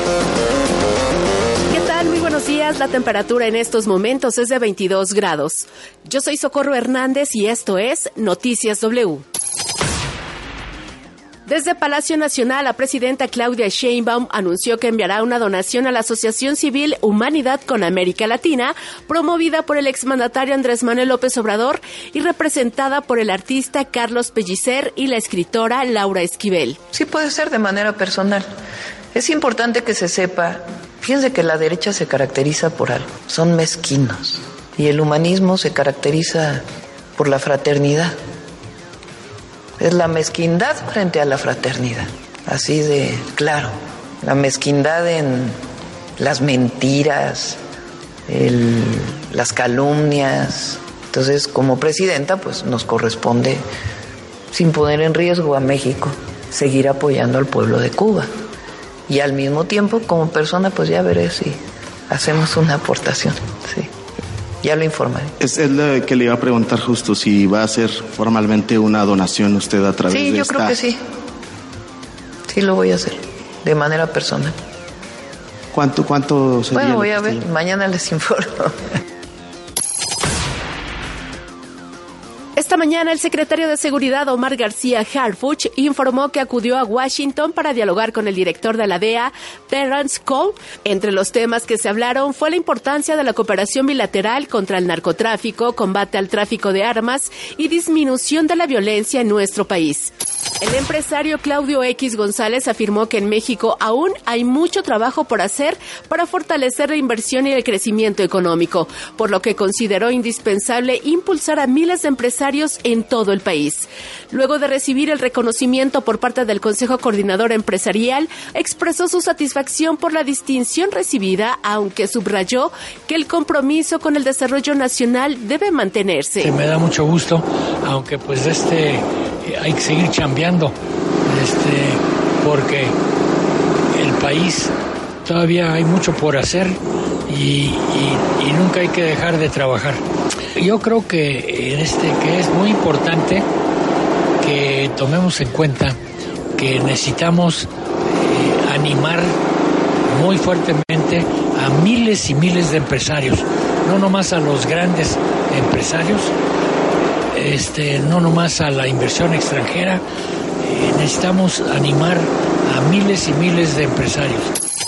¿Qué tal? Muy buenos días. La temperatura en estos momentos es de veintidós grados. Yo soy Socorro Hernández y esto es Noticias W. Desde Palacio Nacional, la presidenta Claudia Sheinbaum anunció que enviará una donación a la Asociación Civil Humanidad con América Latina, promovida por el exmandatario Andrés Manuel López Obrador y representada por el artista Carlos Pellicer y la escritora Laura Esquivel. Sí puede ser de manera personal. Es importante que se sepa, fíjense que la derecha se caracteriza por algo, son mezquinos, y el humanismo se caracteriza por la fraternidad. Es la mezquindad frente a la fraternidad, así de claro. La mezquindad en las mentiras, el, las calumnias. Entonces, como presidenta, pues nos corresponde, sin poner en riesgo a México, seguir apoyando al pueblo de Cuba. Y al mismo tiempo, como persona, pues ya veré si hacemos una aportación, sí. Ya lo informaré. Es, es lo que le iba a preguntar justo, si va a hacer formalmente una donación usted a través sí, de yo esta... creo que sí. Sí lo voy a hacer, de manera personal. ¿Cuánto, cuánto sería? Bueno, voy a usted... ver, mañana les informo. Esta mañana, el secretario de Seguridad, Omar García Harfuch, informó que acudió a Washington para dialogar con el director de la D E A, Terrence Cole. Entre los temas que se hablaron fue la importancia de la cooperación bilateral contra el narcotráfico, combate al tráfico de armas y disminución de la violencia en nuestro país. El empresario Claudio X González afirmó que en México aún hay mucho trabajo por hacer para fortalecer la inversión y el crecimiento económico, por lo que consideró indispensable impulsar a miles de empresarios en todo el país. Luego de recibir el reconocimiento por parte del Consejo Coordinador Empresarial, expresó su satisfacción por la distinción recibida, aunque subrayó que el compromiso con el desarrollo nacional debe mantenerse. Sí, me da mucho gusto, aunque pues este hay que seguir chambeando, este, porque el país todavía hay mucho por hacer y, y, y nunca hay que dejar de trabajar. Yo creo que, este, que es muy importante que tomemos en cuenta que necesitamos eh, animar muy fuertemente a miles y miles de empresarios, no nomás a los grandes empresarios, este, no nomás a la inversión extranjera, eh, necesitamos animar a miles y miles de empresarios.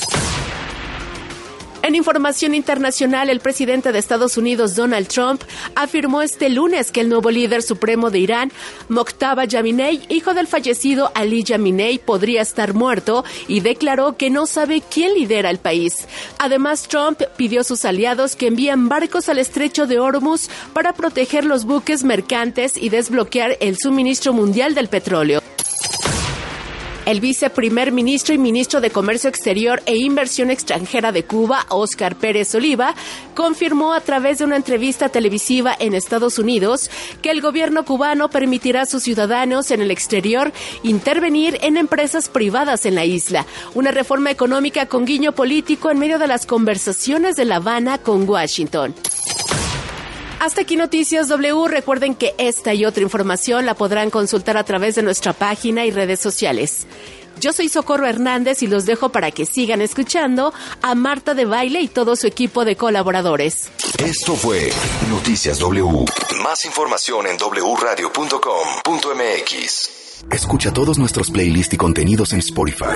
En información internacional, el presidente de Estados Unidos, Donald Trump, afirmó este lunes que el nuevo líder supremo de Irán, Mojtaba Khamenei, hijo del fallecido Ali Khamenei, podría estar muerto y declaró que no sabe quién lidera el país. Además, Trump pidió a sus aliados que envíen barcos al estrecho de Hormuz para proteger los buques mercantes y desbloquear el suministro mundial del petróleo. El viceprimer ministro y ministro de Comercio Exterior e Inversión Extranjera de Cuba, Óscar Pérez Oliva, confirmó a través de una entrevista televisiva en Estados Unidos que el gobierno cubano permitirá a sus ciudadanos en el exterior intervenir en empresas privadas en la isla. Una reforma económica con guiño político en medio de las conversaciones de La Habana con Washington. Hasta aquí Noticias W. Recuerden que esta y otra información la podrán consultar a través de nuestra página y redes sociales. Yo soy Socorro Hernández y los dejo para que sigan escuchando a Marta de Baile y todo su equipo de colaboradores. Esto fue Noticias W. Más información en doble u radio punto com punto m x. Escucha todos nuestros playlists y contenidos en Spotify.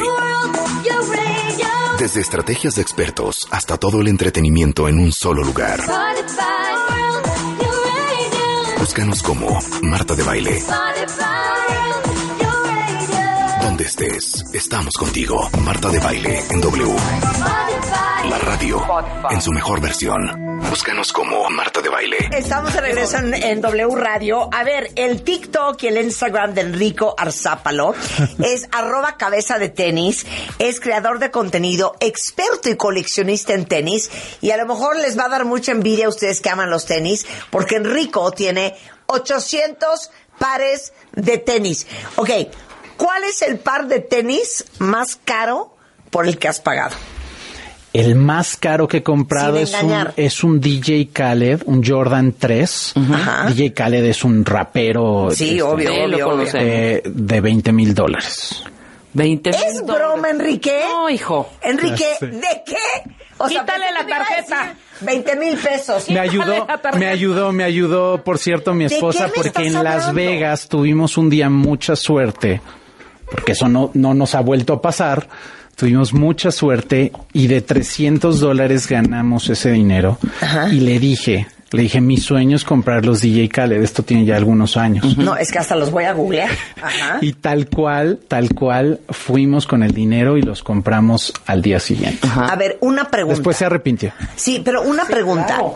Desde estrategias de expertos hasta todo el entretenimiento en un solo lugar. Búscanos como Marta de Baile. Donde estés, estamos contigo. Marta de Baile en W. La radio en su mejor versión. Búscanos como Marta de Baile. Estamos de regreso en, en W Radio. A ver, el TikTok y el Instagram de Enrico Arzápalo es arroba cabeza de tenis. Es creador de contenido, experto y coleccionista en tenis. Y a lo mejor les va a dar mucha envidia a ustedes que aman los tenis, porque Enrico tiene ochocientos pares de tenis. Ok, ¿cuál es el par de tenis más caro por el que has pagado? El más caro que he comprado es un, es un D J Khaled, un Jordan tres. Uh-huh. D J Khaled es un rapero. Sí, este, obvio, obvio, obvio. De, de veinte mil dólares. veinte mil ¿Es broma, Enrique? No, hijo. Enrique, ¿de qué? O sea, quítale la tarjeta. veinte mil pesos. Me ayudó, me ayudó, me ayudó, por cierto, mi esposa, porque en Las Vegas tuvimos un día mucha suerte, porque eso no, no nos ha vuelto a pasar. Tuvimos mucha suerte y de trescientos dólares ganamos ese dinero. Ajá. Y le dije, le dije, mi sueño es comprar los D J Khaled. Esto tiene ya algunos años. Uh-huh. No, es que hasta los voy a googlear. Ajá. Y tal cual, tal cual, fuimos con el dinero y los compramos al día siguiente. Ajá. A ver, una pregunta. Después se arrepintió. Sí, pero una sí, pregunta. Claro.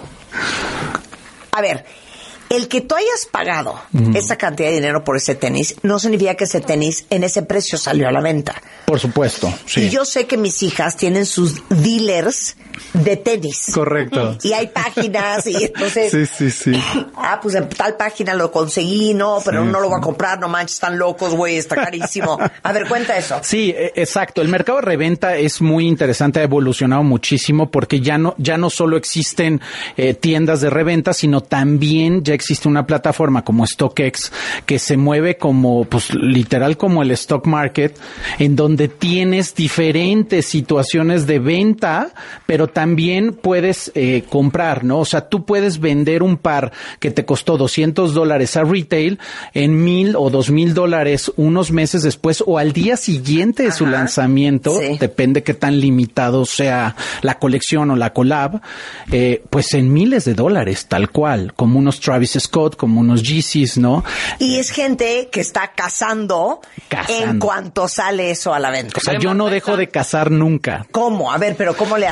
A ver, el que tú hayas pagado uh-huh. esa cantidad de dinero por ese tenis no significa que ese tenis en ese precio salió a la venta. Por supuesto, sí. Y yo sé que mis hijas tienen sus dealers de tenis. Correcto. Y hay páginas y entonces... Sí, sí, sí. Ah, pues en tal página lo conseguí, no, pero sí, no lo voy a comprar, no manches, están locos, güey, está carísimo. A ver, cuenta eso. Sí, exacto. El mercado de reventa es muy interesante, ha evolucionado muchísimo porque ya no, ya no solo existen eh, tiendas de reventa, sino también ya existe una plataforma como StockX que se mueve como, pues literal como el stock market, en donde tienes diferentes situaciones de venta, pero también puedes eh, comprar, ¿no? O sea, tú puedes vender un par que te costó doscientos dólares a retail en mil o dos mil dólares unos meses después o al día siguiente de Ajá. su lanzamiento, sí. depende qué tan limitado sea la colección o la collab, eh, pues en miles de dólares, tal cual, como unos Travis Scott, como unos Yeezys, ¿no? Y es gente que está cazando, cazando en cuanto sale eso a la venta. O sea, yo no dejo de cazar nunca. ¿Cómo? A ver, pero ¿cómo le haces? Pues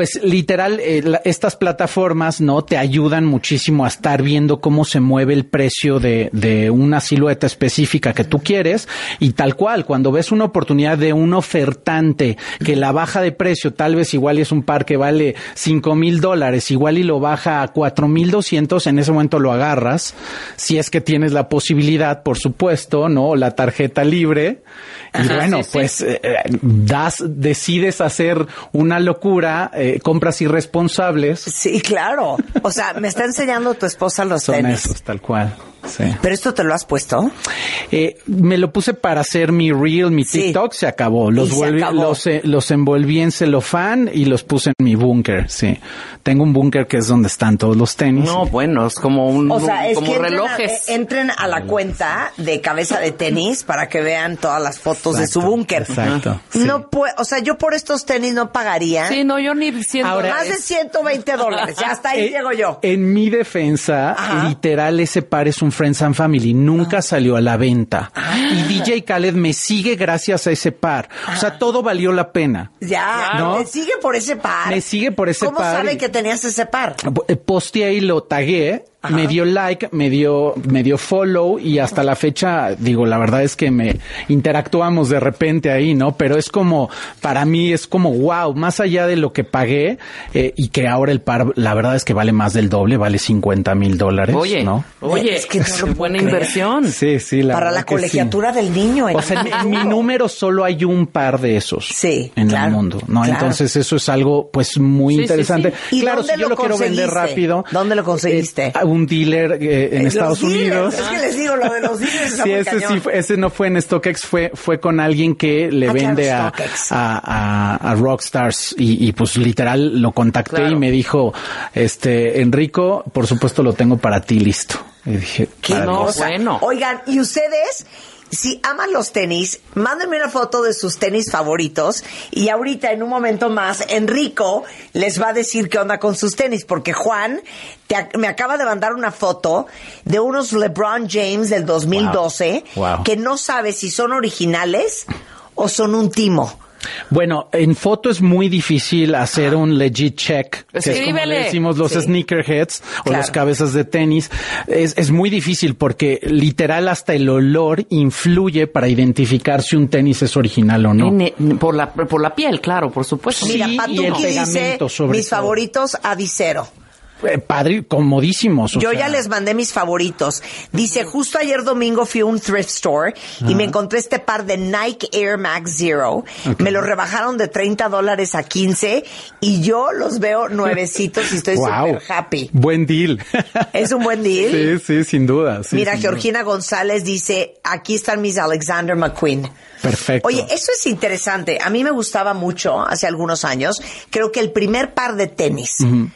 Pues literal, eh, la, estas plataformas, ¿no? Te ayudan muchísimo a estar viendo cómo se mueve el precio de, de una silueta específica que tú quieres, y tal cual, cuando ves una oportunidad de un ofertante que la baja de precio, tal vez igual es un par que vale cinco mil dólares, igual y lo baja a cuatro mil doscientos, en ese momento lo agarras, si es que tienes la posibilidad, por supuesto, ¿no? La tarjeta libre. Y Ajá, bueno, sí, pues sí. Eh, das, decides hacer una locura, eh, compras irresponsables. Sí, claro. O sea, me está enseñando tu esposa los Son tenis. esos, tal cual. Sí. ¿Pero esto te lo has puesto? Eh, me lo puse para hacer mi reel, mi sí. TikTok, se acabó. Los, volví, se acabó. Los, eh, los envolví en celofán y los puse en mi búnker, sí. Tengo un búnker que es donde están todos los tenis. No, bueno, es como un o sea, es como que relojes. Entren a, entren a la cuenta de Cabeza de Tenis para que vean todas las fotos exacto, de su búnker. Exacto. Sí. No puede, o sea, yo por estos tenis no pagaría. Sí, no, yo ni ciento Ahora, más es, de ciento veinte dólares. Ya hasta ahí eh, llego yo. En mi defensa, Ajá. literal, ese par es un Friends and Family. Nunca ah. salió a la venta. Ah. Y D J Khaled me sigue gracias a ese par. Ah. O sea, todo valió la pena. Ya, ¿no? Me sigue por ese par. Me sigue por ese ¿Cómo par. ¿Cómo sabe y... que tenías ese par? Posteé y lo tagué. Ajá. Me dio like, me dio, me dio follow y hasta la fecha, digo, la verdad es que me interactuamos de repente ahí, ¿no? Pero es como, para mí es como, wow, más allá de lo que pagué eh, y que ahora el par, la verdad es que vale más del doble, vale cincuenta mil dólares, oye, ¿no? Oye, es que no buena creer. Inversión. Sí, sí, la Para la colegiatura sí. del niño. O sea, en, en mi número solo hay un par de esos sí, en claro, el mundo, ¿no? Claro. Entonces eso es algo, pues, muy sí, interesante. Sí, sí. ¿Y claro, si yo lo quiero vender rápido. ¿Dónde lo conseguiste? Eh, un dealer eh, en los Estados dealers, Unidos. Es que les digo, lo de los dealers sí, ese sí, ese no fue en StockX, fue fue con alguien que le ah, vende claro, a, a, a, a Rockstars y, y pues literal lo contacté claro. y me dijo, este, Enrico, por supuesto lo tengo para ti listo. Y dije, qué no, bueno. Oigan, ¿y ustedes? Si aman los tenis, mándenme una foto de sus tenis favoritos y ahorita en un momento más Enrico les va a decir qué onda con sus tenis, porque Juan te, me acaba de mandar una foto de unos LeBron James del dos mil doce wow. Wow. que no sabe si son originales o son un timo. Bueno, en foto es muy difícil hacer un legit check, que Escríbele. es como le decimos los sí. sneakerheads o claro. los cabezas de tenis. Es, es muy difícil porque literal hasta el olor influye para identificar si un tenis es original o no. En, por la por la piel, claro, por supuesto. Mira, sí, Patuki y el pegamento dice, sobre mis todo. favoritos Adicero. Eh, padre, comodísimos. Yo sea. ya les mandé mis favoritos. Dice, justo ayer domingo fui a un thrift store y me encontré este par de Nike Air Max Zero. Okay. Me lo rebajaron de treinta dólares a quince y yo los veo nuevecitos y estoy wow. súper happy. Buen deal. ¿Es un buen deal? Sí, sí, sin duda. Sí, Mira, sin Georgina duda. González dice, aquí están mis Alexander McQueen. Perfecto. Oye, eso es interesante. A mí me gustaba mucho hace algunos años. Creo que el primer par de tenis uh-huh.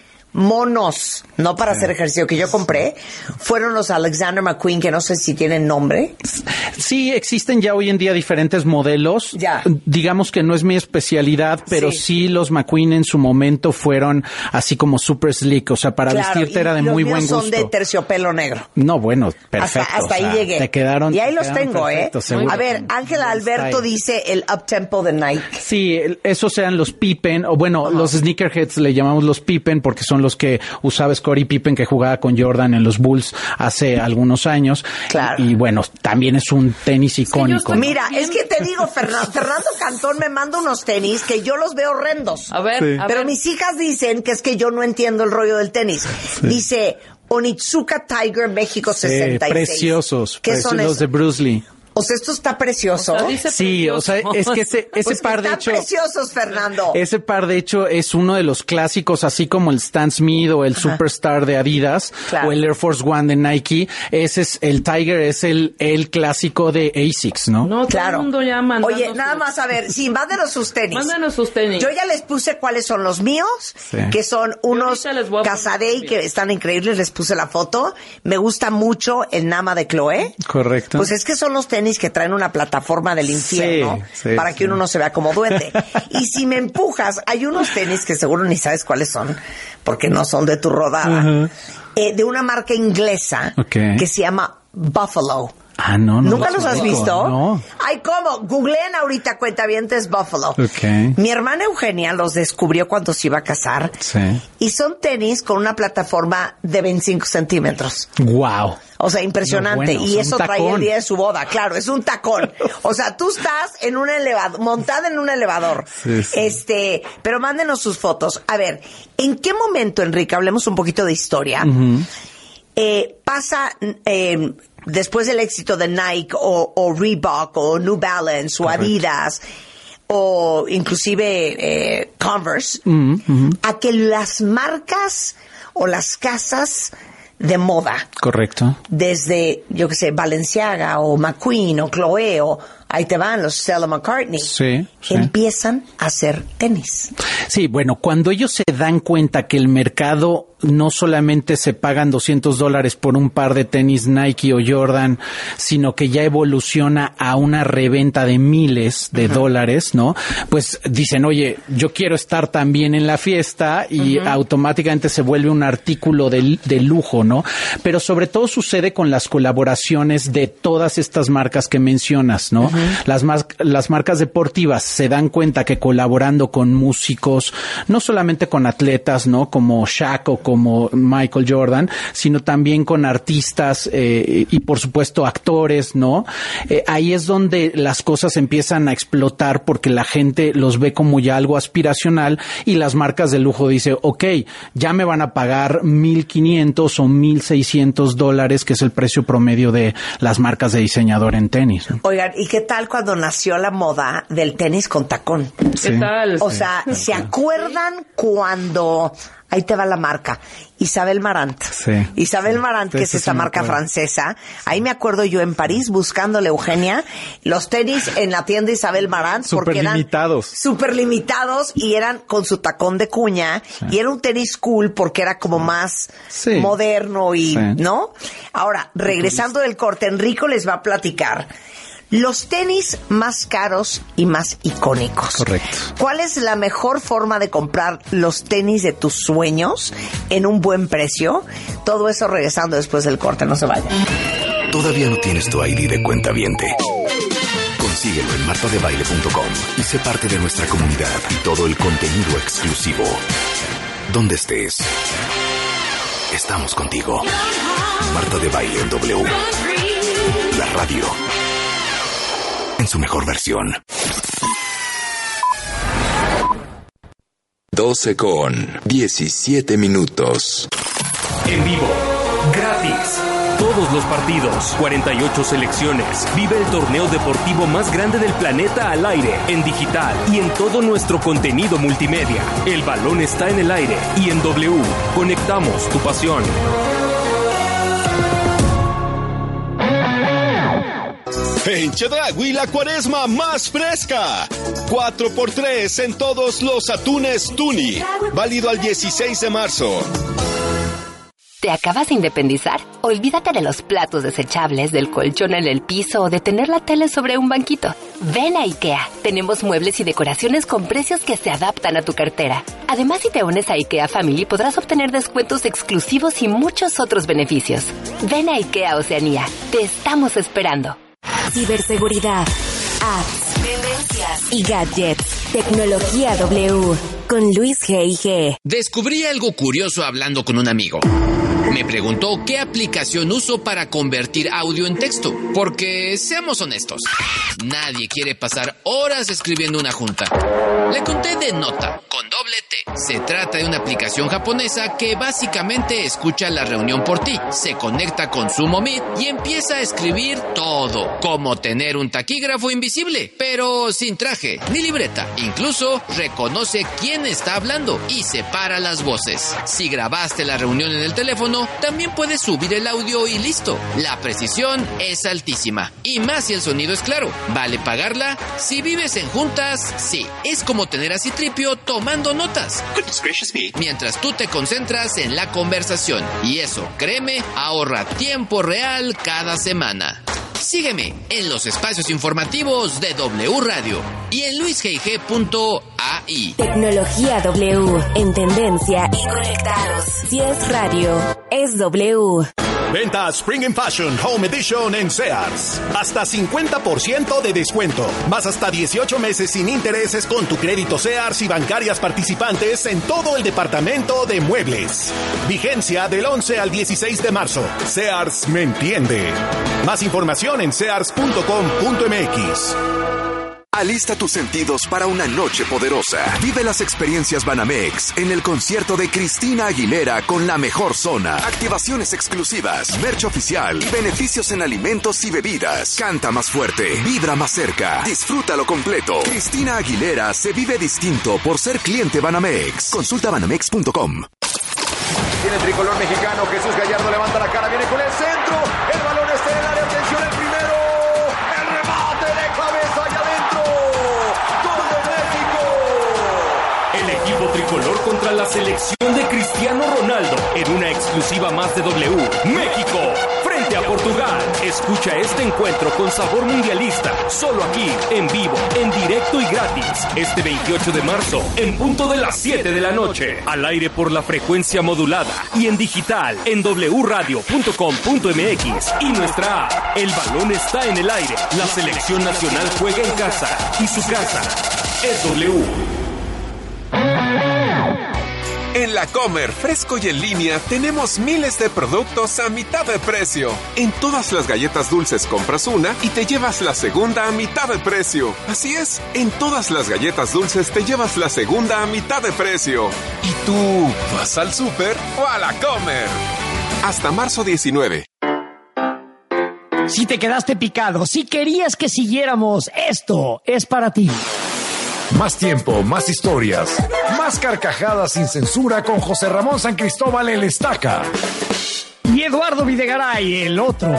monos, no para sí. hacer ejercicio, que yo compré, fueron los Alexander McQueen, que no sé si tienen nombre. Sí, existen ya hoy en día diferentes modelos. Ya. Digamos que no es mi especialidad, pero sí, sí los McQueen en su momento fueron así como super slick, o sea, para claro, vestirte era de muy buen gusto. Son de terciopelo negro. No, bueno, perfecto. Hasta, hasta o sea, ahí llegué. Te quedaron. Y ahí los quedaron tengo, ¿eh? Seguro. A ver, Ángela Alberto style. Dice el uptempo de Nike. Sí, esos eran los Pippen, o bueno, uh-huh. los sneakerheads le llamamos los Pippen porque son los que usaba Scottie Pippen, que jugaba con Jordan en los Bulls hace algunos años. Claro. Y, y bueno, también es un tenis icónico. Sí, Mira, es que te digo, Fernando, Fernando Cantón me manda unos tenis que yo los veo horrendos. A ver, sí. a Pero ver. mis hijas dicen que es que yo no entiendo el rollo del tenis. Sí. Dice Onitsuka Tiger México sí, sesenta y seis. Preciosos. ¿Qué preciosos son esos? Los de Bruce Lee. O sea, esto está precioso. O sea, dice sí, precioso. o sea, es que ese, ese pues par de están hecho... preciosos, Fernando. Ese par de hecho es uno de los clásicos, así como el Stan Smith o el Ajá. Superstar de Adidas claro. o el Air Force One de Nike. Ese es, el Tiger es el, el clásico de Asics, ¿no? No, claro. todo el mundo ya mandando Oye, nada sus... más a ver, sí, mándanos sus tenis. Mándanos sus tenis. Yo ya les puse cuáles son los míos, sí. que son unos Casadei que están increíbles, les puse la foto. Me gusta mucho el Nama de Chloé. Correcto. Pues es que son los tenis que traen una plataforma del infierno sí, sí, para que sí. uno no se vea como duende. Y si me empujas, hay unos tenis que seguro ni sabes cuáles son, porque no son de tu rodada, uh-huh. eh, de una marca inglesa okay. que se llama Buffalo. Ah, no, no. ¿Nunca los has ubico, visto? No. Ay, ¿cómo? Googleen ahorita cuentavientes Buffalo. Ok. Mi hermana Eugenia los descubrió cuando se iba a casar. Sí. Y son tenis con una plataforma de veinticinco centímetros. Wow. O sea, impresionante. No, bueno, y es eso un traía el tacón. día de su boda. Claro, es un tacón. O sea, tú estás en un elevador, montada en un elevador. Sí, sí. Este, pero mándenos sus fotos. A ver, ¿en qué momento, Enrique, hablemos un poquito de historia, Uh-huh. eh, pasa eh, después del éxito de Nike o, o Reebok o New Balance o Correcto. Adidas o inclusive eh, Converse, Uh-huh, uh-huh. a que las marcas o las casas de moda, Correcto. desde, yo qué sé, Balenciaga o McQueen o Chloé o ahí te van los Stella McCartney, Sí, sí. empiezan a hacer tenis. Sí, bueno, cuando ellos se dan cuenta que el mercado no solamente se pagan doscientos dólares por un par de tenis Nike o Jordan, sino que ya evoluciona a una reventa de miles de uh-huh. dólares, ¿no? Pues dicen, oye, yo quiero estar también en la fiesta y uh-huh. automáticamente se vuelve un artículo de, de lujo, ¿no? Pero sobre todo sucede con las colaboraciones de todas estas marcas que mencionas, ¿no? Uh-huh. Las, mar- las marcas deportivas se dan cuenta que colaborando con músicos, no solamente con atletas, ¿no? Como Shaq o como Michael Jordan, sino también con artistas eh, y por supuesto actores, ¿no? Eh, ahí es donde las cosas empiezan a explotar porque la gente los ve como ya algo aspiracional y las marcas de lujo dicen, ok, ya me van a pagar mil quinientos o mil seiscientos dólares, que es el precio promedio de las marcas de diseñador en tenis, ¿no? Oigan, ¿y qué tal cuando nació la moda del tenis con tacón? ¿Qué tal? O sea, ¿se acuerdan cuando... Ahí te va la marca. Isabel Marant. Sí. Isabel Marant, que es esta marca francesa. Ahí me acuerdo yo en París buscándole a Eugenia los tenis en la tienda Isabel Marant. Porque eran limitados. súper limitados y eran con su tacón de cuña. Sí. Y era un tenis cool porque era como más sí. moderno y, sí. ¿no? Ahora, regresando del corte, Enrico les va a platicar los tenis más caros y más icónicos. Correcto. ¿Cuál es la mejor forma de comprar los tenis de tus sueños en un buen precio? Todo eso regresando después del corte, no se vayan. ¿Todavía no tienes tu I D de cuentaviente? Consíguelo en marta de baile punto com y sé parte de nuestra comunidad y todo el contenido exclusivo. Donde estés, estamos contigo. Marta de Baile en W. La radio en su mejor versión. doce con diecisiete minutos. En vivo, gratis. Todos los partidos, cuarenta y ocho selecciones. Vive el torneo deportivo más grande del planeta al aire, en digital y en todo nuestro contenido multimedia. El balón está en el aire y en W. Conectamos tu pasión. En Chedraui, la cuaresma más fresca. cuatro por tres en todos los atunes Tuni. Válido al dieciséis de marzo. ¿Te acabas de independizar? Olvídate de los platos desechables, del colchón en el piso o de tener la tele sobre un banquito. Ven a IKEA. Tenemos muebles y decoraciones con precios que se adaptan a tu cartera. Además, si te unes a IKEA Family, podrás obtener descuentos exclusivos y muchos otros beneficios. Ven a IKEA Oceanía. Te estamos esperando. Ciberseguridad, apps, tendencias y gadgets. Tecnología W con Luis G I G. Descubrí algo curioso hablando con un amigo. Me preguntó qué aplicación uso para convertir audio en texto. Porque, seamos honestos, nadie quiere pasar horas escribiendo una junta. Le conté de Nota, con doble T. Se trata de una aplicación japonesa que básicamente escucha la reunión por ti, se conecta con Sumo Meet y empieza a escribir todo. Como tener un taquígrafo invisible, pero sin traje ni libreta. Incluso reconoce quién está hablando y separa las voces. Si grabaste la reunión en el teléfono, también puedes subir el audio y listo. La precisión es altísima. Y más si el sonido es claro. ¿Vale pagarla? Si vives en juntas, sí. Es como tener a Citripio tomando notas. Mientras tú te concentras en la conversación. Y eso, créeme, ahorra tiempo real cada semana. Sígueme en los espacios informativos de W Radio y en luis g i g punto a i. Tecnología W, en tendencia y conectados. Si es radio, es W. Venta Spring in Fashion Home Edition en Sears. Hasta cincuenta por ciento de descuento. Más hasta dieciocho meses sin intereses con tu crédito Sears y bancarias participantes en todo el departamento de muebles. Vigencia del once al dieciséis de marzo. Sears me entiende. Más información en sears punto com punto m x. Alista tus sentidos para una noche poderosa. Vive las experiencias Banamex en el concierto de Cristina Aguilera con la mejor zona. Activaciones exclusivas, merch oficial y beneficios en alimentos y bebidas. Canta más fuerte, vibra más cerca. Disfrútalo completo. Cristina Aguilera se vive distinto por ser cliente Banamex. Consulta banamex punto com. Tiene el tricolor mexicano. Jesús Gallardo levanta la cara, viene con el centro. El balón está en el área. Atención, el primero. El remate de cabeza allá adentro. ¡Gol de México! El equipo tricolor contra la selección de Cristiano Ronaldo en una exclusiva más de W. México frente a Portugal. Escucha este encuentro con sabor mundialista, solo aquí, en vivo, en directo y gratis, este veintiocho de marzo, en punto de las siete de la noche, al aire por la frecuencia modulada y en digital, en doble u radio punto com punto m x y nuestra app. El balón está en el aire, la selección nacional juega en casa y su casa es W. En La Comer, fresco y en línea, tenemos miles de productos a mitad de precio. En todas las galletas dulces compras una y te llevas la segunda a mitad de precio. Así es, en todas las galletas dulces te llevas la segunda a mitad de precio. ¿Y tú vas al súper o a La Comer? Hasta marzo diecinueve. Si te quedaste picado, si querías que siguiéramos, esto es para ti. Más tiempo, más historias, más carcajadas sin censura con José Ramón San Cristóbal el Estaca. Y Eduardo Videgaray, el otro.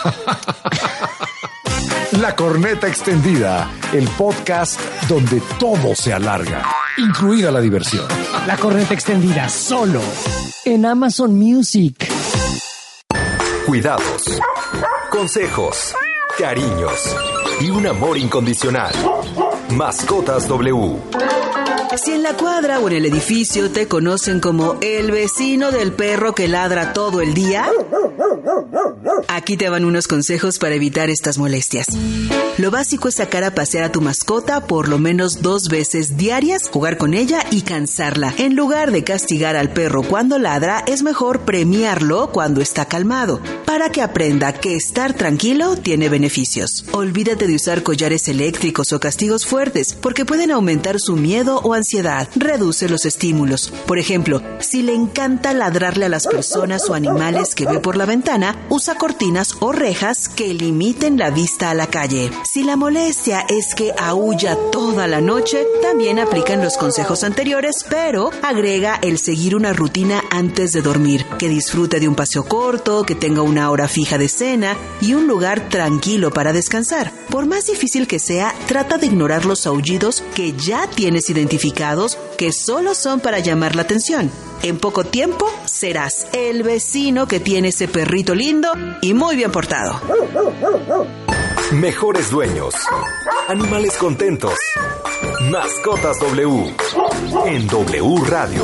La Corneta Extendida, el podcast donde todo se alarga, incluida la diversión. La Corneta Extendida, solo en Amazon Music. Cuidados, consejos, cariños y un amor incondicional. Mascotas W. Si en la cuadra o en el edificio te conocen como el vecino del perro que ladra todo el día, aquí te van unos consejos para evitar estas molestias. Lo básico es sacar a pasear a tu mascota por lo menos dos veces diarias, jugar con ella y cansarla. En lugar de castigar al perro cuando ladra, es mejor premiarlo cuando está calmado, para que aprenda que estar tranquilo tiene beneficios. Olvídate de usar collares eléctricos o castigos fuertes, porque pueden aumentar su miedo o ansiedad. Reduce los estímulos. Por ejemplo, si le encanta ladrarle a las personas o animales que ve por la ventana, usa cortinas o rejas que limiten la vista a la calle. Si la molestia es que aúlla toda la noche, también aplican los consejos anteriores, pero agrega el seguir una rutina antes de dormir, que disfrute de un paseo corto, que tenga una hora fija de cena y un lugar tranquilo para descansar. Por más difícil que sea, trata de ignorar los aullidos que ya tienes identificados, que solo son para llamar la atención. En poco tiempo serás el vecino que tiene ese perrito lindo y muy bien portado. Mejores dueños. Animales contentos. Mascotas W. En W Radio.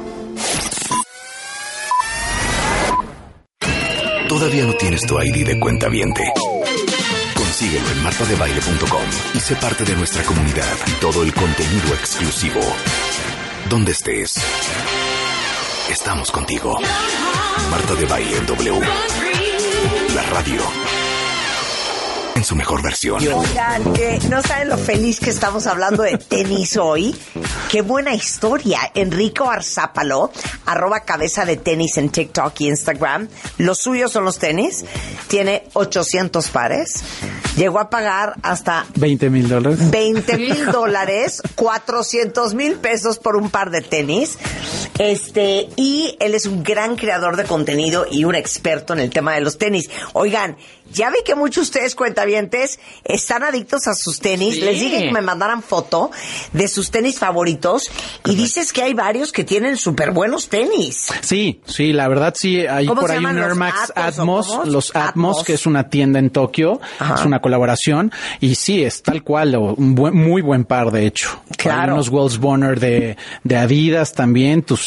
¿Todavía no tienes tu I D de cuentaviente? Consíguelo en marta de baile punto com y sé parte de nuestra comunidad y todo el contenido exclusivo. Donde estés, estamos contigo. Marta de Baile en W. La radio en su mejor versión. Oigan, que no saben lo feliz que estamos hablando de tenis hoy. Qué buena historia. Enrico Arzápalo, arroba cabeza de tenis en TikTok y Instagram. Los suyos son los tenis. Tiene ochocientos pares. Llegó a pagar hasta veinte mil dólares. veinte mil dólares, cuatrocientos mil pesos por un par de tenis. Este, y él es un gran creador de contenido y un experto en el tema de los tenis. Oigan, ya vi que muchos de ustedes, cuentavientes, están adictos a sus tenis. Sí. Les dije que me mandaran foto de sus tenis favoritos. Y dices que hay varios que tienen súper buenos tenis. Sí, sí, la verdad sí. Hay ¿Cómo por se ahí un llaman? Air ¿Los Max Atos o Atmos, cómo? los Atmos, Atmos, que es una tienda en Tokio. Ajá. Es una colaboración. Y sí, es tal cual, un buen, muy buen par, de hecho. Claro. Hay unos Wells Bonner de, de Adidas también. Tus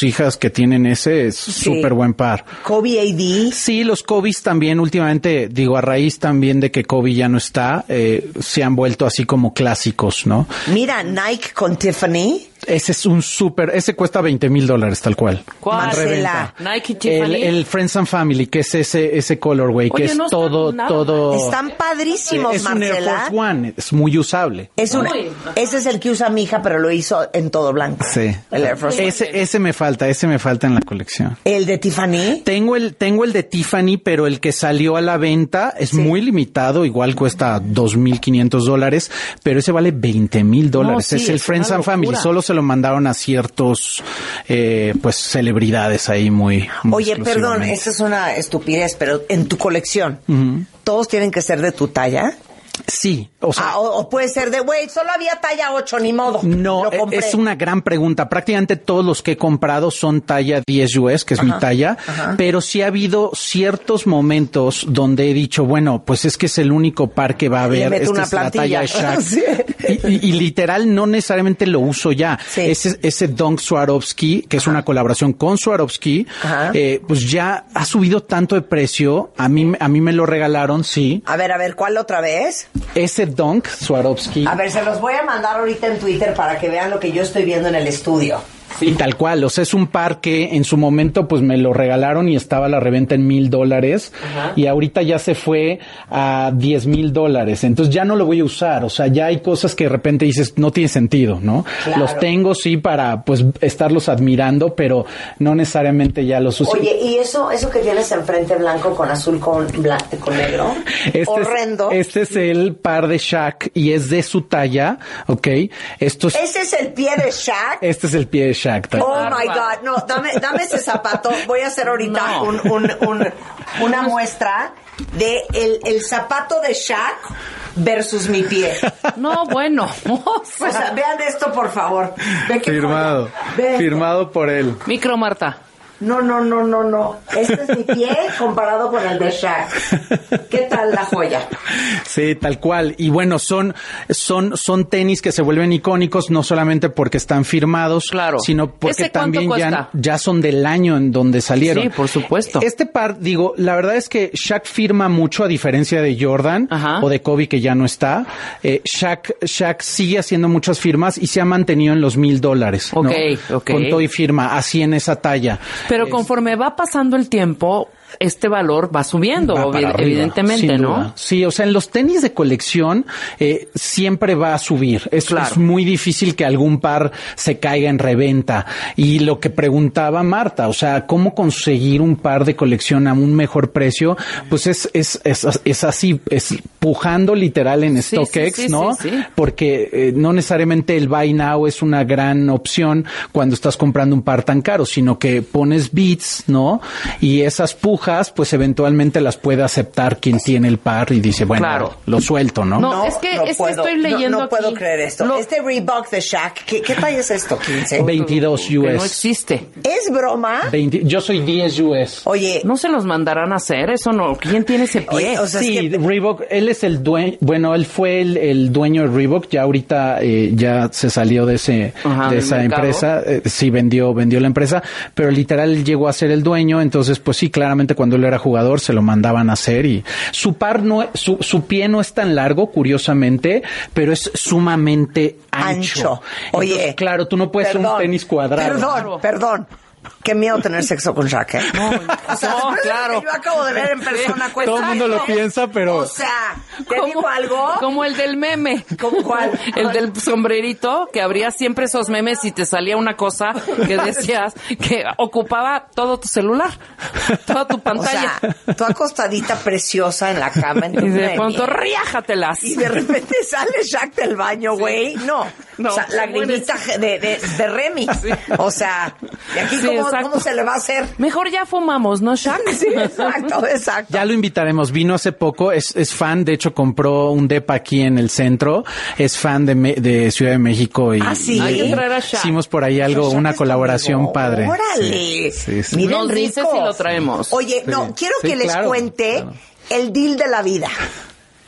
hijas que tienen ese, es súper Sí. buen par. Kobe A D. Sí, los Kobe's también últimamente, digo, a raíz también de que Kobe ya no está, eh, se han vuelto así como clásicos, ¿no? Mira, Nike con Tiffany. Ese es un súper, ese cuesta veinte mil dólares tal cual. ¿Cuál? En reventa. Nike El, Tiffany. el Friends and Family, que es ese, ese colorway, que Oye, es no está todo, nada todo. Están padrísimos, es un Air Marcela. Force One, es muy usable. Es una, ese es el que usa mi hija, pero lo hizo en todo blanco. Sí. El Air Force One. Ese, ese me falta, ese me falta en la colección. ¿El de Tiffany? Tengo el, tengo el de Tiffany, pero el que salió a la venta es muy limitado, igual cuesta dos mil quinientos dólares, pero ese vale veinte mil dólares. sí, es el es Friends una and Family, locura. solo se lo mandaron a ciertos, eh, pues, celebridades ahí muy, muy Oye, perdón, exclusivamente. esta es una estupidez, pero en tu colección, Ujú. ¿todos tienen que ser de tu talla? Sí, o sea, Ah, o, o puede ser de, güey, solo había talla ocho, ni modo. no, Lo compré. es una gran pregunta. Prácticamente todos los que he comprado son talla diez U S, que es Ajá, mi talla, ajá. pero sí ha habido ciertos momentos donde he dicho, bueno, pues es que es el único par que va a Le haber. meto Esta una es la plantilla. talla de Shaq. Sí. y, y- y literal no necesariamente lo uso ya. Sí. Ese, ese Dunk Swarovski, que es una colaboración con Swarovski, Ajá. eh, pues ya ha subido tanto de precio. A mí, a mí me lo regalaron, sí. A ver, a ver, ¿cuál otra vez? Ese Dunk Swarovski. A ver, se los voy a mandar ahorita en Twitter para que vean lo que yo estoy viendo en el estudio. Y tal cual, o sea, es un par que en su momento pues me lo regalaron y estaba a la reventa en mil dólares y ahorita ya se fue a diez mil dólares, entonces ya no lo voy a usar, o sea, ya hay cosas que de repente dices no tiene sentido, ¿no? Claro. Los tengo sí para pues estarlos admirando, pero no necesariamente ya los uso. Oye, ¿y eso eso que tienes enfrente blanco con azul con blanco con negro? Este Horrendo. Es, este es el par de Shaq y es de su talla, ¿ok? Esto es, ¿Ese es el pie de Shaq? este es el pie de Shaq. tal- Oh my God, no, dame, dame ese zapato. Voy a hacer ahorita No. un, un, un- una muestra de el, el zapato de Shaq versus mi pie. No, bueno. O sea, vean esto, por favor. Ve qué Firmado, joya. Ve. firmado por él. Micro Marta. No, no, no, no, no. Este es mi pie comparado con el de Shaq. ¿Qué tal la joya? Sí, tal cual. Y bueno, son, son, son tenis que se vuelven icónicos no solamente porque están firmados, Claro. sino porque ¿Ese cuánto también ya, cuesta? ya son del año en donde salieron. Sí, por supuesto. Este par, digo, la verdad es que Shaq firma mucho a diferencia de Jordan Ajá. o de Kobe que ya no está. Eh, Shaq, Shaq sigue haciendo muchas firmas y se ha mantenido en los mil dólares. ¿no? Ok, ok. Con todo y firma, así en esa talla. Pero conforme va pasando el tiempo, este valor va subiendo, Va para evi- arriba, evidentemente, sin ¿no? duda. Sí, o sea, en los tenis de colección eh, siempre va a subir. Es, Claro. es muy difícil que algún par se caiga en reventa. Y lo que preguntaba Marta, o sea, ¿cómo conseguir un par de colección a un mejor precio? Pues es, es, es, es así, es pujando literal en Sí, StockX, sí, sí, ¿no? sí, sí. Porque eh, no necesariamente el buy now es una gran opción cuando estás comprando un par tan caro, sino que pones bits, ¿no? Y esas pujas, pues eventualmente las puede aceptar quien tiene el par y dice, bueno, Claro. lo suelto, ¿no? No, es que- es que estoy leyendo No, no puedo aquí. creer esto. Lo- Este Reebok de Shaq, ¿qué, qué talla es esto? ¿quince? veintidós U Que S. no existe. ¿Es broma? veinte yo soy diez U S. Oye, ¿No se los mandarán a hacer? Eso no. ¿Quién tiene ese pie? Oye, o sea, Sí, es que- Reebok, él es el dueño, bueno, él fue el, el dueño de Reebok, ya ahorita eh, ya se salió de ese Ajá, de del esa mercado. empresa, eh, sí vendió vendió la empresa, pero literal él llegó a ser el dueño, entonces pues sí, claramente cuando él era jugador se lo mandaban a hacer y su par no, su, su pie no es tan largo, curiosamente, pero es sumamente ancho. Ancho. Oye, Entonces, claro, tú no puedes ser un perdón, tenis cuadrado. Perdón, perdón. Qué miedo tener sexo con Shaq, ¿eh? No, O sea, no, después de lo claro. que yo acabo de ver en persona, cuesta Todo el mundo lo algo. piensa, pero O sea, ¿te digo algo? Como el del meme. ¿Cómo cuál? El del sombrerito, que habría siempre esos memes y te salía una cosa que decías que ocupaba todo tu celular, toda tu O pantalla. sea, tú acostadita preciosa en la cama en tu y de premio, pronto, riájatelas. y de repente sale Shaq del baño, güey. No. No, o sea, te lagrimita de, de, de Remy. O sea, ¿y aquí Sí, cómo, exacto. cómo se le va a hacer? Mejor ya fumamos, ¿no, Shaq? Sí, exacto, exacto. ya lo invitaremos. Vino hace poco, es, es fan, de hecho compró un depa aquí en el centro, es fan de, Me- de Ciudad de México y, Ah, ¿sí? y Hay que traer a Shaq. hicimos por ahí algo, Shaq una es colaboración conmigo. padre. Órale. Sí, sí, sí. Miren Nos dices ricos. si lo traemos. Oye, Sí. no, quiero Sí, que les claro, cuente claro. el deal de la vida.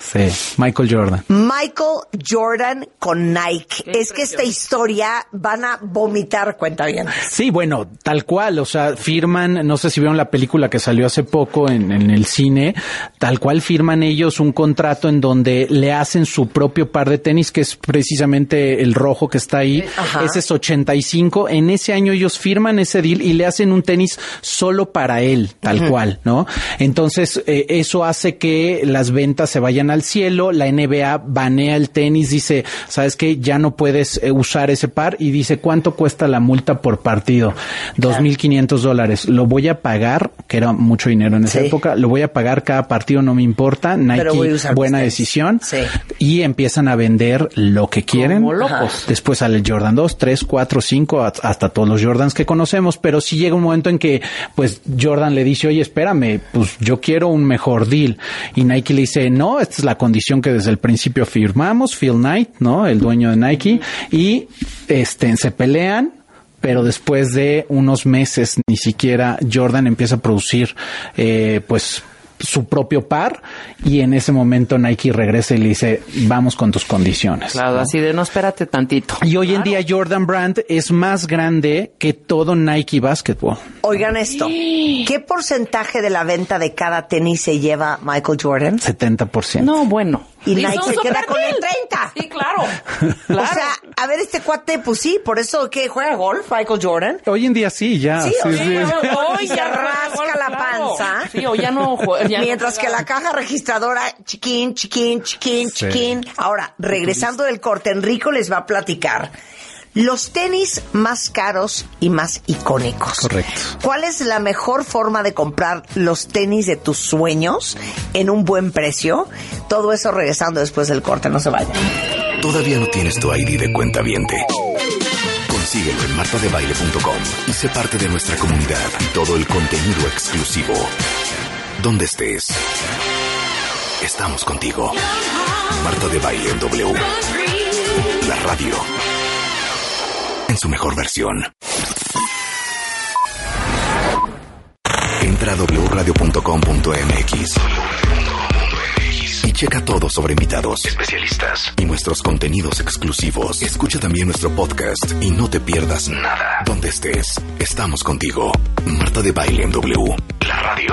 Sí, Michael Jordan. Michael Jordan con Nike. Qué es que esta historia van a vomitar, cuenta bien. Sí, bueno, tal cual, o sea, firman, no sé si vieron la película que salió hace poco en, en el cine, tal cual firman ellos un contrato en donde le hacen su propio par de tenis, que es precisamente el rojo que está ahí. Ajá. Ese es ochenta y cinco. En ese año ellos firman ese deal y le hacen un tenis solo para él, tal uh-huh. cual, ¿no? Entonces, eh, eso hace que las ventas se vayan al cielo. La N B A banea el tenis, dice, ¿sabes qué? Ya no puedes eh, usar ese par, y dice, ¿cuánto cuesta la multa por partido? Dos mil quinientos dólares. Lo voy a pagar, que era mucho dinero en esa sí. época, lo voy a pagar cada partido, no me importa. Nike, buena decisión. Sí. Y empiezan a vender lo que quieren. Como locos. Después sale Jordan dos, tres, cuatro, cinco, hasta todos los Jordans que conocemos, pero sí llega un momento en que, pues, Jordan le dice, oye, espérame, pues yo quiero un mejor deal. Y Nike le dice, no, esta es la condición que desde el principio firmamos. Phil Knight, ¿no? El dueño de Nike. Y este se pelean, pero después de unos meses ni siquiera Jordan empieza a producir eh, pues su propio par, y en ese momento Nike regresa y le dice, vamos con tus condiciones. Claro, ¿no? Así de, no, espérate tantito. Y hoy claro. en día Jordan Brand es más grande que todo Nike Basketball. Oigan esto, ¿qué porcentaje de la venta de cada tenis se lleva Michael Jordan? setenta por ciento. No, bueno. Y Nike se queda con el treinta. Sí, claro. claro. O sea, a ver, este cuate, pues sí, por eso que juega golf, Michael Jordan. Hoy en día sí, ya. Sí, sí, o sí. sea, hoy se rasca la panza. Sí, o ya no juega. Ya mientras no que la caja registradora, chiquín, chiquín, chiquín, sí. chiquín. Ahora, regresando del corte, Enrico les va a platicar los tenis más caros y más icónicos. Correcto. ¿Cuál es la mejor forma de comprar los tenis de tus sueños en un buen precio? Todo eso regresando después del corte, no se vayan. ¿Todavía no tienes tu I D de cuentaviente? Consíguelo en marta de baile punto com y sé parte de nuestra comunidad y todo el contenido exclusivo. Donde estés, estamos contigo. Marta de Baile en W. La radio en su mejor versión. Entra a doble u radio punto com punto m x y checa todo sobre invitados, especialistas y nuestros contenidos exclusivos. Escucha también nuestro podcast y no te pierdas nada. Donde estés, estamos contigo. Marta de Baile en W. La radio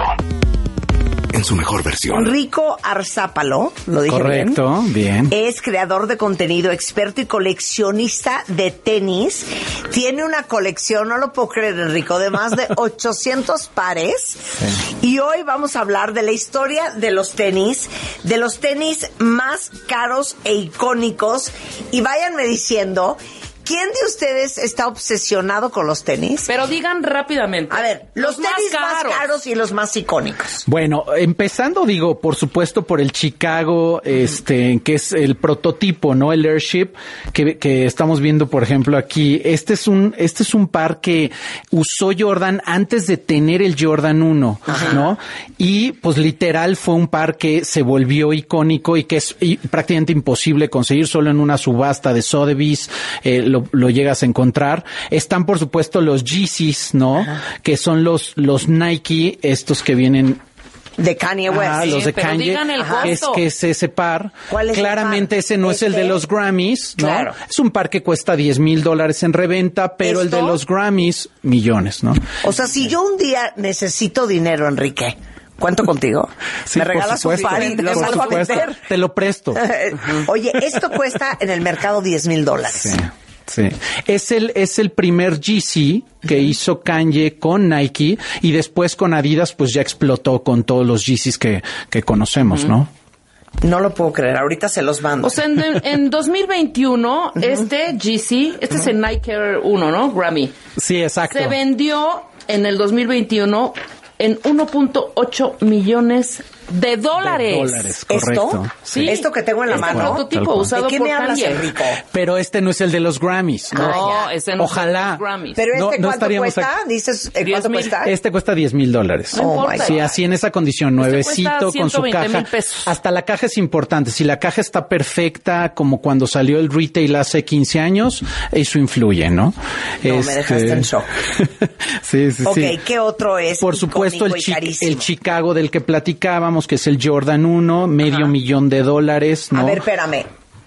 en su mejor versión. Enrico Arzápalo, lo dije Correcto, bien. bien. Es creador de contenido, experto y coleccionista de tenis. Tiene una colección, no lo puedo creer, Enrico, de más de ochocientos pares. Sí. Y hoy vamos a hablar de la historia de los tenis, de los tenis más caros e icónicos. Y váyanme diciendo, ¿quién de ustedes está obsesionado con los tenis? Pero digan rápidamente. A ver, los, los tenis más caros. más caros y los más icónicos. Bueno, empezando, digo, por supuesto, por el Chicago, uh-huh. este, que es el prototipo, ¿no? El Airship, que, que estamos viendo, por ejemplo, aquí. Este es un, este es un par que usó Jordan antes de tener el Jordan uno, uh-huh. ¿no? Y, pues, literal, fue un par que se volvió icónico y que es y, prácticamente imposible conseguir solo en una subasta de Sotheby's, eh, Lo, lo llegas a encontrar. Están, por supuesto, los Yeezys, ¿no? Ajá. Que son los, los Nike, estos que vienen de Kanye West. Ah, los de pero Kanye, digan el que es, que es ese par. ¿Cuál es Claramente el par? ese no este, es el de los Grammys, ¿no? Claro. Es un par que cuesta diez mil dólares en reventa, pero ¿esto? El de los Grammys, millones, ¿no? O sea, si yo un día necesito dinero, Enrique, ¿cuento contigo? Sí, me regalas un par y lo salgo a vender. Te lo presto. Oye, esto cuesta en el mercado diez mil dólares. Sí. Sí. Es el, es el primer Yeezy que hizo Kanye con Nike, y después con Adidas pues ya explotó con todos los Yeezys que, que conocemos, uh-huh. ¿no? No lo puedo creer, ahorita se los mando. O sea, en, en dos mil veintiuno, uh-huh. este Yeezy, este uh-huh. es el Nike Air uno, ¿no? Grammy. Sí, exacto. Se vendió en el dos mil veintiuno en uno punto ocho millones de dólares. De dólares, correcto. ¿Esto? Sí. Esto que tengo en la este mano. prototipo usado ¿De qué por me hablas, Kanye? Enrico? Pero este no es el de los Grammys. No, ah, ese no Ojalá. es el de los Grammys. Pero este, no, no ¿cuánto cuesta? Aquí. ¿Dices eh, cuánto cuesta? Este cuesta diez mil dólares. No importa. Sí, así en esa condición, nuevecito, este con su caja. Hasta la caja es importante. Si la caja está perfecta, como cuando salió el retail hace quince años, eso influye, ¿no? No, este... me dejaste en shock. sí, sí, Ok, sí. ¿qué otro es? Por supuesto, el, chi- el Chicago del que platicábamos. platicábamos, que es el Jordan uno, medio Ajá. millón de dólares, ¿no? A ver, espérame.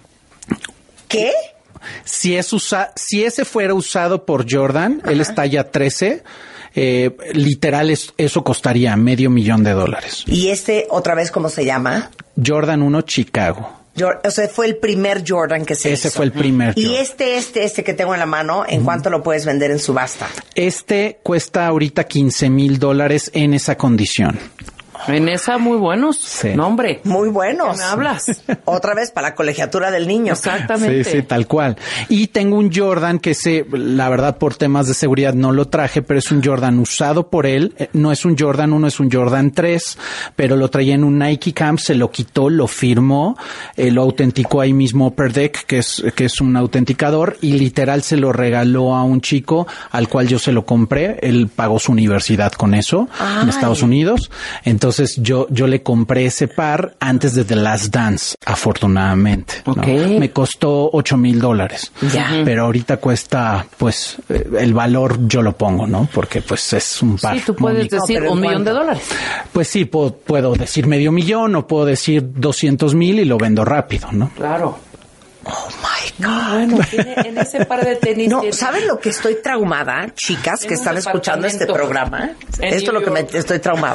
¿Qué? Si, es usa, si ese fuera usado por Jordan, Ajá. él es talla trece, eh, literal es, eso costaría medio millón de dólares. ¿Y este, otra vez, cómo se llama? Jordan uno Chicago. O sea, fue el primer Jordan que se Ese hizo. fue el primer Y Jordan. este, este, este que tengo en la mano, ¿en uh-huh. cuánto lo puedes vender en subasta? Este cuesta ahorita quince mil dólares en esa condición. En esa muy buenos. Sí. No, hombre. Muy buenos. ¿Qué me hablas? Otra vez para la colegiatura del niño. Exactamente. Sí, sí, tal cual. Y tengo un Jordan que se, la verdad, por temas de seguridad no lo traje, pero es un Jordan usado por él. No es un Jordan uno, es un Jordan tres, pero lo traía en un Nike Camp, se lo quitó, lo firmó, eh, lo autenticó ahí mismo Upper Deck, que es, que es un autenticador, y literal se lo regaló a un chico al cual yo se lo compré. Él pagó su universidad con eso Ay. en Estados Unidos. Entonces, Entonces yo yo le compré ese par antes de The Last Dance, afortunadamente. Okay. ¿no? Me costó ocho mil dólares. Ya. Pero ahorita cuesta, pues, el valor yo lo pongo, ¿no? Porque pues es un par. Sí, tú puedes bonito. decir no, un millón de dólares. Pues sí, puedo, puedo decir medio millón o puedo decir doscientos mil y lo vendo rápido, ¿no? Claro. Oh my God. No, bueno, tiene, en ese par de tenis. No, tiene... ¿saben lo que estoy traumada, chicas, que están escuchando este programa? Esto es lo que me estoy traumada.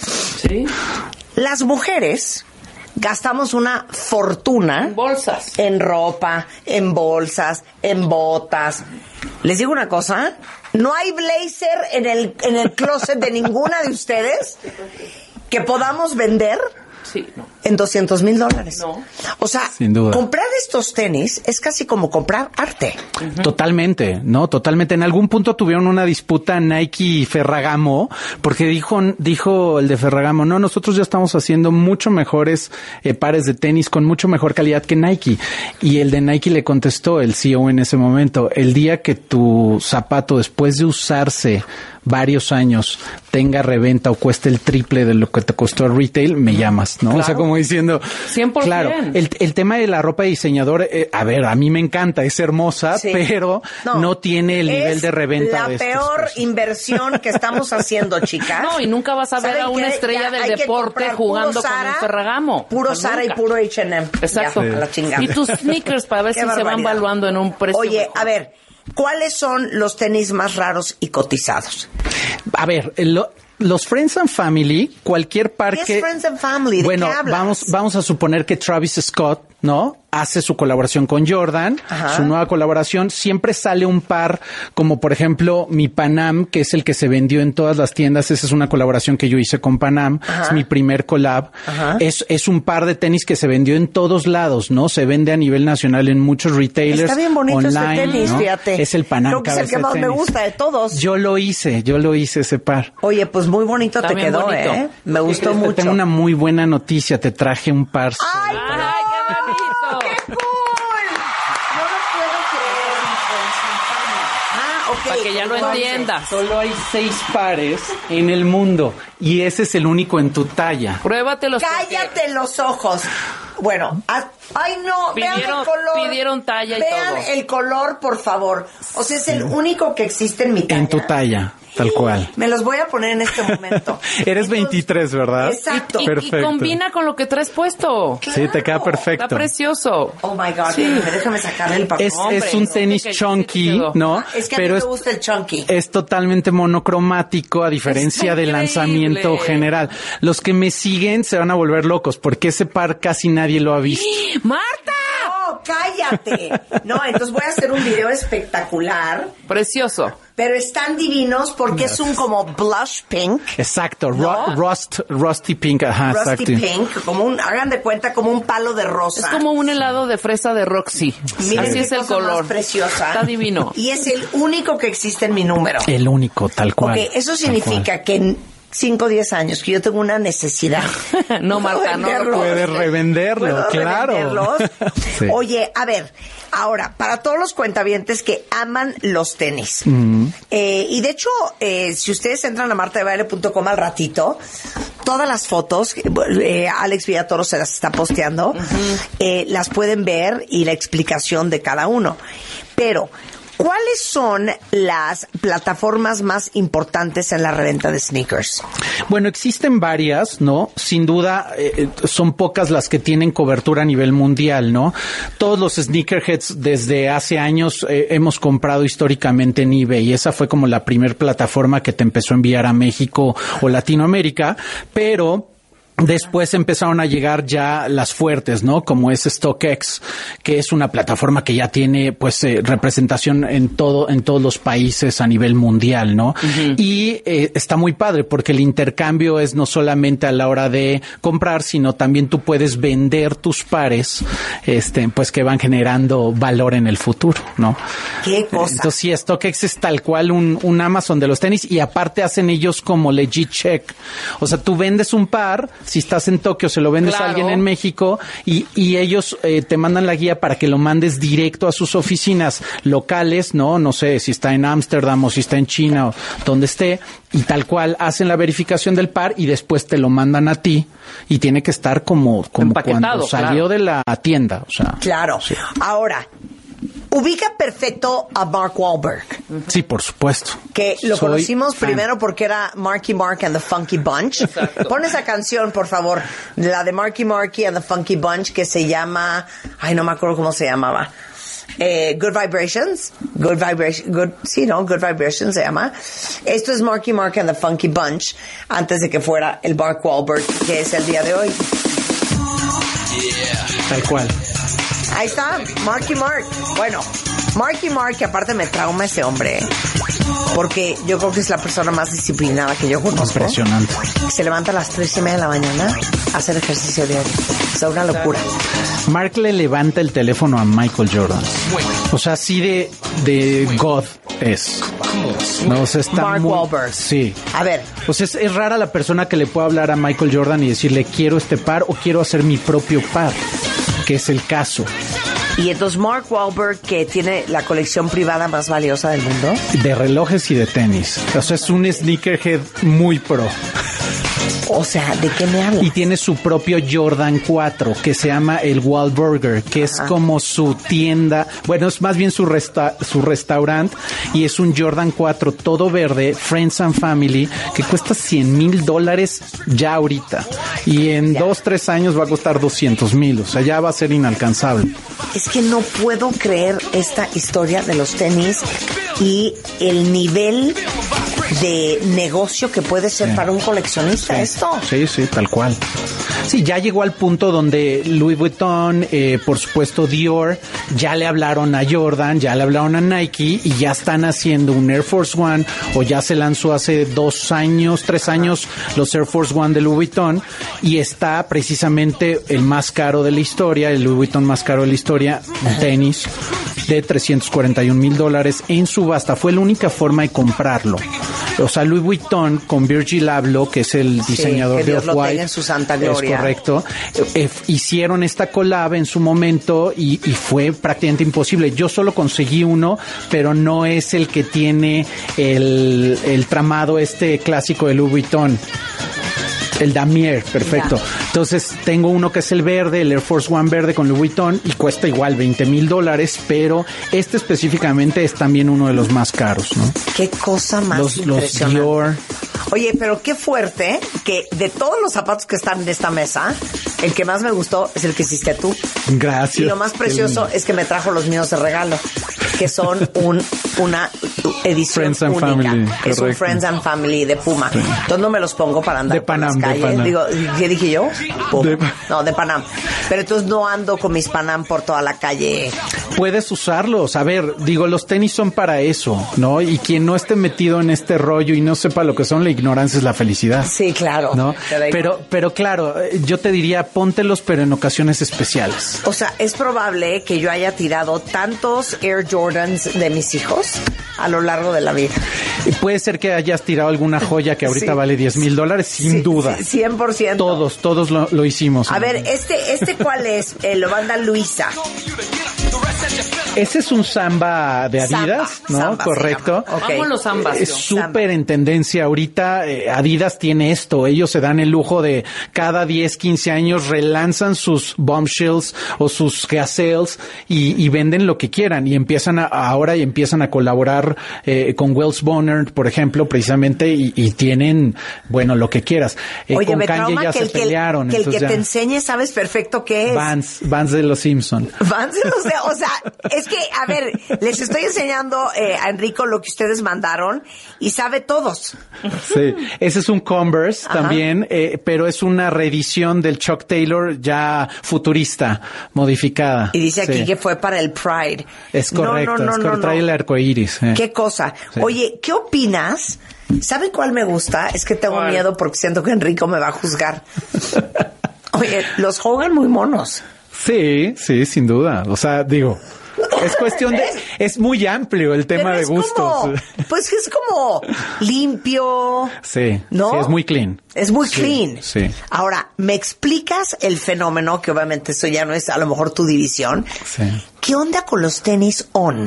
Sí. Las mujeres gastamos una fortuna en bolsas, en ropa, en bolsas, en botas. Les digo una cosa, no hay blazer en el en el closet de ninguna de ustedes que podamos vender. Sí, no. En doscientos mil dólares. No. O sea, sin duda. Comprar estos tenis es casi como comprar arte. Uh-huh. Totalmente, ¿no? Totalmente. En algún punto tuvieron una disputa Nike y Ferragamo, porque dijo, dijo el de Ferragamo, no, nosotros ya estamos haciendo mucho mejores eh, pares de tenis con mucho mejor calidad que Nike. Y el de Nike le contestó, el C E O en ese momento, el día que tu zapato, después de usarse varios años, tenga reventa o cueste el triple de lo que te costó el retail, me llamas, ¿no? Claro. O sea, como diciendo, cien por ciento. Claro, el, el tema de la ropa de diseñador, eh, a ver, a mí me encanta, es hermosa, sí. pero no, no tiene el nivel de reventa. La de peor inversión que estamos haciendo, chicas. No, y nunca vas a ver a una estrella ya del deporte jugando Zara, con un Ferragamo. Puro pues Zara nunca. Y puro H and M. Exacto. Ya, sí. A la chingada. Y tus sneakers para ver si barbaridad. Se van valuando en un precio. Oye, mejor. A ver, ¿cuáles son los tenis más raros y cotizados? A ver, lo, los Friends and Family, cualquier par ¿Qué que... es Friends and Family? ¿De bueno, qué hablas? vamos, vamos a suponer que Travis Scott, ¿no? Hace su colaboración con Jordan, Ajá. su nueva colaboración, siempre sale un par, como por ejemplo mi Panam, que es el que se vendió en todas las tiendas. Esa es una colaboración que yo hice con Panam, Ajá. es mi primer collab. Es, es un par de tenis que se vendió en todos lados, ¿no? Se vende a nivel nacional en muchos retailers. Está bien bonito online, ese tenis, ¿no? fíjate. Es el Panam. Creo que es el que más me gusta de todos. Yo lo hice, yo lo hice ese par. Oye, pues muy bonito Está te quedó, bonito. ¿eh? Me gustó mucho. Tengo una muy buena noticia, te traje un par. ¡Ay, Ay qué bonito! ¡Qué cool! No lo puedo creer. Ah, ok. Para que ya lo Entonces, entiendas. Solo hay seis pares en el mundo y ese es el único en tu talla. Pruébatelos. Cállate porque... los ojos. Bueno, a... ay no, pidieron, vean el color. Pidieron talla y vean todo. Vean el color, por favor. O sea, es el único que existe en mi talla. En tu talla. Tal cual. Me los voy a poner en este momento. Eres Entonces, veintitrés, ¿verdad? Exacto. Y, y, perfecto. y combina con lo que traes puesto. Claro. Sí, te queda perfecto. Está precioso. Oh my God. Sí. Déjame, déjame sacarle el papel. Es, es un tenis chunky, ¿no? Es que Pero a mí me gusta el chunky. Es totalmente monocromático a diferencia del lanzamiento general. Los que me siguen se van a volver locos porque ese par casi nadie lo ha visto. ¡Marta! No, cállate. No, entonces voy a hacer un video espectacular. Precioso. Pero están divinos porque yes. es un como blush pink. Exacto, ¿no? rust, rusty pink, ajá, rusty exacto. pink, como un, hagan de cuenta como un palo de rosa. Es como un helado de fresa de Roxy. Miren así es el color. Más preciosa. Está divino. Y es el único que existe en mi número. El único, tal cual. Ok, eso significa que en cinco o diez años que yo tengo una necesidad. no, Marta, no puedes revenderlo, ¿Puedo claro. revenderlos? Sí. Oye, a ver, ahora, para todos los cuentavientes que aman los tenis, mm. eh, y de hecho, eh, si ustedes entran a marta de baile punto com al ratito, todas las fotos, eh, Alex Villatoro se las está posteando, uh-huh. eh, las pueden ver y la explicación de cada uno. Pero, ¿Cuáles son las plataformas más importantes en la reventa de sneakers? Bueno, existen varias, ¿no? Sin duda, eh, son pocas las que tienen cobertura a nivel mundial, ¿no? Todos los sneakerheads desde hace años eh, hemos comprado históricamente en eBay, y esa fue como la primer plataforma que te empezó a enviar a México o Latinoamérica, pero después empezaron a llegar ya las fuertes, ¿no? Como es StockX, que es una plataforma que ya tiene, pues, eh, representación en todo, en todos los países a nivel mundial, ¿no? Uh-huh. Y eh, está muy padre porque el intercambio es no solamente a la hora de comprar, sino también tú puedes vender tus pares, este, pues, que van generando valor en el futuro, ¿no? ¿Qué cosa? Entonces, sí, StockX es tal cual un, un Amazon de los tenis, y aparte hacen ellos como legit check. O sea, tú vendes un par. Si estás en Tokio, se lo vendes claro. a alguien en México, y, y ellos eh, te mandan la guía para que lo mandes directo a sus oficinas locales, ¿no? No sé si está en Ámsterdam o si está en China o donde esté, y tal cual hacen la verificación del par y después te lo mandan a ti, y tiene que estar como, como cuando salió claro. de la tienda. O sea, claro. Sí. Ahora, ubica perfecto a Mark Wahlberg. Sí, por supuesto. Que lo Soy conocimos fan. primero porque era Marky Mark and the Funky Bunch. Exacto. Pon esa canción, por favor, la de Marky Marky and the Funky Bunch, que se llama, ay, no me acuerdo cómo se llamaba. Eh, Good Vibrations. Good Vibrations. Good, sí, no, Good Vibrations se llama. Esto es Marky Mark and the Funky Bunch, antes de que fuera el Mark Wahlberg, que es el día de hoy. Yeah. Tal cual. Ahí está, Marky Mark. Bueno, Marky Mark, que aparte me trauma ese hombre, ¿eh? Porque yo creo que es la persona más disciplinada que yo conozco. Impresionante. Se levanta a las tres y media de la mañana a hacer ejercicio diario. O sea, una locura. Mark le levanta el teléfono a Michael Jordan. O sea, así de, de God es. No, o sea, está Mark muy, Wahlberg. Sí. A ver. O sea, es, es rara la persona que le puede hablar a Michael Jordan y decirle, quiero este par o quiero hacer mi propio par, que es el caso. Y entonces Mark Wahlberg, que tiene la colección privada más valiosa del mundo. De relojes y de tenis. O sea, es un sneakerhead muy pro. O sea, ¿de qué me hablas? Y tiene su propio Jordan cuatro, que se llama el Wahlburger, que es Ajá. como su tienda, bueno, es más bien su resta- su restaurante, y es un Jordan cuatro todo verde, Friends and Family, que cuesta cien mil dólares ya ahorita. Y en ya. dos, tres años va a costar doscientos mil, o sea, ya va a ser inalcanzable. Es que no puedo creer esta historia de los tenis y el nivel de negocio que puede ser sí. para un coleccionista sí. esto. Sí, sí, tal cual. Sí, ya llegó al punto donde Louis Vuitton, eh, por supuesto Dior, ya le hablaron a Jordan, ya le hablaron a Nike y ya están haciendo un Air Force One, o ya se lanzó hace dos años, tres años los Air Force One de Louis Vuitton, y está precisamente el más caro de la historia, el Louis Vuitton más caro de la historia, un tenis de trescientos cuarenta y un mil dólares en subasta. Fue la única forma de comprarlo. O sea, Louis Vuitton con Virgil Abloh, que es el diseñador sí, que Dios de Off-White, lo tenga en su santa gloria. Es correcto. Eh, hicieron esta collab en su momento y, y fue prácticamente imposible. Yo solo conseguí uno, pero no es el que tiene el, el tramado este clásico de Louis Vuitton. El Damier, perfecto. Ya. Entonces, tengo uno que es el verde, el Air Force One verde con Louis Vuitton, y cuesta igual veinte mil dólares, pero este específicamente es también uno de los más caros, ¿no? Qué cosa más los, impresionante. Los Dior. Oye, pero qué fuerte que de todos los zapatos que están en esta mesa, el que más me gustó es el que hiciste tú. Gracias. Y lo más precioso es que me trajo los míos de regalo, que son un una edición Friends and única. Family, es correcto. un Friends and Family de Puma. Sí. Entonces no me los pongo para andar de Panam, por las calles. De Panam. Digo, ¿qué dije yo? De... No, de Panam. Pero entonces no ando con mis Panam por toda la calle. Puedes usarlos. A ver, digo, los tenis son para eso, ¿no? Y quien no esté metido en este rollo y no sepa lo que son, la ignorancia es la felicidad. Sí, claro. ¿No? Pero, pero claro, yo te diría, póntelos, pero en ocasiones especiales. O sea, es probable que yo haya tirado tantos Air Jordans de mis hijos a lo largo de la vida. Y puede ser que hayas tirado alguna joya que ahorita sí. vale diez mil dólares, sin sí, duda. Sí, cien por ciento. Todos, todos lo, lo hicimos. A ver, este, este ¿cuál es? Eh, lo manda Luisa. Ese es un Samba de Adidas, Samba, ¿no? Samba Correcto. Okay. Vamos los Sambas. Es súper en tendencia ahorita. eh, Adidas tiene esto. Ellos se dan el lujo de cada diez, quince años relanzan sus bombshells o sus gazelles y, y venden lo que quieran y empiezan a, ahora y empiezan a colaborar eh, con Wells Bonner, por ejemplo, precisamente y, y tienen, bueno, lo que quieras. Eh, Oye, con me Kanye trauma ya que se el que, pelearon. que el que entonces te ya- enseñe sabes perfecto qué es. Vans, Vans de los Simpson. Vans, o sea, o sea, es que, a ver, les estoy enseñando eh, a Enrico lo que ustedes mandaron y sabe todos. Sí, ese es un Converse Ajá. también, eh, pero es una reedición del Chuck Taylor ya futurista, modificada. Y dice aquí Sí. que fue para el Pride. Es correcto, No, no, no, es no, correcto, no. trae el arco iris. eh. Qué cosa. Sí. Oye, ¿qué opinas? ¿Saben cuál me gusta? Es que tengo ¿Cuál? miedo porque siento que Enrico me va a juzgar. Oye, los Hogan muy monos. Sí, sí, sin duda. O sea, digo, es cuestión de, es muy amplio el tema Pero de es gustos. como, pues es como limpio. Sí, ¿No? sí, es muy clean. Es muy Sí, clean. sí. Ahora, ¿me explicas el fenómeno? Que obviamente eso ya no es a lo mejor tu división. Sí. ¿Qué onda con los tenis On?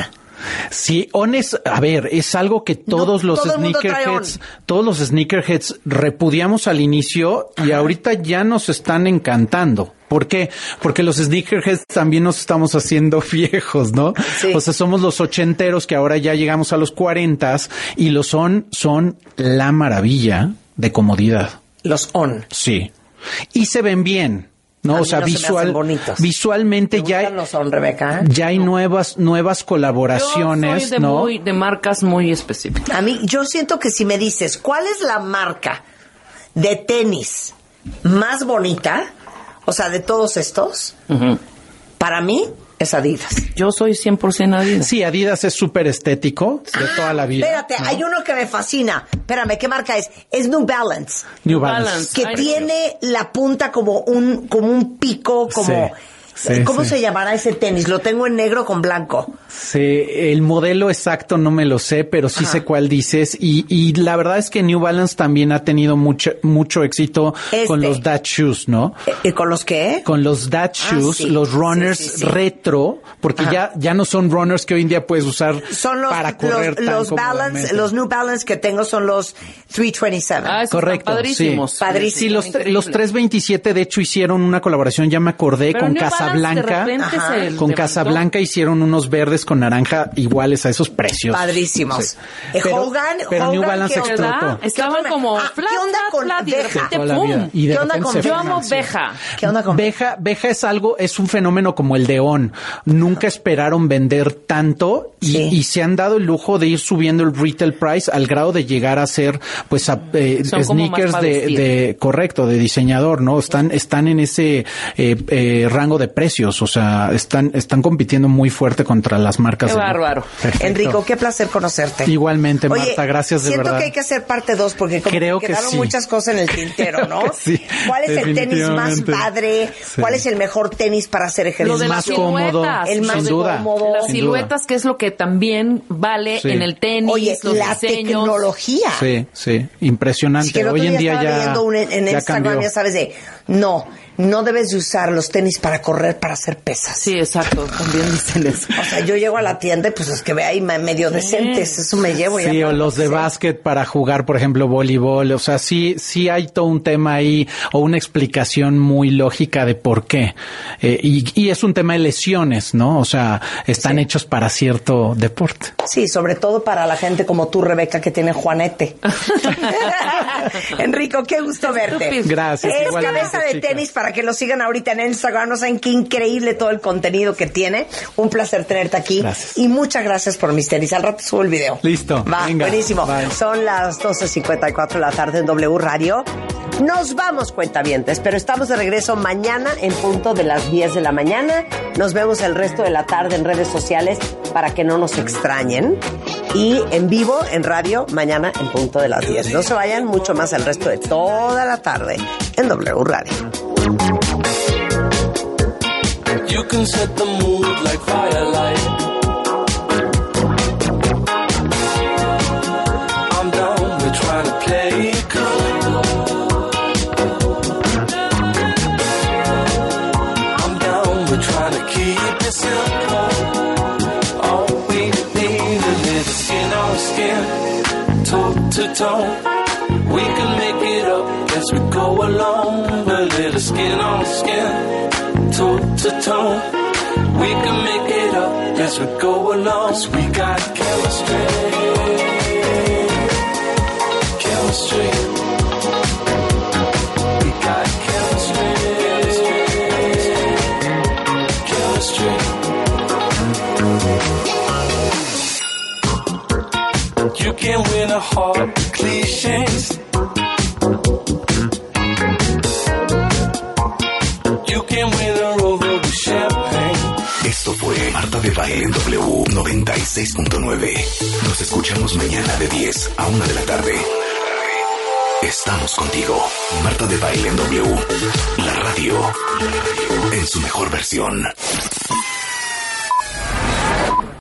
Sí, On es, a ver, es algo que todos No, los todo el mundo trae sneakerheads, todos los sneakerheads repudiamos al inicio y ahorita ya nos están encantando. ¿Por qué? Porque los sneakerheads también nos estamos haciendo viejos, ¿no? Sí. O sea, somos los ochenteros que ahora ya llegamos a los cuarentas y los On son la maravilla de comodidad. Los On. Sí. Y se ven bien. No, A o mí sea, no se me visual, hacen bonitos. visualmente ¿Te ya, gustan los On, Rebeca? ya hay nuevas, nuevas colaboraciones, Yo soy de, ¿no? muy, de marcas muy específicas. A mí, yo siento que si me dices, ¿cuál es la marca de tenis más bonita? O sea, de todos estos, Ujú. para mí es Adidas. Yo soy cien por ciento Adidas. Sí, Adidas es súper estético de toda la vida. Espérate, ¿no? hay uno que me fascina. Espérame, ¿qué marca es? Es New Balance. New Balance. Balance. Que Ay, tiene la punta como un, como un pico, como... Sí, sí, ¿Cómo sí. se llamará ese tenis? Lo tengo en negro con blanco. Sí, el modelo exacto no me lo sé, pero sí Ajá. sé cuál dices. Y, y la verdad es que New Balance también ha tenido mucho, mucho éxito Este. con los Dad Shoes, ¿no? ¿Y con los qué? Con los Dad Shoes, sí. los runners Sí, sí, sí. retro, porque Ajá. ya, ya no son runners que hoy en día puedes usar Son los, para correr los, tan los Balance, cómodamente. los New Balance que tengo son los trescientos veintisiete. Ah, esos Correcto, están padrísimos. sí. Padrísimos. Sí, los, Increíbles. los trescientos veintisiete de hecho hicieron una colaboración, ya me acordé, Pero con New Balance, de Casablanca. repente, Ajá. se Con levantó. Casablanca hicieron unos verdes con naranja iguales a esos precios. Padrísimos. Sí. Eh, Pero, Hogan, pero New Hogan, Balance ¿qué explotó. ¿Verdad? Estaban ¿Qué como onda? Ah, flat, ¿qué onda flat, con flat, y de Veja? repente, Toda la ¡pum! vida. Y de ¿Qué onda repente con se Yo fueron. amo Sí. Veja. ¿Qué onda con Veja, Veja es algo, es un fenómeno como el de On. Nunca esperaron vender tanto y, Sí. y se han dado el lujo de ir subiendo el retail price al grado de llegar a ser, pues, a, eh, Son como más sneakers pa' de, vestir. de, correcto, de diseñador, ¿no? Están, están en ese eh, eh, rango de precios, o sea, están, están compitiendo muy fuerte contra las marcas. Qué de- bárbaro. Perfecto. Enrico, qué placer conocerte. Igualmente, Oye, Marta, gracias de siento verdad. que hay que hacer parte dos porque como Creo que que quedaron sí. muchas cosas en el tintero, ¿no? Sí, ¿Cuál es el tenis más definitivamente. padre? Sí. ¿Cuál es el mejor tenis para hacer ejercicio? Lo de las más cómodo, siluetas. El más sin duda. cómodo. Las Sin siluetas, que es lo que también vale Sí. en el tenis, Oye, los la diseños. tecnología. Sí, sí, impresionante. Sí, que el otro Hoy en día día estaba ya, leyendo un- en ya Instagram, cambió. ya sabes, de no, no debes de usar los tenis para correr, para hacer pesas. Sí, exacto, también dicen eso. O sea, yo llego a la tienda y pues es que ve ahí me- medio decentes, eso me llevo ya. Sí, o para- los de sí. básquet para jugar, por ejemplo, voleibol. O sea, sí, sí hay todo un tema ahí o una explicación muy lógica de por qué. Eh, y, y es un tema de lesiones, ¿no? O sea, están hechos para cierto deporte. Sí, sobre todo para la gente como tú, Rebeca, que tiene Juanete. Enrico, qué gusto verte. Gracias, Es igualmente, cabeza de chicas. tenis para que lo sigan ahorita en Instagram. No saben qué increíble todo el contenido que tiene. Un placer tenerte aquí. Gracias. Y muchas gracias por mis tenis. Al rato subo el video. Listo, Va, venga, buenísimo. bye. Son las doce cincuenta y cuatro de la tarde en W Radio. Nos vamos, cuentavientes, pero estamos de regreso mañana en punto de las diez de la mañana. Nos vemos el resto de la tarde en redes sociales para que no nos extrañen. Y en vivo, en radio, mañana en punto de las diez. No se vayan mucho más el resto de toda la tarde en W Radio. You can set the mood like firelight. I'm down with trying to play it cool. I'm down with trying to keep it simple. toe to toe. We can make it up as we go along. A little skin on skin, toe to toe. We can make it up as we go along. 'Cause we got chemistry, chemistry. We got chemistry, chemistry. You can win a heart with cliches. You can win a rover with champagne. Esto fue Marta de Baile en W noventa y seis punto nueve. Nos escuchamos mañana de diez a una de la tarde. Estamos contigo. Marta de Baile en W. La radio en su mejor versión.